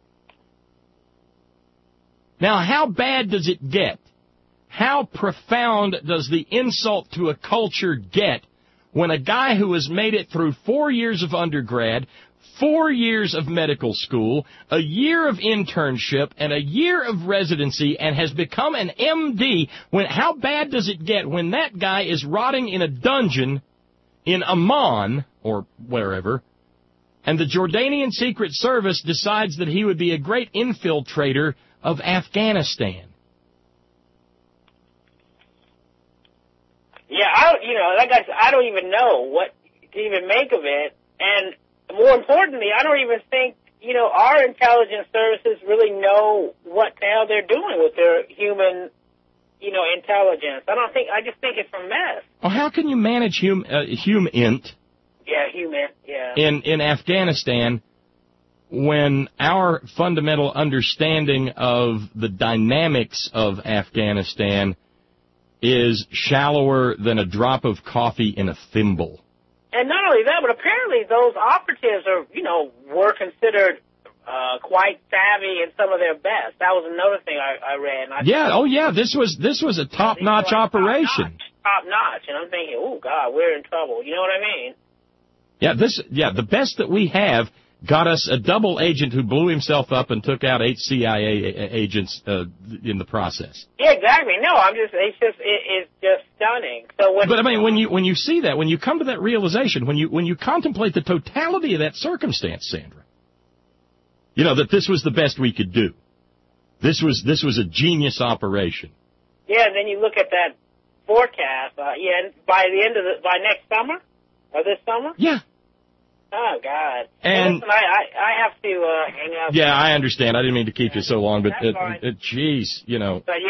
Now, how bad does it get? How profound does the insult to a culture get when a guy who has made it through 4 years of undergrad, 4 years of medical school, a year of internship, and a year of residency, and has become an MD, how bad does it get when that guy is rotting in a dungeon in Amman, or wherever, and the Jordanian Secret Service decides that he would be a great infiltrator of Afghanistan? Yeah, I don't even know what to even make of it. And more importantly, I don't even think, our intelligence services really know what the hell they're doing with their human, intelligence. I just think it's a mess. Well, how can you manage HUMINT? Yeah, HUMINT, yeah. In Afghanistan, when our fundamental understanding of the dynamics of Afghanistan is shallower than a drop of coffee in a thimble. And not only that, but apparently those operatives were considered quite savvy in some of their best. That was another thing I read. This was a top-notch operation. Top-notch, and I'm thinking, oh God, we're in trouble. You know what I mean? The best that we have got us a double agent who blew himself up and took out 8 CIA agents in the process. Yeah, exactly. No, it's just stunning. So when you see that, when you come to that realization, when you contemplate the totality of that circumstance, Sandra, that this was the best we could do. This was a genius operation. Yeah, and then you look at that forecast. By next summer or this summer. Yeah. Oh, God. And listen, I have to hang up. Yeah, I understand. I didn't mean to keep you so long, but geez, But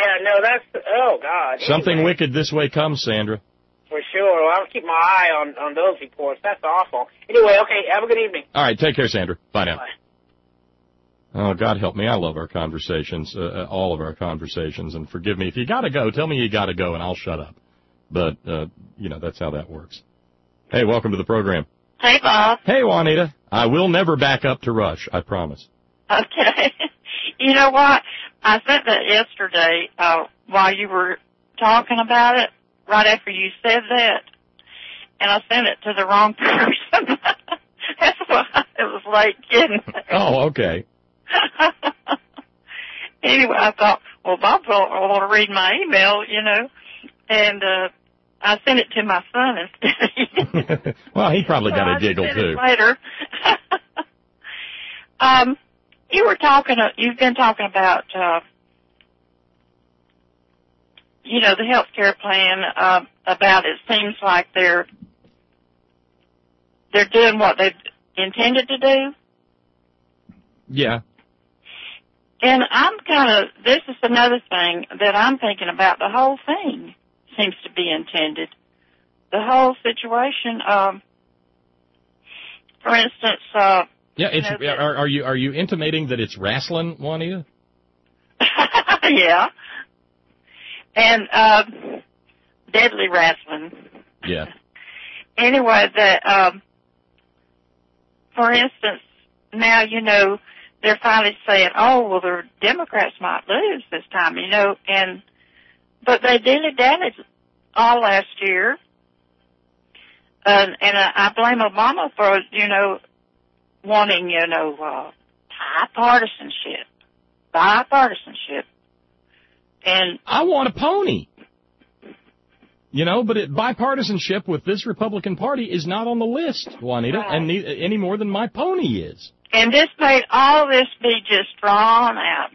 oh, God. Something anyway. wicked this way comes, Sandra. For sure. Well, I'll keep my eye on those reports. That's awful. Anyway, okay, have a good evening. All right, take care, Sandra. Bye now. Bye. Oh, God help me. I love our conversations, all of our conversations, and forgive me. If you got to go, tell me you got to go, and I'll shut up. But, that's how that works. Hey, welcome to the program. Hey, Bob. Hey, Juanita. I will never back up to Rush, I promise. Okay. You know what? I sent that yesterday while you were talking about it, right after you said that, and I sent it to the wrong person. That's why it was late getting it. Oh, okay. Anyway, I thought, well, Bob will want to read my email, you know, and I sent it to my son instead. Well, he probably got a giggle, too. Later. You've been talking about, you know, the health care plan, about it seems like they're doing what they've intended to do. Yeah. And this is another thing that I'm thinking about. The whole thing seems to be intended. The whole situation, for instance, yeah, it's, are you intimating that it's wrestling, Juanita? Yeah. And, deadly wrestling. Yeah. Anyway, for instance, now, you know, they're finally saying, oh, well, the Democrats might lose this time, you know, but they dilly-dallied all last year. And I blame Obama for, you know, wanting, you know, bipartisanship. And I want a pony. You know, but bipartisanship with this Republican Party is not on the list, Juanita, right. and any more than my pony is. And this made all this be just drawn out.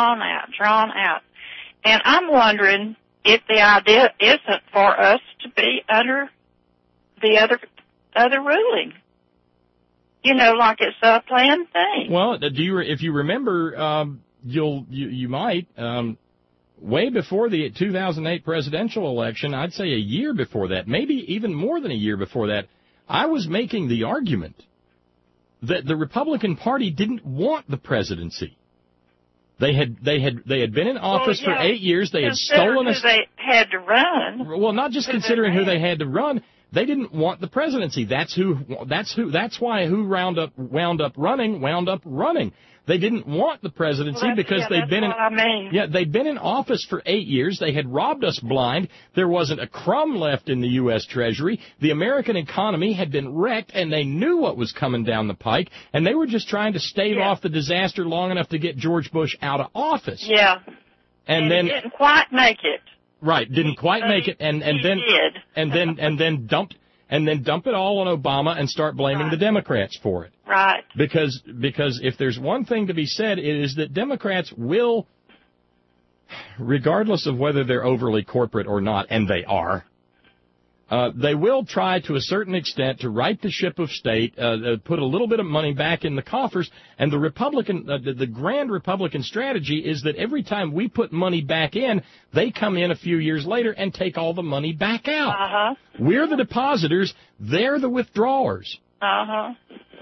And I'm wondering if the idea isn't for us to be under the other ruling. You know, like it's a planned thing. Well, if you remember, you might, way before the 2008 presidential election, I'd say a year before that, maybe even more than a year before that, I was making the argument that the Republican Party didn't want the presidency. They had been in office for 8 years. They had stolen us. They had to run. Well, not just considering who they had to run. They didn't want the presidency. That's why who wound up running. They didn't want the presidency because they'd been in office for 8 years. They had robbed us blind. There wasn't a crumb left in the U.S. Treasury. The American economy had been wrecked, and they knew what was coming down the pike, and they were just trying to stave off the disaster long enough to get George Bush out of office. Yeah. And then didn't quite make it. Right, didn't quite make it, and then dump it all on Obama and start blaming the Democrats for it. Right. Because if there's one thing to be said, it is that Democrats will, regardless of whether they're overly corporate or not, and they are, they will try to a certain extent to right the ship of state, put a little bit of money back in the coffers, and the grand Republican strategy is that every time we put money back in, they come in a few years later and take all the money back out. Uh-huh. We're the depositors, they're the withdrawers. Uh-huh.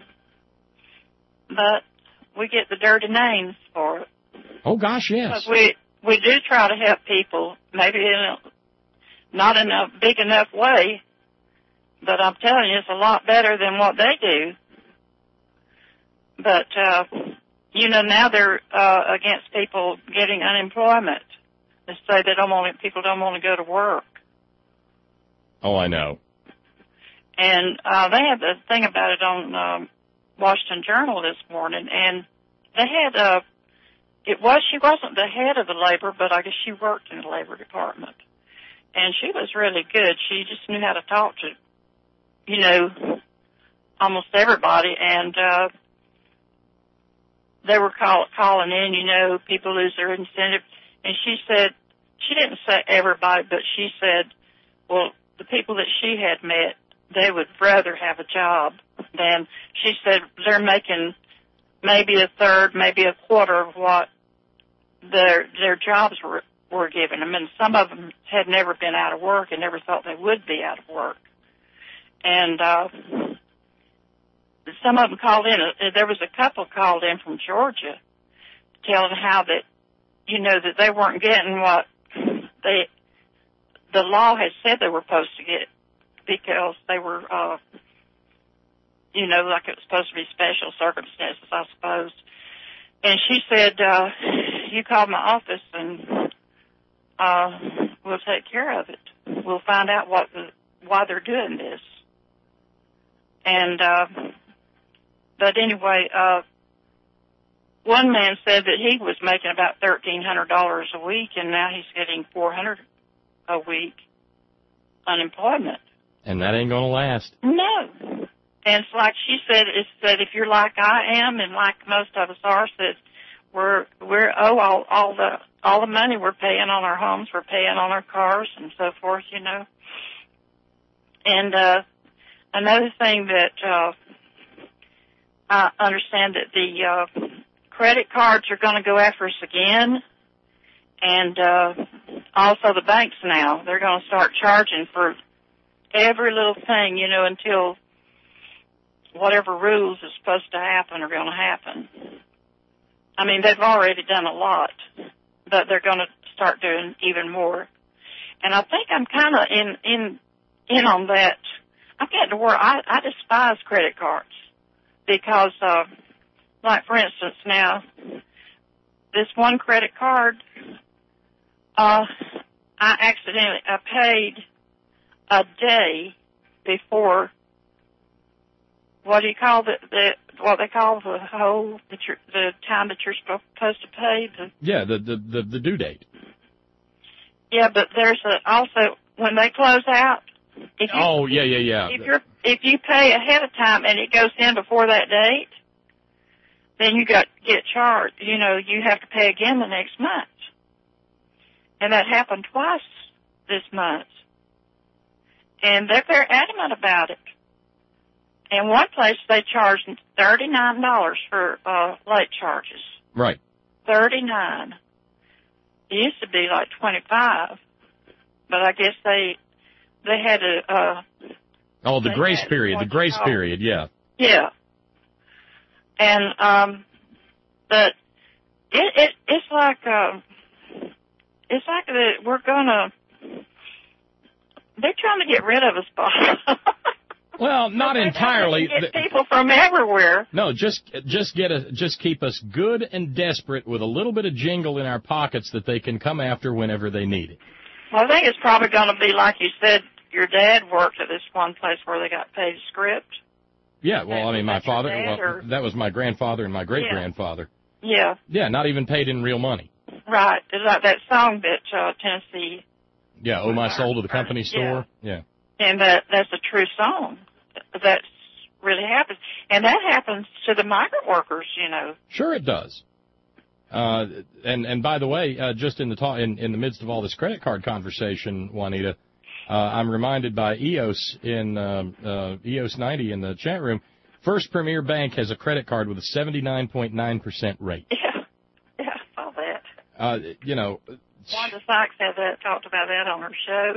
But we get the dirty names for it. Oh, gosh, yes. Because we do try to help people, maybe not in a big enough way, but I'm telling you, it's a lot better than what they do. But, you know, now they're against people getting unemployment. They say people don't want to go to work. Oh, I know. And they had the thing about it on Washington Journal this morning, and they had she wasn't the head of the labor, but I guess she worked in the labor department. And she was really good. She just knew how to talk to, you know, almost everybody. And they were calling in, you know, people lose their incentive. And she said, she didn't say everybody, but she said, well, the people that she had met, they would rather have a job than, she said, they're making maybe a third, maybe a quarter of what their jobs were given. I mean, some of them had never been out of work and never thought they would be out of work. And some of them called in. There was a couple called in from Georgia telling how that, you know, that they weren't getting what the law had said they were supposed to get because they were, you know, like it was supposed to be special circumstances, I suppose. And she said, you call my office and we'll take care of it. We'll find out why they're doing this. And, but anyway, one man said that he was making about $1,300 a week, and now he's getting $400 a week unemployment. And that ain't going to last. No. And it's like she said, it's that if you're like I am, and like most of us are, that we're all the money we're paying on our homes, we're paying on our cars and so forth, you know. And another thing that I understand that the credit cards are going to go after us again, and also the banks now. They're going to start charging for every little thing, you know, until whatever rules is supposed to happen are going to happen. I mean, they've already done a lot, but they're going to start doing even more. And I think I'm kind of in on that. I'm getting to where I despise credit cards because, like, for instance, now, this one credit card, I paid a day before, what do you call what they call the whole, the time that you're supposed to pay? The due date. Yeah, but there's also, when they close out, if you pay ahead of time and it goes in before that date, then you get charged. You know, you have to pay again the next month. And that happened twice this month. And they're very adamant about it. In one place, they charged $39 for late charges. Right. $39. It used to be like $25, but I guess they had a. The grace period. The grace period. Yeah. Yeah. And but it's like that we're gonna. They're trying to get rid of us, Bob. Well, not entirely. Get people from everywhere. No, just keep us good and desperate with a little bit of jingle in our pockets that they can come after whenever they need it. Well, I think it's probably going to be like you said. Your dad worked at this one place where they got paid script. Yeah, well, I mean, my father. That was my grandfather and my great grandfather. Yeah. Yeah, not even paid in real money. Right. It's like that song that Tennessee. Yeah, "Oh My Soul to the Company Store." Yeah. And that's a true song. That really happens. And that happens to the migrant workers, you know. Sure it does. And by the way, just in the midst of all this credit card conversation, Juanita, I'm reminded by EOS in EOS 90 in the chat room, First Premier Bank has a credit card with a 79.9% rate. Yeah, I saw that. You know. Wanda Sykes talked about that on her show.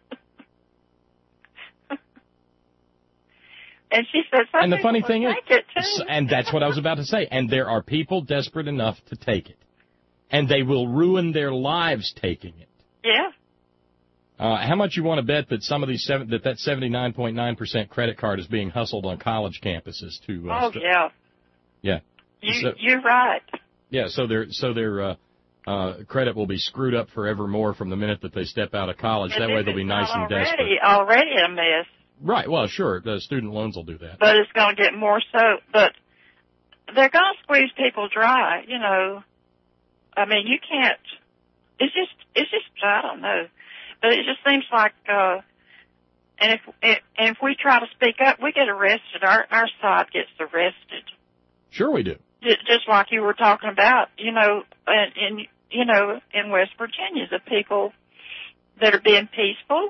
And she said, and the funny thing is, too. And that's what I was about to say, and there are people desperate enough to take it. And they will ruin their lives taking it. Yeah. How much you want to bet that some of these that 79.9% credit card is being hustled on college campuses to? Yeah. Yeah. You're right. Yeah. So their credit will be screwed up forevermore from the minute that they step out of college. That way they'll be nice and desperate. Already a mess. Right. Well, sure. The student loans will do that. But it's going to get more so. But they're going to squeeze people dry. You know. I mean, you can't. It's just. I don't know. But it just seems like, and if we try to speak up, we get arrested. Our side gets arrested. Sure, we do. Just like you were talking about, you know, in West Virginia, the people that are being peaceful.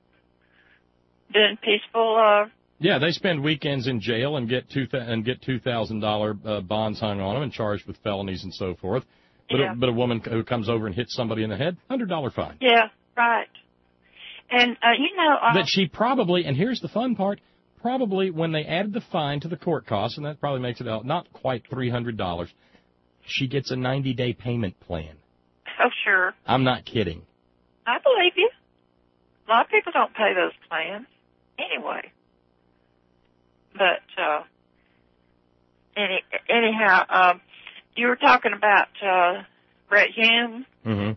Yeah, they spend weekends in jail and get $2,000 bonds hung on them and charged with felonies and so forth. But a woman who comes over and hits somebody in the head, $100 fine. Yeah, right. And that she probably, and here's the fun part, probably when they added the fine to the court costs, and that probably makes it out not quite $300, she gets a 90-day payment plan. Oh, sure. I'm not kidding. I believe you. A lot of people don't pay those plans anyway. But anyhow, you were talking about Brett Hume. Mm-hmm.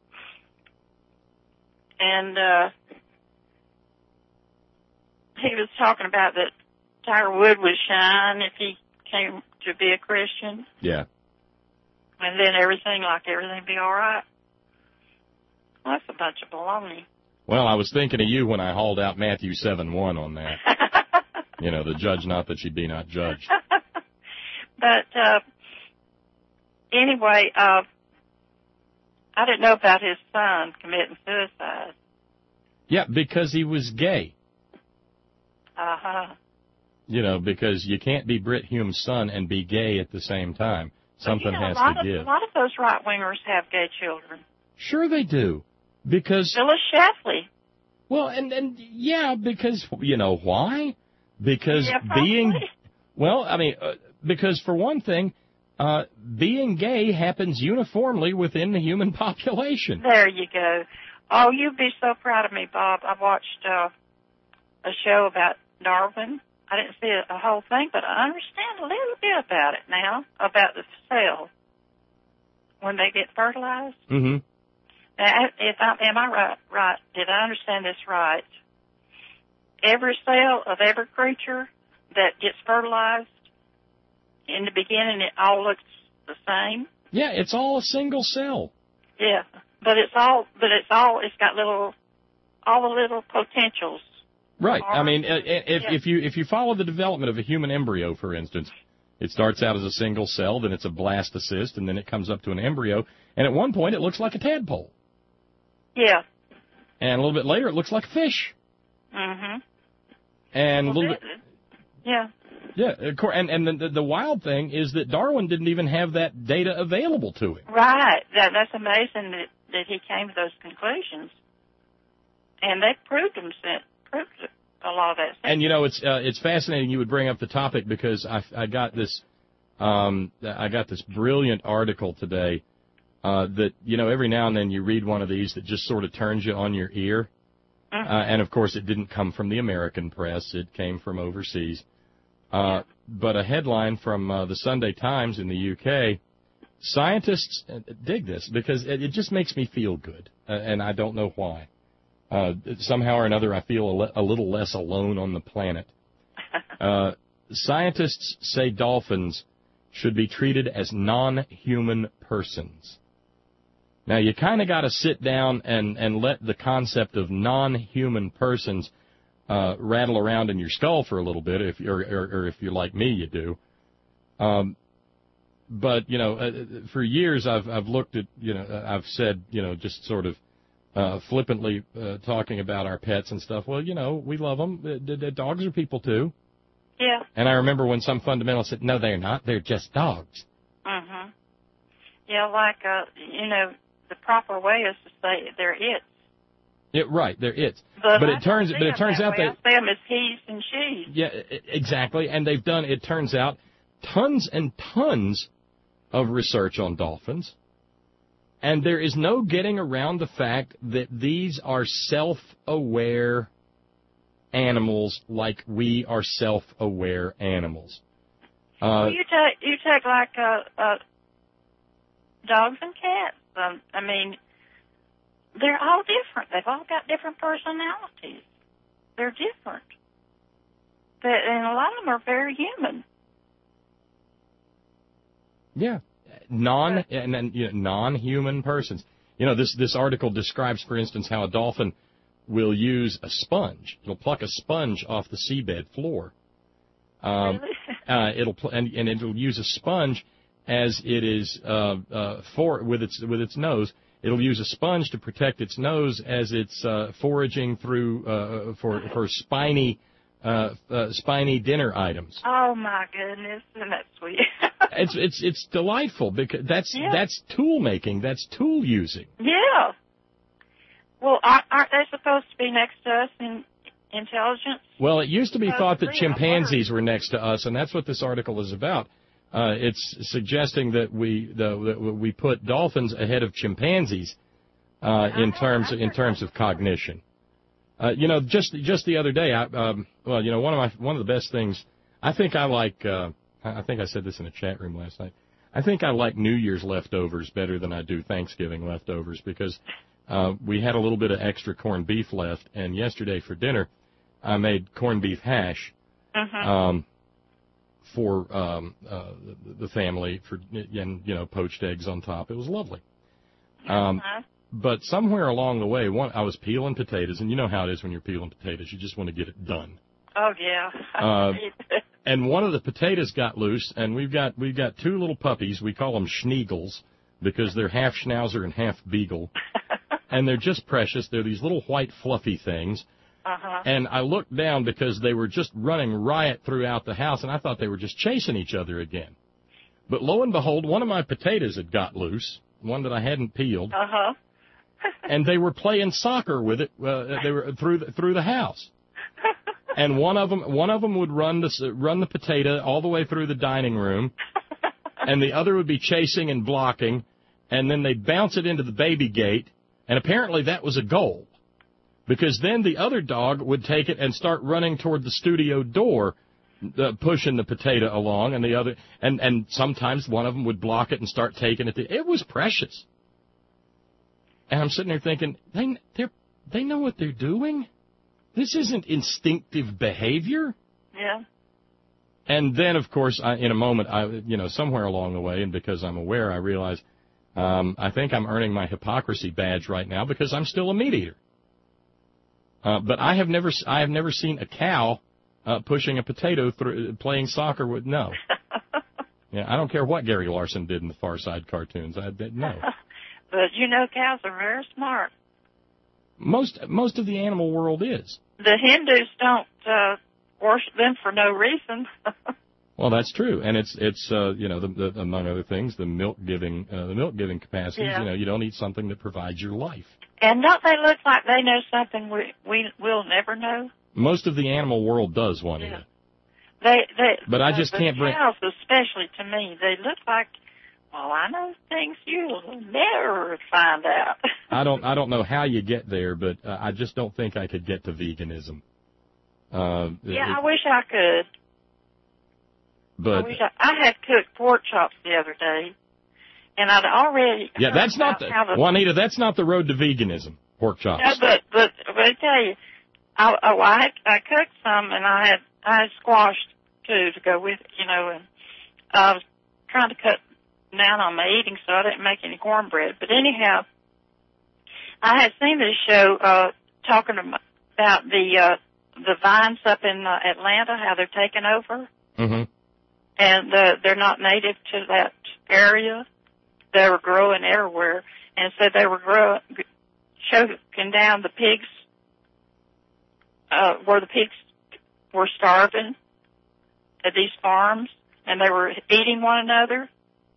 And he was talking about that Tiger Woods would shine if he came to be a Christian. Yeah. and then everything be all right. Well, that's a bunch of baloney. Well, I was thinking of you when I hauled out Matthew 7:1 on that. You know, the judge not that she be not judged. But anyway, I didn't know about his son committing suicide. Yeah, because he was gay. Uh-huh. You know, because you can't be Brit Hume's son and be gay at the same time. Something has to give. A lot of those right-wingers have gay children. Sure they do. Because... Phyllis Schlafly. Well, and yeah, because, you know why? Because because for one thing, being gay happens uniformly within the human population. There you go. Oh, you'd be so proud of me, Bob. I watched a show about Darwin. I didn't see a whole thing, but I understand a little bit about it now, about the cell when they get fertilized. Mm-hmm. Am I right? Did I understand this right? Every cell of every creature that gets fertilized, in the beginning it all looks the same. Yeah, it's all a single cell. Yeah, it's got all the little potentials. Right. I mean, if you follow the development of a human embryo, for instance, it starts out as a single cell, then it's a blastocyst, and then it comes up to an embryo, and at one point it looks like a tadpole. Yeah. And a little bit later it looks like a fish. Mm-hmm. And a little bit. Yeah. Yeah, and the wild thing is that Darwin didn't even have that data available to him. Right. That's amazing that he came to those conclusions. And they proved a lot of that stuff. And, you know, it's fascinating you would bring up the topic because I got this brilliant article today that, you know, every now and then you read one of these that just sort of turns you on your ear. Mm-hmm. And, of course, it didn't come from the American press. It came from overseas. But a headline from the Sunday Times in the UK, scientists dig this because it just makes me feel good, and I don't know why. Somehow or another, I feel a little less alone on the planet. Scientists say dolphins should be treated as non-human persons. Now, you kind of got to sit down and let the concept of non-human persons rattle around in your skull for a little bit, if you're like me, you do. But, you know, for years I've looked at, you know, I've said, you know, just sort of flippantly talking about our pets and stuff. Well, you know, we love them. The dogs are people too. Yeah. And I remember when some fundamentalist said, no, they're not. They're just dogs. Mm-hmm. Yeah, like, you know, the proper way is to say they're it. Yeah, right, they're it. But it turns out they I see them as he's and she's. Yeah, exactly. And they've done, it turns out, tons and tons of research on dolphins. And there is no getting around the fact that these are self-aware animals like we are self-aware animals. Well, you take like dogs and cats. I mean, they're all different. They've all got different personalities. They're different. And a lot of them are very human. Yeah. Non-human persons. You know, this article describes, for instance, how a dolphin will use a sponge. It'll pluck a sponge off the seabed floor. Really? It'll use a sponge as it is with its nose. It'll use a sponge to protect its nose as it's foraging through for spiny dinner items. Oh my goodness, isn't that sweet? It's delightful because that's tool making, that's tool using. Yeah. Well, aren't they supposed to be next to us in intelligence? Well, it used to be thought that chimpanzees were next to us, and that's what this article is about. It's suggesting that we put dolphins ahead of chimpanzees in terms of cognition. You know, just the other day, you know, one of the best things I think I like. I think I said this in a chat room last night. I think I like New Year's leftovers better than I do Thanksgiving leftovers because we had a little bit of extra corned beef left, and yesterday for dinner I made corned beef hash. Mm-hmm. for the family, and poached eggs on top. It was lovely. But somewhere along the way, I was peeling potatoes, and you know how it is when you're peeling potatoes. You just want to get it done. Oh, yeah. And one of the potatoes got loose, and we've got two little puppies. We call them Schneagles because they're half Schnauzer and half Beagle. And they're just precious. They're these little white fluffy things. And I looked down because they were just running riot throughout the house, and I thought they were just chasing each other again. But lo and behold, one of my potatoes had got loose, one that I hadn't peeled. And they were playing soccer with it. They were through the house. And one of them would run the potato all the way through the dining room, and the other would be chasing and blocking, and then they'd bounce it into the baby gate, and apparently that was a goal, because then the other dog would take it and start running toward the studio door, pushing the potato along, and the other, and sometimes one of them would block it and start taking it. It was precious. And I'm sitting there thinking, they know what they're doing? This isn't instinctive behavior. Yeah. And then, of course, in a moment, somewhere along the way, and because I'm aware, I realize I think I'm earning my hypocrisy badge right now because I'm still a meat eater. But I have never seen a cow pushing a potato through playing soccer with no. Yeah, I don't care what Gary Larson did in the Far Side cartoons. No. But cows are very smart. Most of the animal world is. The Hindus don't worship them for no reason. Well, that's true, and it's among other things, the milk giving capacities. Yeah. You don't eat something that provides your life. And don't they look like they know something we'll never know? Most of the animal world does, Juanita. But I just can't bring. Cows, especially to me, they look like. Well, I know things you'll never find out. I don't know how you get there, but I just don't think I could get to veganism. I wish I could. But I had cooked pork chops the other day, and I'd already. Yeah, that's not Juanita. That's not the road to veganism. Pork chops. Yeah, but I tell you, I cooked some, and I had squash too to go with it, and I was trying to cut down on my eating, so I didn't make any cornbread. But anyhow, I had seen this show talking about the vines up in Atlanta, how they're taking over, and they're not native to that area. They were growing everywhere, and so they were choking down the pigs, where the pigs were starving at these farms, and they were eating one another.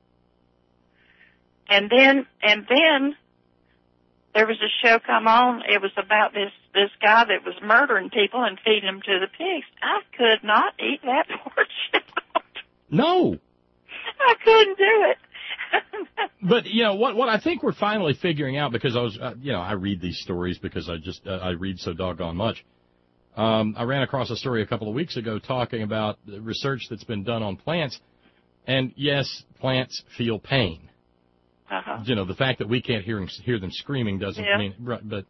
And then there was a show come on. It was about this guy that was murdering people and feeding them to the pigs. I could not eat that portion. No. I couldn't do it. But what I think we're finally figuring out, because I was I read these stories because I read so doggone much. I ran across a story a couple of weeks ago talking about the research that's been done on plants, and yes, plants feel pain. The fact that we can't hear them screaming doesn't mean, but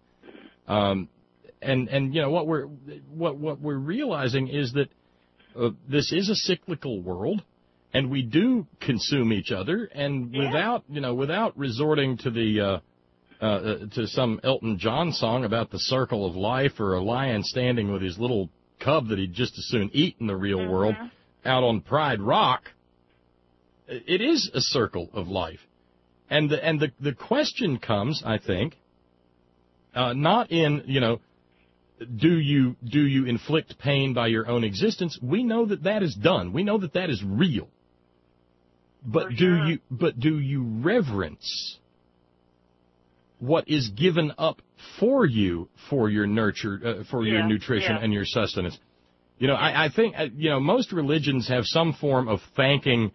what we're realizing is that this is a cyclical world, and we do consume each other, and without resorting to the to some Elton John song about the circle of life, or a lion standing with his little cub that he'd just as soon eat in the real world out on Pride Rock. It is a circle of life. And the question comes, I think, not in, do you inflict pain by your own existence? We know that is done. We know that is real. But do you reverence what is given up for you for your nurture, for your nutrition and your sustenance? I think most religions have some form of thanking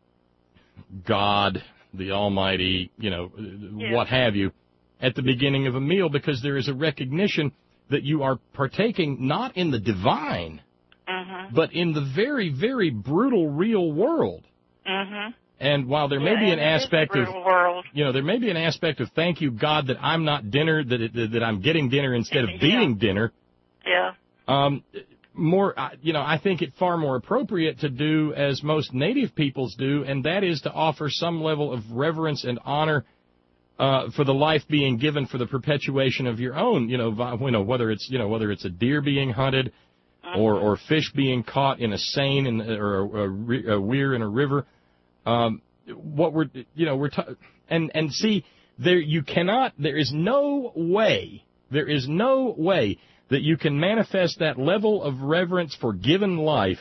God, the Almighty, what have you, at the beginning of a meal, because there is a recognition that you are partaking not in the divine, but in the very, very brutal real world. And while there may be an aspect of, there may be an aspect of thank you, God, that I'm not dinner, that I'm getting dinner instead of being dinner. more, I think it far more appropriate to do as most native peoples do, and that is to offer some level of reverence and honor for the life being given for the perpetuation of your own. Whether it's a deer being hunted, or fish being caught in a seine or a weir in a river. There is no way that you can manifest that level of reverence for given life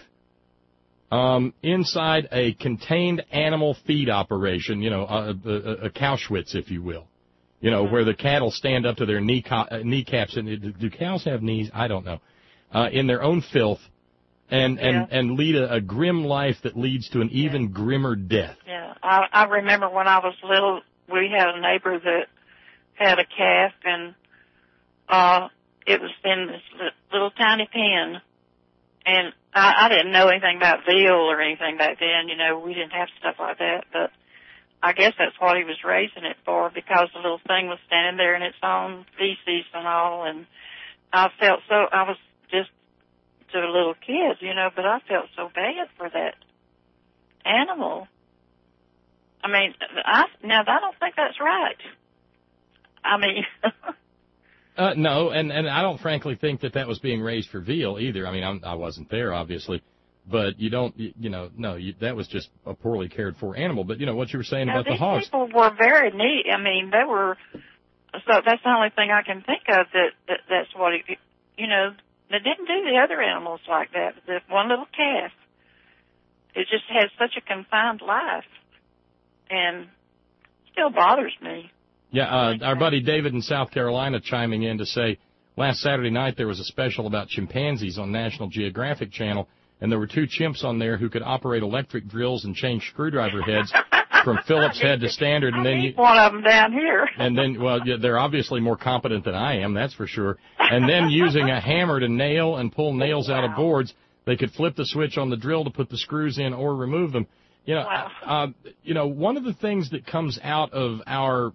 inside a contained animal feed operation, a Cowschwitz, if you will, where the cattle stand up to their kneecaps. And do cows have knees? I don't know. In their own filth, and lead a grim life that leads to an even grimmer death. Yeah, I remember when I was little, we had a neighbor that had a calf, and it was in this little tiny pen, and I didn't know anything about veal or anything back then. We didn't have stuff like that, but I guess that's what he was raising it for, because the little thing was standing there in its own feces and all, and I was just to a little kid, but I felt so bad for that animal. I mean, I don't think that's right. I mean... No, and I don't frankly think that was being raised for veal either. I mean, I wasn't there, obviously, but that was just a poorly cared for animal. But what you were saying about the hogs. These people were very neat. I mean, they were, so that's the only thing I can think of that's what, they didn't do the other animals like that. The one little calf, it just has such a confined life, and still bothers me. Yeah, our buddy David in South Carolina chiming in to say, last Saturday night there was a special about chimpanzees on National Geographic Channel, and there were 2 chimps on there who could operate electric drills and change screwdriver heads from Phillips head to standard. And then one of them down here. And then, they're obviously more competent than I am, that's for sure. And then using a hammer to nail and pull nails out of boards, they could flip the switch on the drill to put the screws in or remove them. One of the things that comes out of our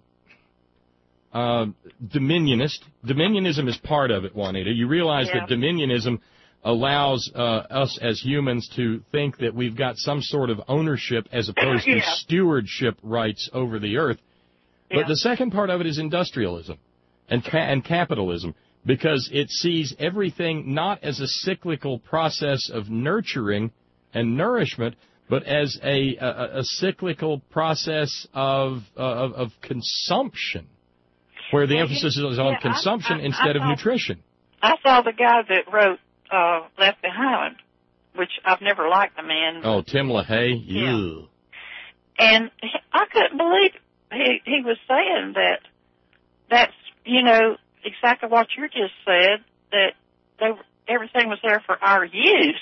Dominionism is part of it, Juanita. You realize that Dominionism allows us as humans to think that we've got some sort of ownership as opposed to stewardship rights over the earth. But the second part of it is industrialism and capitalism, because it sees everything not as a cyclical process of nurturing and nourishment, but as a cyclical process of consumption, where the emphasis is on consumption instead of nutrition. I saw the guy that wrote Left Behind, which I've never liked the man. Oh, Tim LaHaye? Yeah. And I couldn't believe he was saying that's, exactly what you just said, that everything was there for our use.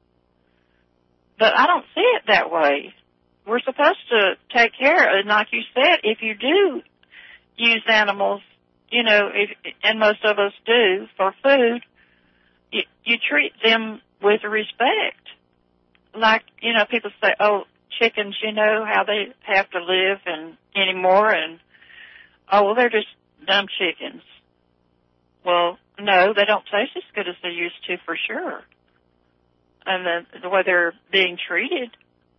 But I don't see it that way. We're supposed to take care of it, like you said, if you do use animals, and most of us do, for food, you treat them with respect. Like, people say, oh, chickens, how they have to live anymore, and, they're just dumb chickens. Well, no, they don't taste as good as they used to, for sure. And the way they're being treated.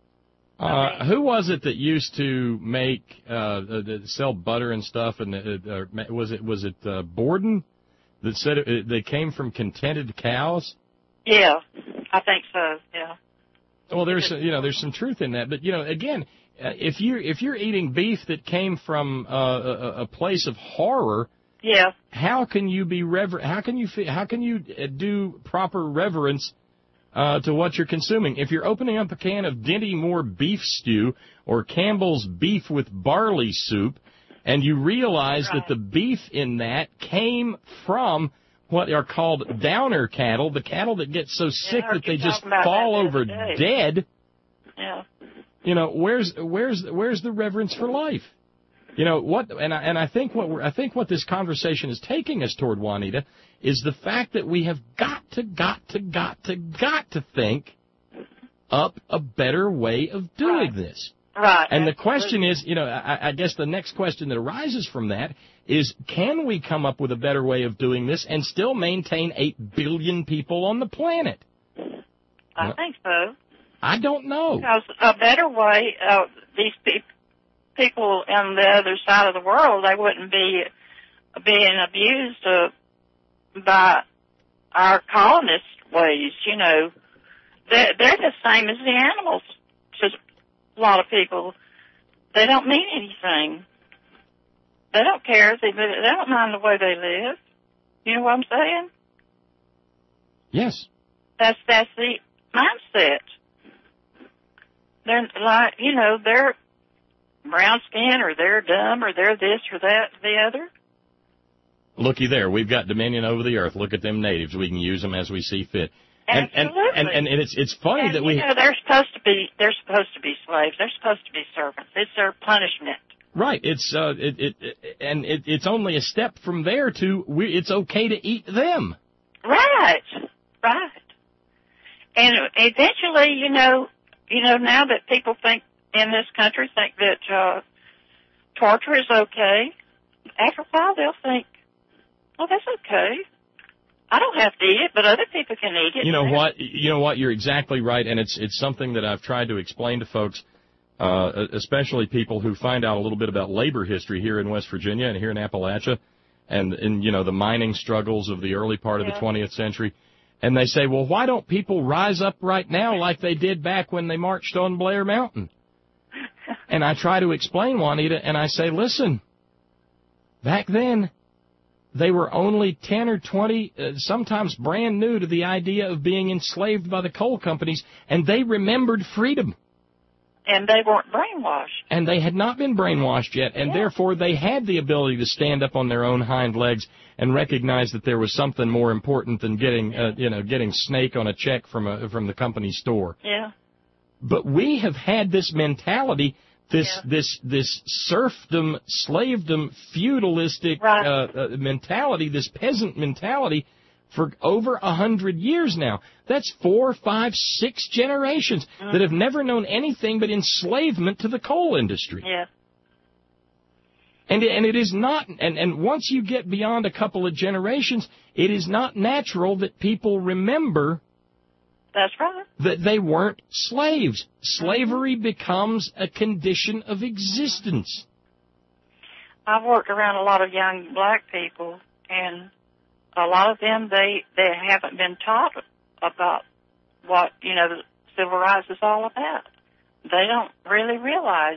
Who was it that used to make sell butter and stuff? And was it Borden that said they came from contented cows? Yeah, I think so. Yeah. Well, there's some truth in that, but again, if you're eating beef that came from a place of horror, how can you be How can you do proper reverence to what you're consuming? If you're opening up a can of Dinty Moore beef stew or Campbell's beef with barley soup, and you realize that the beef in that came from what are called downer cattle, the cattle that get so sick that they just fall over dead. Yeah. Where's the reverence for life? I think what this conversation is taking us toward, Juanita, is the fact that we have got to think up a better way of doing this. Right. And the question is, I guess the next question that arises from that is, can we come up with a better way of doing this and still maintain 8 billion people on the planet? I think so. I don't know. Because a better way, these people on the other side of the world, they wouldn't be being abused by our colonist ways, They're the same as the animals to a lot of people. They don't mean anything. They don't care. They don't mind the way they live. You know what I'm saying? Yes. That's the mindset. They're like, they're brown skin, or they're dumb, or they're this or that, the other. Looky there, we've got dominion over the earth. Look at them natives. We can use them as we see fit. Absolutely. And it's funny that we. They're supposed to be slaves. They're supposed to be servants. It's their punishment. Right. It's it's only a step from there to it's okay to eat them. Right. And eventually, now that people think in this country think that torture is okay, after a while they'll think, "Oh, that's okay. I don't have to eat it, but other people can eat it." You know what? You're exactly right, and it's something that I've tried to explain to folks, especially people who find out a little bit about labor history here in West Virginia and here in Appalachia, and the mining struggles of the early part of the 20th century. And they say, well, why don't people rise up right now like they did back when they marched on Blair Mountain? And I try to explain, Juanita, and I say, listen, back then, they were only 10 or 20, sometimes brand new to the idea of being enslaved by the coal companies, and they remembered freedom. And they weren't brainwashed. And they had not been brainwashed yet, and therefore they had the ability to stand up on their own hind legs and recognize that there was something more important than getting snake on a check from the company store. Yeah. But we have had this mentality, this serfdom, slavedom, feudalistic mentality, this peasant mentality, for over 100 years now. That's 4, 5, 6 generations that have never known anything but enslavement to the coal industry. Yeah. And it is not, and once you get beyond a couple of generations, it is not natural that people remember. That's right. That they weren't slaves. Slavery becomes a condition of existence. I've worked around a lot of young black people, and a lot of them, they haven't been taught about what, the civil rights is all about. They don't really realize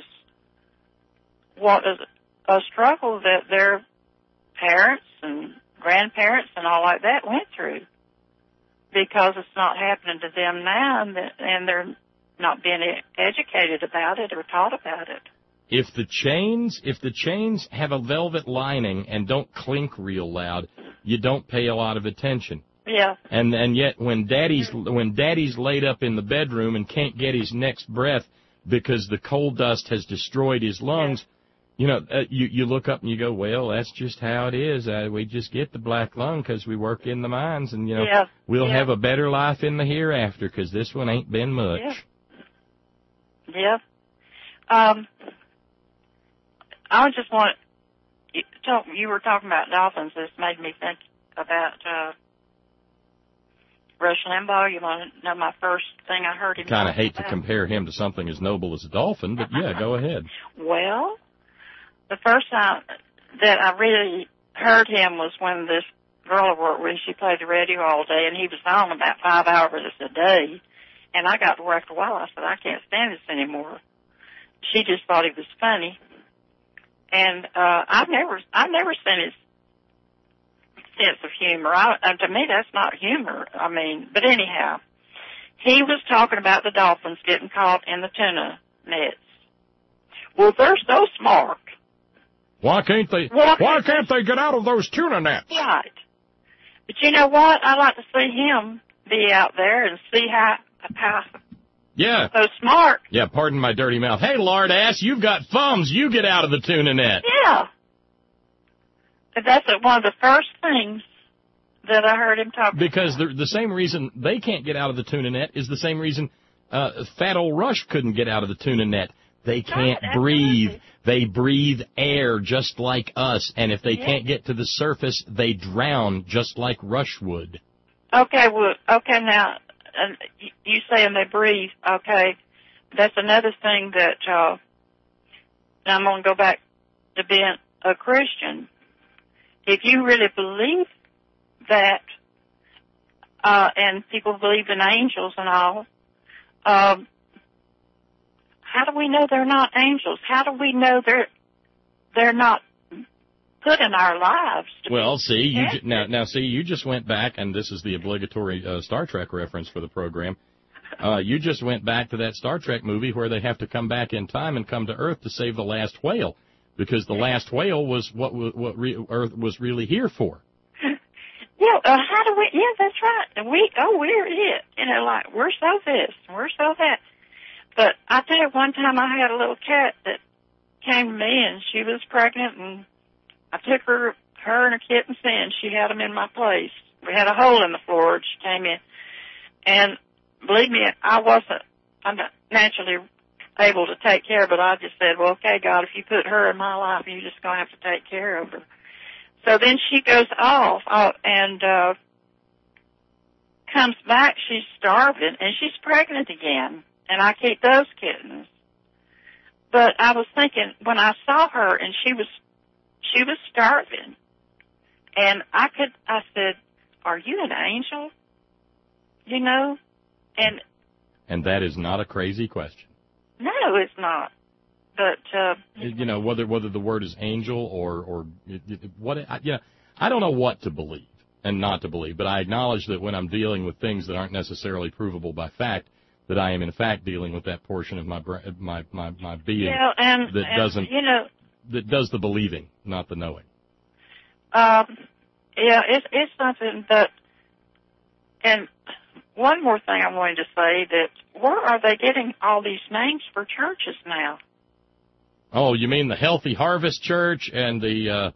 what is a struggle that their parents and grandparents and all like that went through, because it's not happening to them now, and they're not being educated about it or taught about it. If the chains have a velvet lining and don't clink real loud, you don't pay a lot of attention. Yeah. And yet when daddy's laid up in the bedroom and can't get his next breath because the coal dust has destroyed his lungs, you look up and you go, well, that's just how it is. We just get the black lung because we work in the mines, and we'll have a better life in the hereafter because this one ain't been much. Yeah. I just want to talk. You were talking about dolphins. This made me think about Rush Limbaugh. You want to know my first thing I heard him? Kind of hate to compare him to something as noble as a dolphin, but yeah, go ahead. Well, the first time that I really heard him was when this girl I worked with, she played the radio all day, and he was on about 5 hours a day. And I got to work after a while. I said, I can't stand this anymore. She just thought he was funny. And I've never seen his sense of humor. To me, that's not humor. But anyhow, he was talking about the dolphins getting caught in the tuna nets. Well, they're so smart. Why can't they get out of those tuna nets? Right. But you know what? I'd like to see him be out there and see how so smart. Yeah, pardon my dirty mouth. Hey, lard ass, you've got thumbs. You get out of the tuna net. Yeah. That's one of the first things that I heard him talk about. Because the same reason they can't get out of the tuna net is the same reason Fat Old Rush couldn't get out of the tuna net. They can't breathe. They breathe air just like us, and if they can't get to the surface, they drown just like Rush would. Okay, well, okay, now, you saying they breathe, okay. That's another thing that, now I'm going to go back to being a Christian. If you really believe that, and people believe in angels and all, how do we know they're not angels? How do we know they're not put in our lives? Well, see, you just went back, and this is the obligatory Star Trek reference for the program. You just went back to that Star Trek movie where they have to come back in time and come to Earth to save the last whale, because the last whale was what Earth was really here for. Yeah, how do we? Yeah, that's right. We're it. You know, like we're so this, we're so that. But I tell you, one time I had a little cat that came to me, and she was pregnant, and I took her and her kittens in. She had them in my place. We had a hole in the floor, and she came in. And believe me, I'm not naturally able to take care of it. I just said, well, okay, God, if you put her in my life, you're just going to have to take care of her. So then she goes off and comes back. She's starving, and she's pregnant again. And I keep those kittens. But I was thinking, when I saw her and she was starving, and I said, are you an angel? You know? And that is not a crazy question. No, it's not. But you know, whether the word is angel or what, I don't know what to believe and not to believe, but I acknowledge that when I'm dealing with things that aren't necessarily provable by fact, that I am in fact dealing with that portion of my being that does the believing, not the knowing. It's something that, and one more thing I wanted to say, that where are they getting all these names for churches now? Oh, you mean the Healthy Harvest Church and the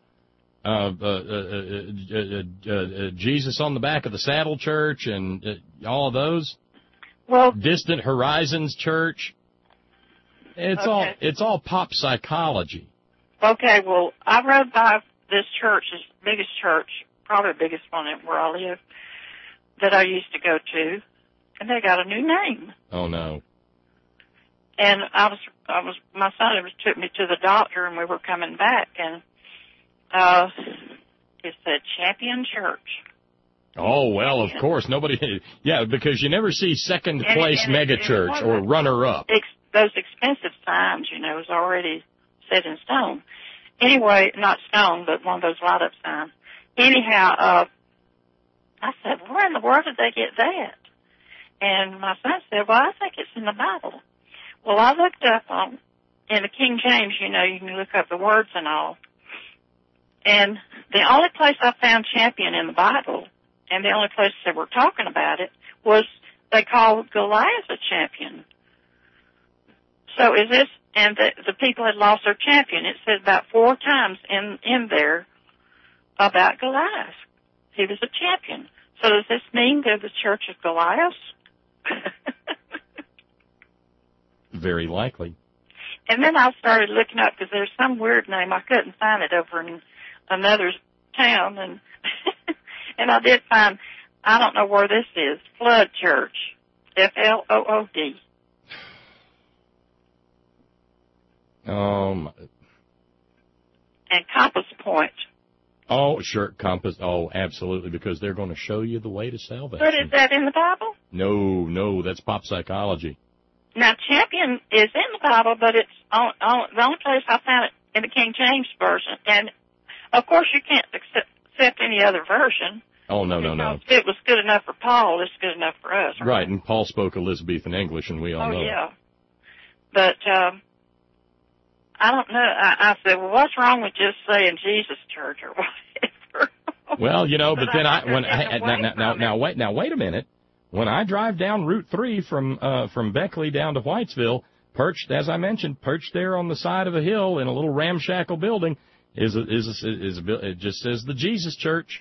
Jesus on the Back of the Saddle Church and all of those? Well, Distant Horizons Church. It's all pop psychology. Okay, well, I rode by this church, this biggest church, probably the biggest one where I live, that I used to go to, and they got a new name. Oh no. And my son took me to the doctor, and we were coming back, and it said Champion Church. Oh, well, of course. Nobody, because you never see second place megachurch or runner-up. Those expensive signs, is already set in stone. Anyway, not stone, but one of those light-up signs. Anyhow, I said, where in the world did they get that? And my son said, well, I think it's in the Bible. Well, I looked up in the King James, you can look up the words and all. And the only place I found champion in the Bible, and the only place they were talking about it, was they called Goliath a champion. So is this, and the people had lost their champion. It said about 4 times in there about Goliath. He was a champion. So does this mean they're the Church of Goliath? Very likely. And then I started looking up, because there's some weird name. I couldn't find it over in another town, and and I did find, I don't know where this is, Flood Church, Flood. And Compass Point. Oh, sure, Compass. Oh, absolutely, because they're going to show you the way to salvation. But is that in the Bible? No, that's pop psychology. Now, champion is in the Bible, but it's the only place I found it in the King James Version. And, of course, you can't accept any other version. Oh, no. If it was good enough for Paul, it's good enough for us. Right, and Paul spoke Elizabethan English, and we all know. Oh, yeah. But I don't know. I said, well, what's wrong with just saying Jesus Church or whatever? Well, but then wait a minute. When I drive down Route 3 from Beckley down to Whitesville, as I mentioned, perched there on the side of a hill in a little ramshackle building, it just says the Jesus Church.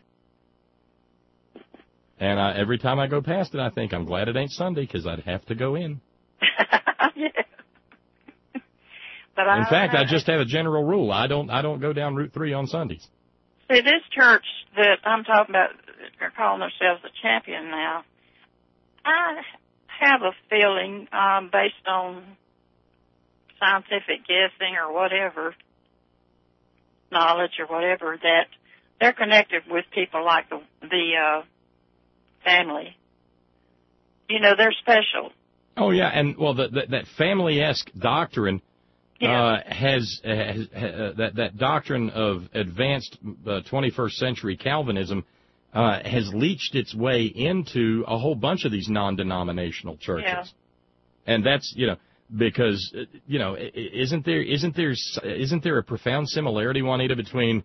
And every time I go past it, I think, I'm glad it ain't Sunday, because I'd have to go in. Yeah. But In fact, I just have a general rule. I don't go down Route 3 on Sundays. See, this church that I'm talking about, they're calling themselves the Champion now. I have a feeling, based on scientific guessing or whatever, knowledge or whatever, that they're connected with people like the family. You know, they're special. Oh yeah, and well, that family-esque doctrine has that doctrine of advanced 21st century Calvinism has leached its way into a whole bunch of these non-denominational churches, and that's because isn't there a profound similarity, Juanita, between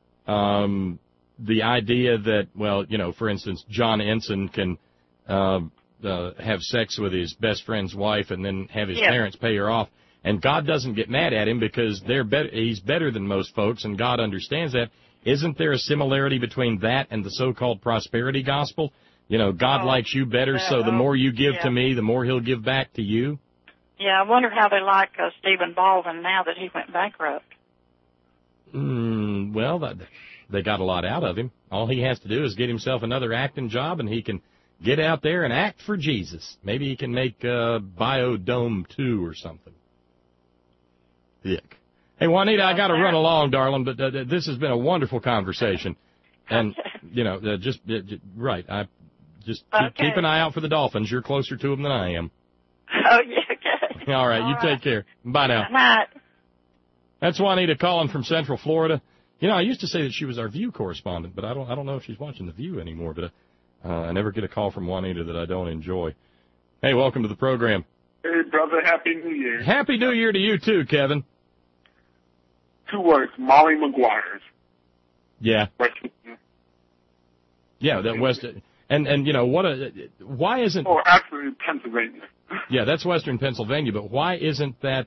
the idea that, well, for instance, John Ensign can have sex with his best friend's wife and then have his parents pay her off, and God doesn't get mad at him because he's better than most folks, and God understands that. Isn't there a similarity between that and the so-called prosperity gospel? God likes you better, so the more you give to me, the more he'll give back to you. Yeah, I wonder how they like Stephen Baldwin now that he went bankrupt. Well, they got a lot out of him. All he has to do is get himself another acting job, and he can get out there and act for Jesus. Maybe he can make Biodome 2 or something. Yuck. Hey, Juanita, I got to run along, darling, but this has been a wonderful conversation. And, right, keep an eye out for the Dolphins. You're closer to them than I am. Oh, yeah, okay. All right, you take care. Bye now. Night. That's Juanita calling from Central Florida. I used to say that she was our View correspondent, but I don't know if she's watching the View anymore, but I never get a call from Juanita that I don't enjoy. Hey, welcome to the program. Hey, brother, Happy New Year. Happy New Year to you, too, Kevin. 2 words, Molly Maguire's. Yeah. Yeah, that West, and why isn't? Oh, actually, Pennsylvania. Yeah, that's Western Pennsylvania, but why isn't that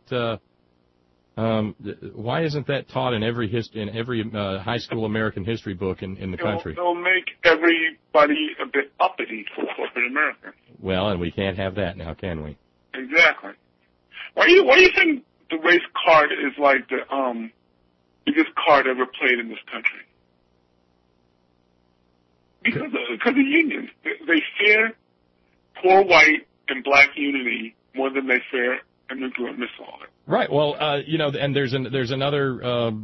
taught in every high school American history book in the country? It'll make everybody a bit uppity for corporate America. Well, and we can't have that now, can we? Exactly. Why do you think the race card is like the biggest card ever played in this country? Because of unions. They fear poor white and black unity more than they fear a nuclear missile. Right. Well, and there's another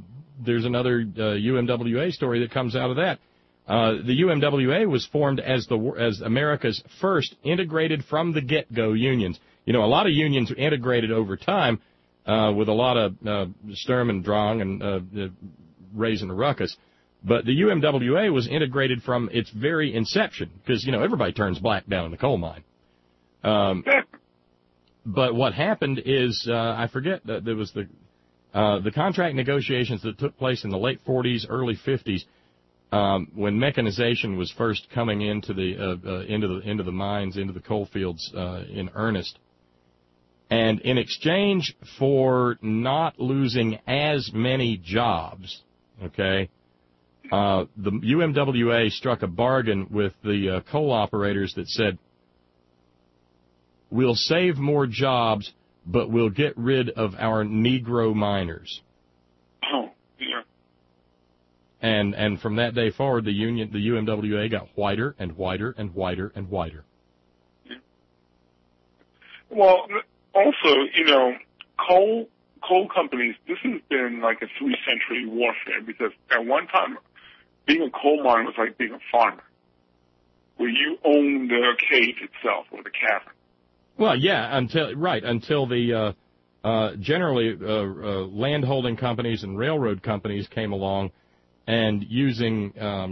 UMWA story that comes out of that. The UMWA was formed as America's first integrated from the get-go unions. A lot of unions integrated over time with a lot of Sturm and Drang and raising a ruckus. But the UMWA was integrated from its very inception because, everybody turns black down in the coal mine. But what happened is, I forget, there was the contract negotiations that took place in the late 40s, early 50s, when mechanization was first coming into the mines, into the coal fields in earnest. And in exchange for not losing as many jobs, okay, the UMWA struck a bargain with the coal operators that said, we'll save more jobs, but we'll get rid of our Negro miners. Oh, yeah. And from that day forward, the UMWA got whiter and whiter and whiter and whiter. Yeah. Well, also, coal companies, this has been like a 3-century warfare because at one time, being a coal mine was like being a farmer, where you own the cave itself or the cavern. Well, yeah, until the generally landholding companies and railroad companies came along and using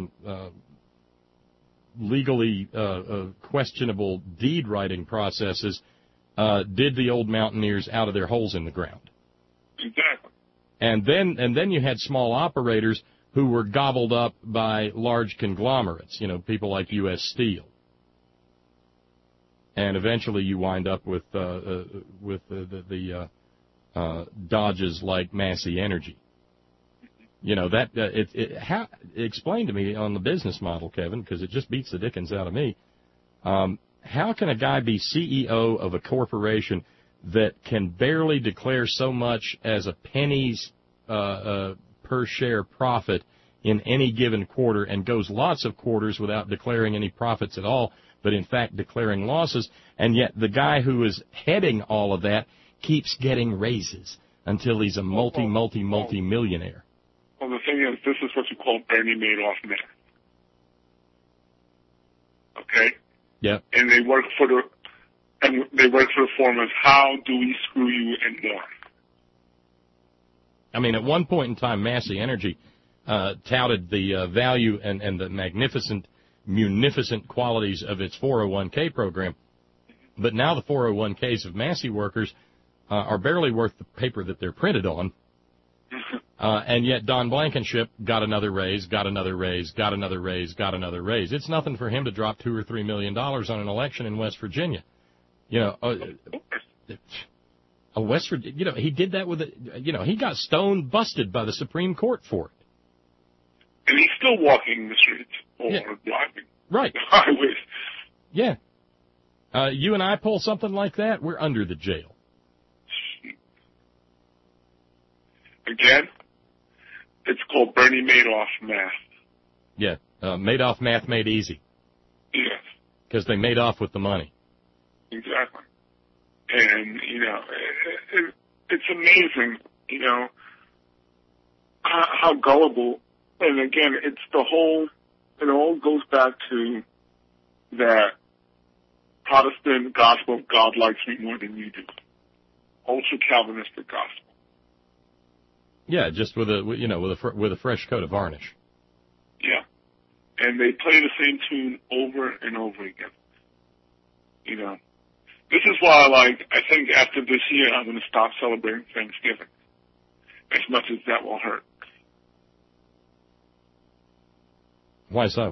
legally questionable deed writing processes did the old mountaineers out of their holes in the ground. Exactly. And then you had small operators who were gobbled up by large conglomerates, people like U.S. Steel. And eventually you wind up with the dodges like Massey Energy. Explain to me on the business model, Kevin, because it just beats the dickens out of me. How can a guy be CEO of a corporation that can barely declare so much as a penny's per share profit in any given quarter and goes lots of quarters without declaring any profits at all, but in fact declaring losses, and yet the guy who is heading all of that keeps getting raises until he's a multi-millionaire. Well, the thing is, this is what you call Bernie Madoff math. Okay? Yep. And they work for the formula, how do we screw you and more? I mean, at one point in time, Massey Energy touted the value and the munificent qualities of its 401k program. But now the 401ks of Massey workers are barely worth the paper that they're printed on. And yet Don Blankenship got another raise, got another raise, got another raise, got another raise. It's nothing for him to drop $2 or $3 million on an election in West Virginia. You know, West Virginia, you know, he did that with he got stone busted by the Supreme Court for it. And he's still walking the streets or driving right. the highways. Yeah. You and I pull something like that, we're under the jail. Again, it's called Bernie Madoff math. Yeah, Madoff math made easy. Yes. Because they made off with the money. Exactly. And, you know, it's amazing, you know, how gullible, and again, it's the whole, it all goes back to that Protestant gospel of God likes me more than you do. Ultra-Calvinistic gospel. Yeah, just with a fresh coat of varnish. Yeah. And they play the same tune over and over again. You know. This is why, I think after this year, I'm going to stop celebrating Thanksgiving. As much as that will hurt. Why so?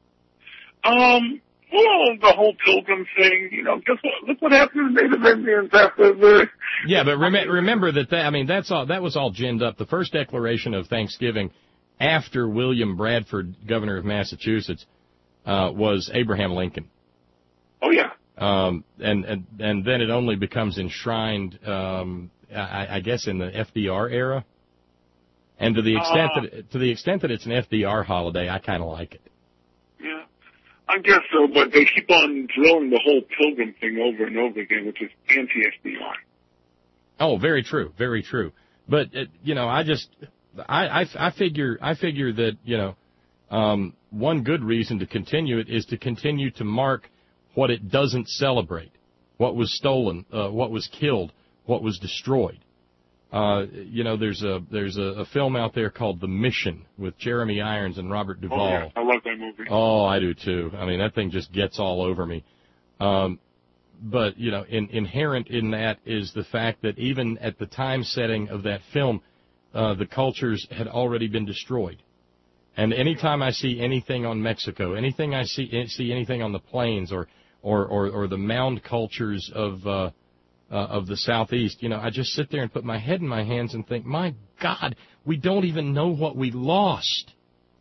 Well, the whole Pilgrim thing, you know, guess what? Look what happened to Native Indians after the... Yeah, but remember that was all ginned up. The first declaration of Thanksgiving after William Bradford, governor of Massachusetts, was Abraham Lincoln. Oh, yeah. And then it only becomes enshrined, I guess, in the FDR era. And to the extent that it's an FDR holiday, I kind of like it. Yeah, I guess so. But they keep on drilling the whole Pilgrim thing over and over again, which is anti-FDR. Oh, very true, very true. But you know, I figure that one good reason to continue it is to continue to mark what it doesn't celebrate, what was stolen, what was killed, what was destroyed. There's a film out there called The Mission with Jeremy Irons and Robert Duvall. Oh, yeah. I love that movie. Oh, I do too. I mean, that thing just gets all over me. But inherent in that is the fact that even at the time setting of that film, the cultures had already been destroyed. And anytime I see anything on Mexico, anything I see anything on the plains or the mound cultures of the Southeast, I just sit there and put my head in my hands and think, my God, we don't even know what we lost.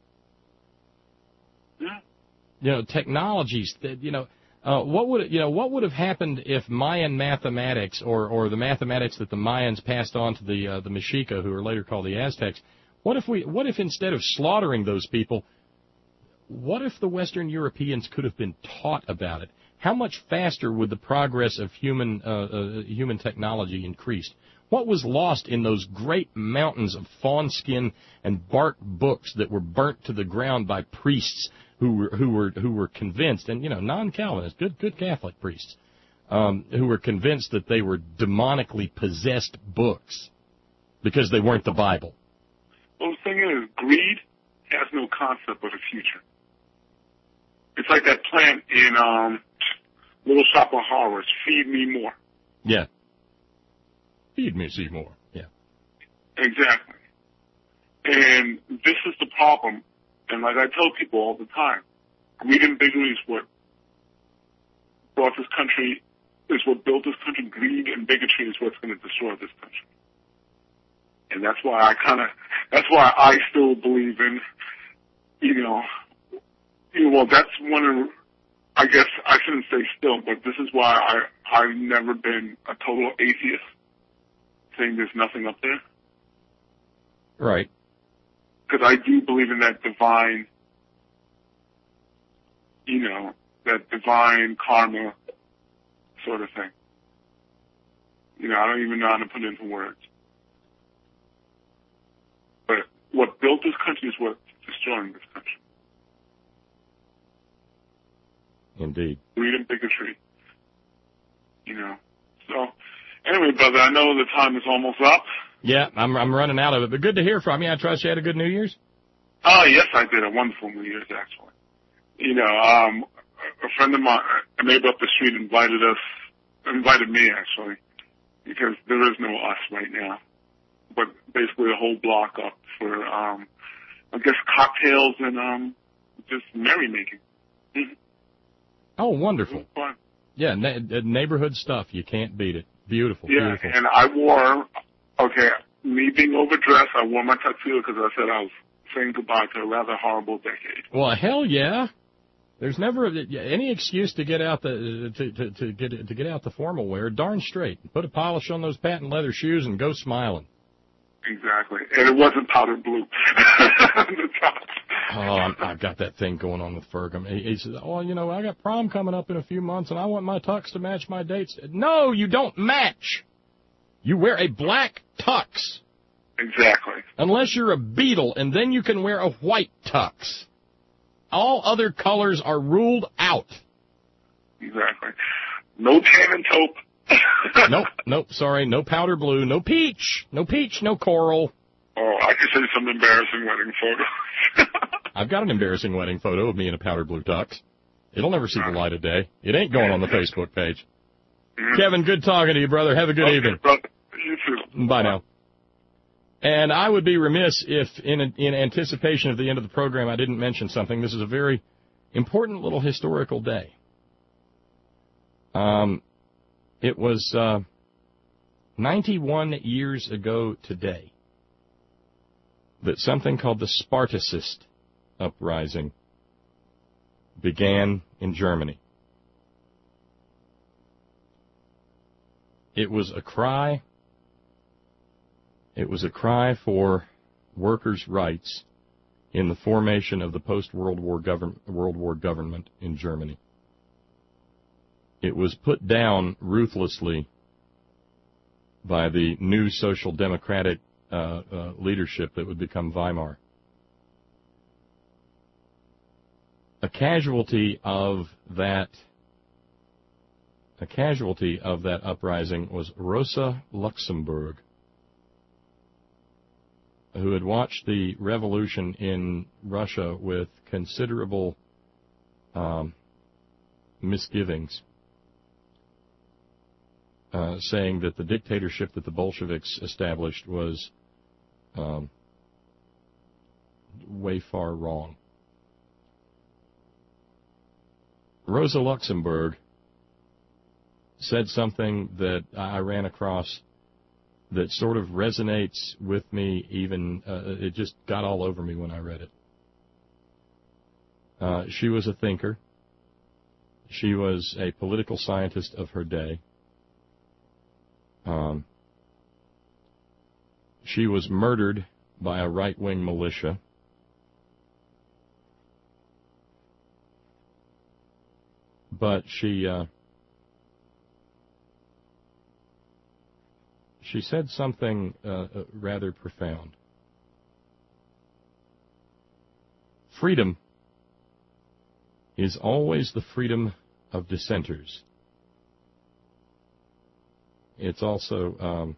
Yeah. Technologies that, what would have happened if Mayan mathematics or the mathematics that the Mayans passed on to the Mexica, who were later called the Aztecs, what if instead of slaughtering those people, what if the Western Europeans could have been taught about it? How much faster would the progress of human technology increase? What was lost in those great mountains of fawn skin and bark books that were burnt to the ground by priests who were convinced, and non-Calvinist, good Catholic priests, who were convinced that they were demonically possessed books because they weren't the Bible? Well, the thing is, greed has no concept of the future. It's like that plant in Little Shop of Horrors, Feed Me More. Yeah. Feed me, Seymour. Yeah. Exactly. And this is the problem. And like I tell people all the time, greed and bigotry is what brought this country, is what built this country. Greed and bigotry is what's going to destroy this country. And that's why that's why I still believe in, well, that's one of I guess I shouldn't say still, but this is why I've never been a total atheist, saying there's nothing up there. Right. Because I do believe in that divine, that divine karma sort of thing. I don't even know how to put it into words. But what built this country is what's destroying this country. Indeed. Greed and bigotry. So, anyway, brother, I know the time is almost up. Yeah, I'm running out of it, but good to hear from you. I trust you had a good New Year's. Oh, yes, I did. A wonderful New Year's, actually. A friend of mine, a neighbor up the street invited me, actually, because there is no us right now, but basically a whole block up for, I guess, cocktails and just merrymaking. Mm-hmm. Oh, wonderful. Fun. Yeah, neighborhood stuff. You can't beat it. Beautiful, yeah, beautiful. And I wore, me being overdressed, I wore my tuxedo because I said I was saying goodbye to a rather horrible decade. Well, hell yeah. There's never any excuse to get out to get out the formal wear. Darn straight. Put a polish on those patent leather shoes and go smiling. Exactly. And it wasn't powder blue. The top. Oh, I've got that thing going on with Fergum. He says, I got prom coming up in a few months, and I want my tux to match my dates. No, you don't match. You wear a black tux. Exactly. Unless you're a Beatle, and then you can wear a white tux. All other colors are ruled out. Exactly. No tan and taupe. Nope, sorry. No powder blue. No peach, no coral. Oh, I can show you some embarrassing wedding photos. I've got an embarrassing wedding photo of me in a powder blue tux. It'll never see the light of day. It ain't going on the Facebook page. Mm-hmm. Kevin, good talking to you, brother. Have a good evening. Brother. You too. Bye now. And I would be remiss if, in anticipation of the end of the program, I didn't mention something. This is a very important little historical day. It was 91 years ago today that something called the Spartacist uprising began in Germany. It was a cry. It was a cry for workers' rights in the formation of the post-World War government in Germany. It was put down ruthlessly by the new social democratic leadership that would become Weimar. A casualty of that uprising was Rosa Luxemburg, who had watched the revolution in Russia with considerable misgivings, saying that the dictatorship that the Bolsheviks established was way far wrong. Rosa Luxemburg said something that I ran across that sort of resonates with me even, it just got all over me when I read it. She was a thinker. She was a political scientist of her day. She was murdered by a right-wing militia. But she said something rather profound. Freedom is always the freedom of dissenters. It's also,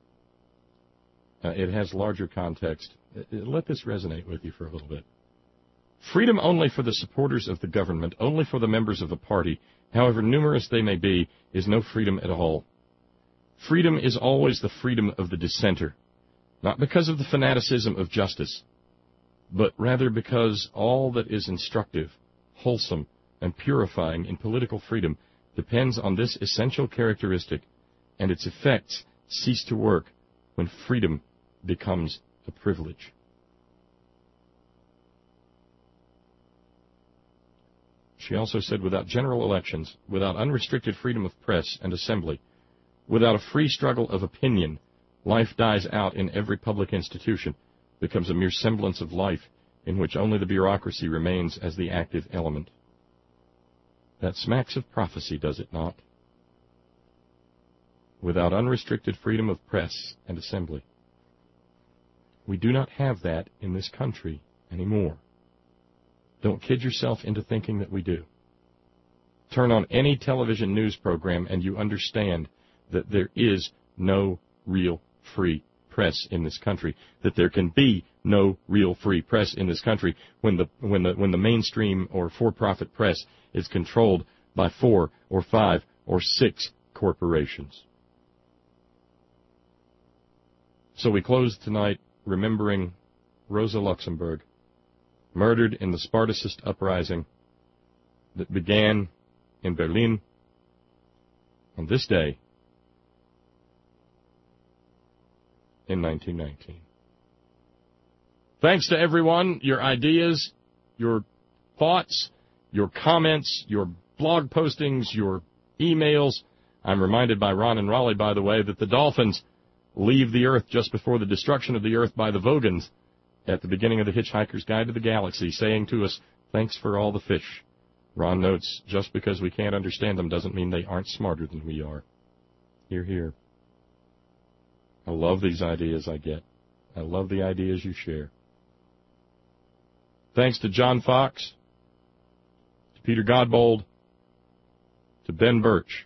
it has larger context. Let this resonate with you for a little bit. Freedom only for the supporters of the government, only for the members of the party, however numerous they may be, is no freedom at all. Freedom is always the freedom of the dissenter, not because of the fanaticism of justice, but rather because all that is instructive, wholesome, and purifying in political freedom depends on this essential characteristic, and its effects cease to work when freedom becomes a privilege. She also said, without general elections, without unrestricted freedom of press and assembly, without a free struggle of opinion, life dies out in every public institution, becomes a mere semblance of life in which only the bureaucracy remains as the active element. That smacks of prophecy, does it not? Without unrestricted freedom of press and assembly. We do not have that in this country anymore. Don't kid yourself into thinking that we do. Turn on any television news program and you understand that there is no real free press in this country, that there can be no real free press in this country when the mainstream or for-profit press is controlled by 4 or 5 or 6 corporations. So we close tonight remembering Rosa Luxemburg, murdered in the Spartacist uprising that began in Berlin on this day in 1919. Thanks to everyone, your ideas, your thoughts, your comments, your blog postings, your emails. I'm reminded by Ron and Raleigh, by the way, that the dolphins leave the Earth just before the destruction of the Earth by the Vogons at the beginning of the Hitchhiker's Guide to the Galaxy, saying to us, thanks for all the fish. Ron notes, just because we can't understand them doesn't mean they aren't smarter than we are. Hear, hear. I love these ideas I get. I love the ideas you share. Thanks to John Fox, to Peter Godbold, to Ben Birch.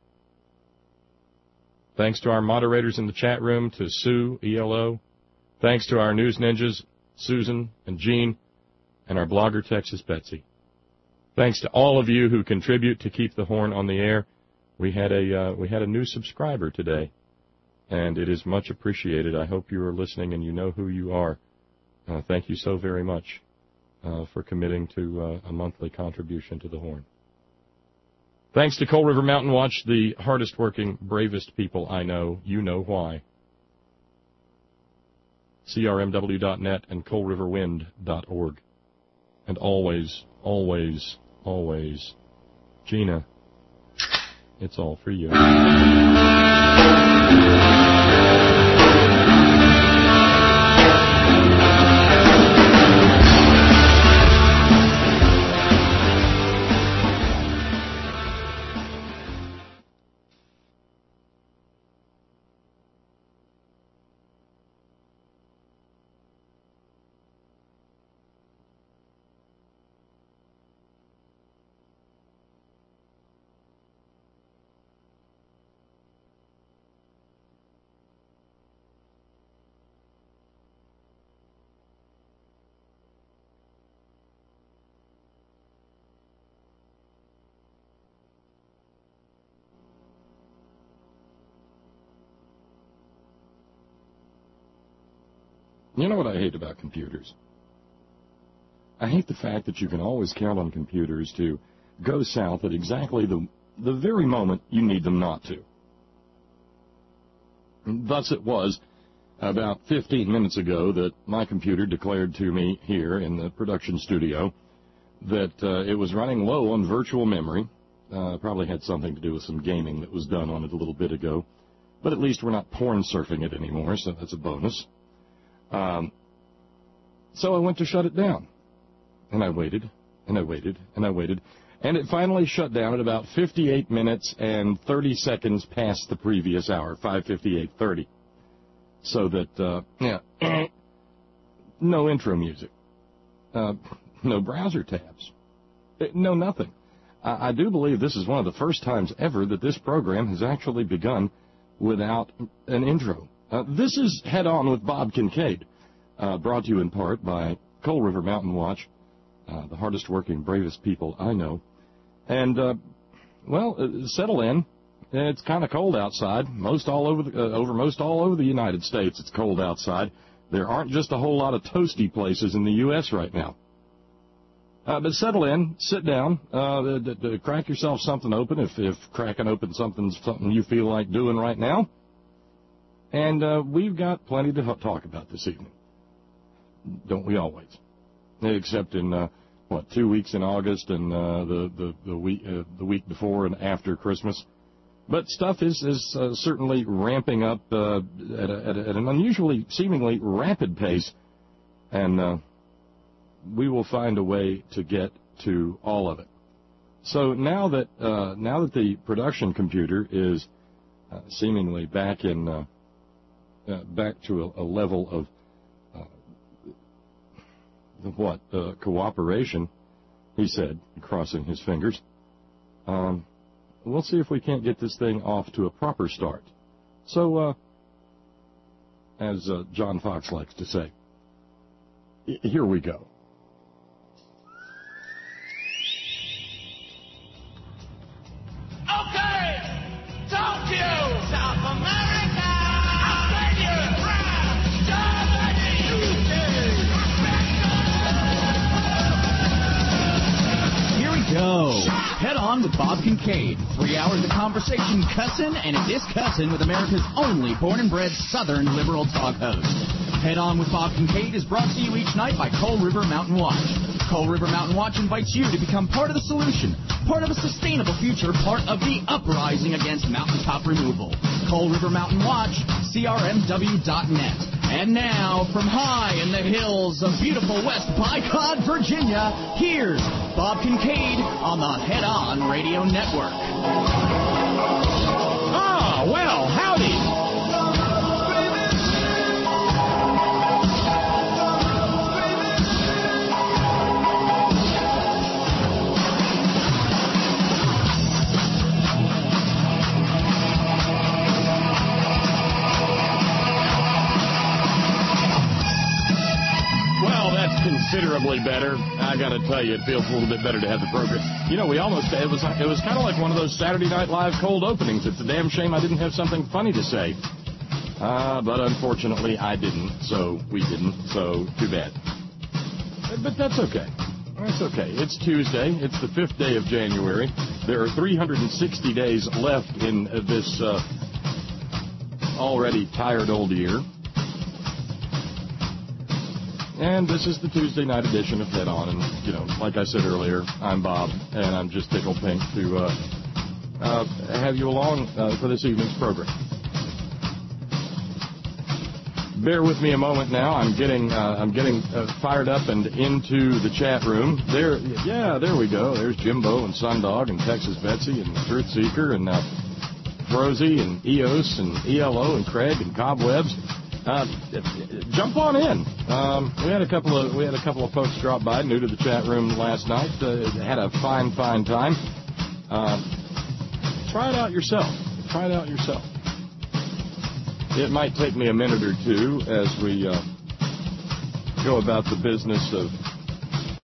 Thanks to our moderators in the chat room, to Sue, ELO. Thanks to our news ninjas, Susan and Jean, and our blogger, Texas Betsy. Thanks to all of you who contribute to keep the horn on the air. We had a new subscriber today, and it is much appreciated. I hope you are listening and you know who you are. Thank you so very much for committing to a monthly contribution to the horn. Thanks to Coal River Mountain Watch, the hardest working, bravest people I know. You know why. CRMW.net and CoalRiverWind.org. And always, always, always, Gina, it's all for you. You know what I hate about computers? I hate the fact that you can always count on computers to go south at exactly the very moment you need them not to. Thus it was about 15 minutes ago that my computer declared to me here in the production studio that it was running low on virtual memory. Probably had something to do with some gaming that was done on it a little bit ago. But at least we're not porn surfing it anymore, so that's a bonus. So I went to shut it down, and I waited, and I waited, and I waited, and it finally shut down at about 58 minutes and 30 seconds past the previous hour, 5:58:30. So that, no intro music, no browser tabs, no nothing. I do believe this is one of the first times ever that this program has actually begun without an intro. This is Head On with Bob Kincaid, brought to you in part by Coal River Mountain Watch, the hardest working, bravest people I know. And, settle in. It's kind of cold outside. Most all over the United States, it's cold outside. There aren't just a whole lot of toasty places in the U.S. right now. But settle in, sit down, crack yourself something open if cracking open something's something you feel like doing right now. And we've got plenty to talk about this evening. Don't we always? Except in 2 weeks in August and the week before and after Christmas. But stuff is certainly ramping up at an unusually, seemingly rapid pace, and we will find a way to get to all of it. So now that the production computer is seemingly back to a level of cooperation, he said, crossing his fingers. We'll see if we can't get this thing off to a proper start. So, as John Fox likes to say, here we go. Okay, Tokyo, South America, Australia, France, Germany, UK. Here we go. Head on with Bob Kincaid. 3 hours of conversation, cussin' and discussin' with America's only born and bred Southern liberal talk host. Head on with Bob Kincaid is brought to you each night by Coal River Mountain Watch. Coal River Mountain Watch invites you to become part of the solution, part of a sustainable future, part of the uprising against mountaintop removal. Coal River Mountain Watch, crmw.net. And now, from high in the hills of beautiful West Bicod, Virginia, here's Bob Kincaid on the Head On Radio Network. Ah, well, howdy. Considerably better. I got to tell you, it feels a little bit better to have the program. You know, it was kind of like one of those Saturday Night Live cold openings. It's a damn shame I didn't have something funny to say. But unfortunately, I didn't, so we didn't, so too bad. But that's okay. That's okay. It's Tuesday. It's the 5th day of January. There are 360 days left in this already tired old year. And this is the Tuesday night edition of Head On. And, you know, like I said earlier, I'm Bob, and I'm just tickled pink to have you along for this evening's program. Bear with me a moment now. I'm getting fired up and into the chat room. There we go. There's Jimbo and Sundog and Texas Betsy and Truth Seeker and Rosie and EOS and ELO and Craig and Cobwebs. Jump on in. We had a couple of folks drop by new to the chat room last night. Had a fine time. Try it out yourself. It might take me a minute or two as we go about the business of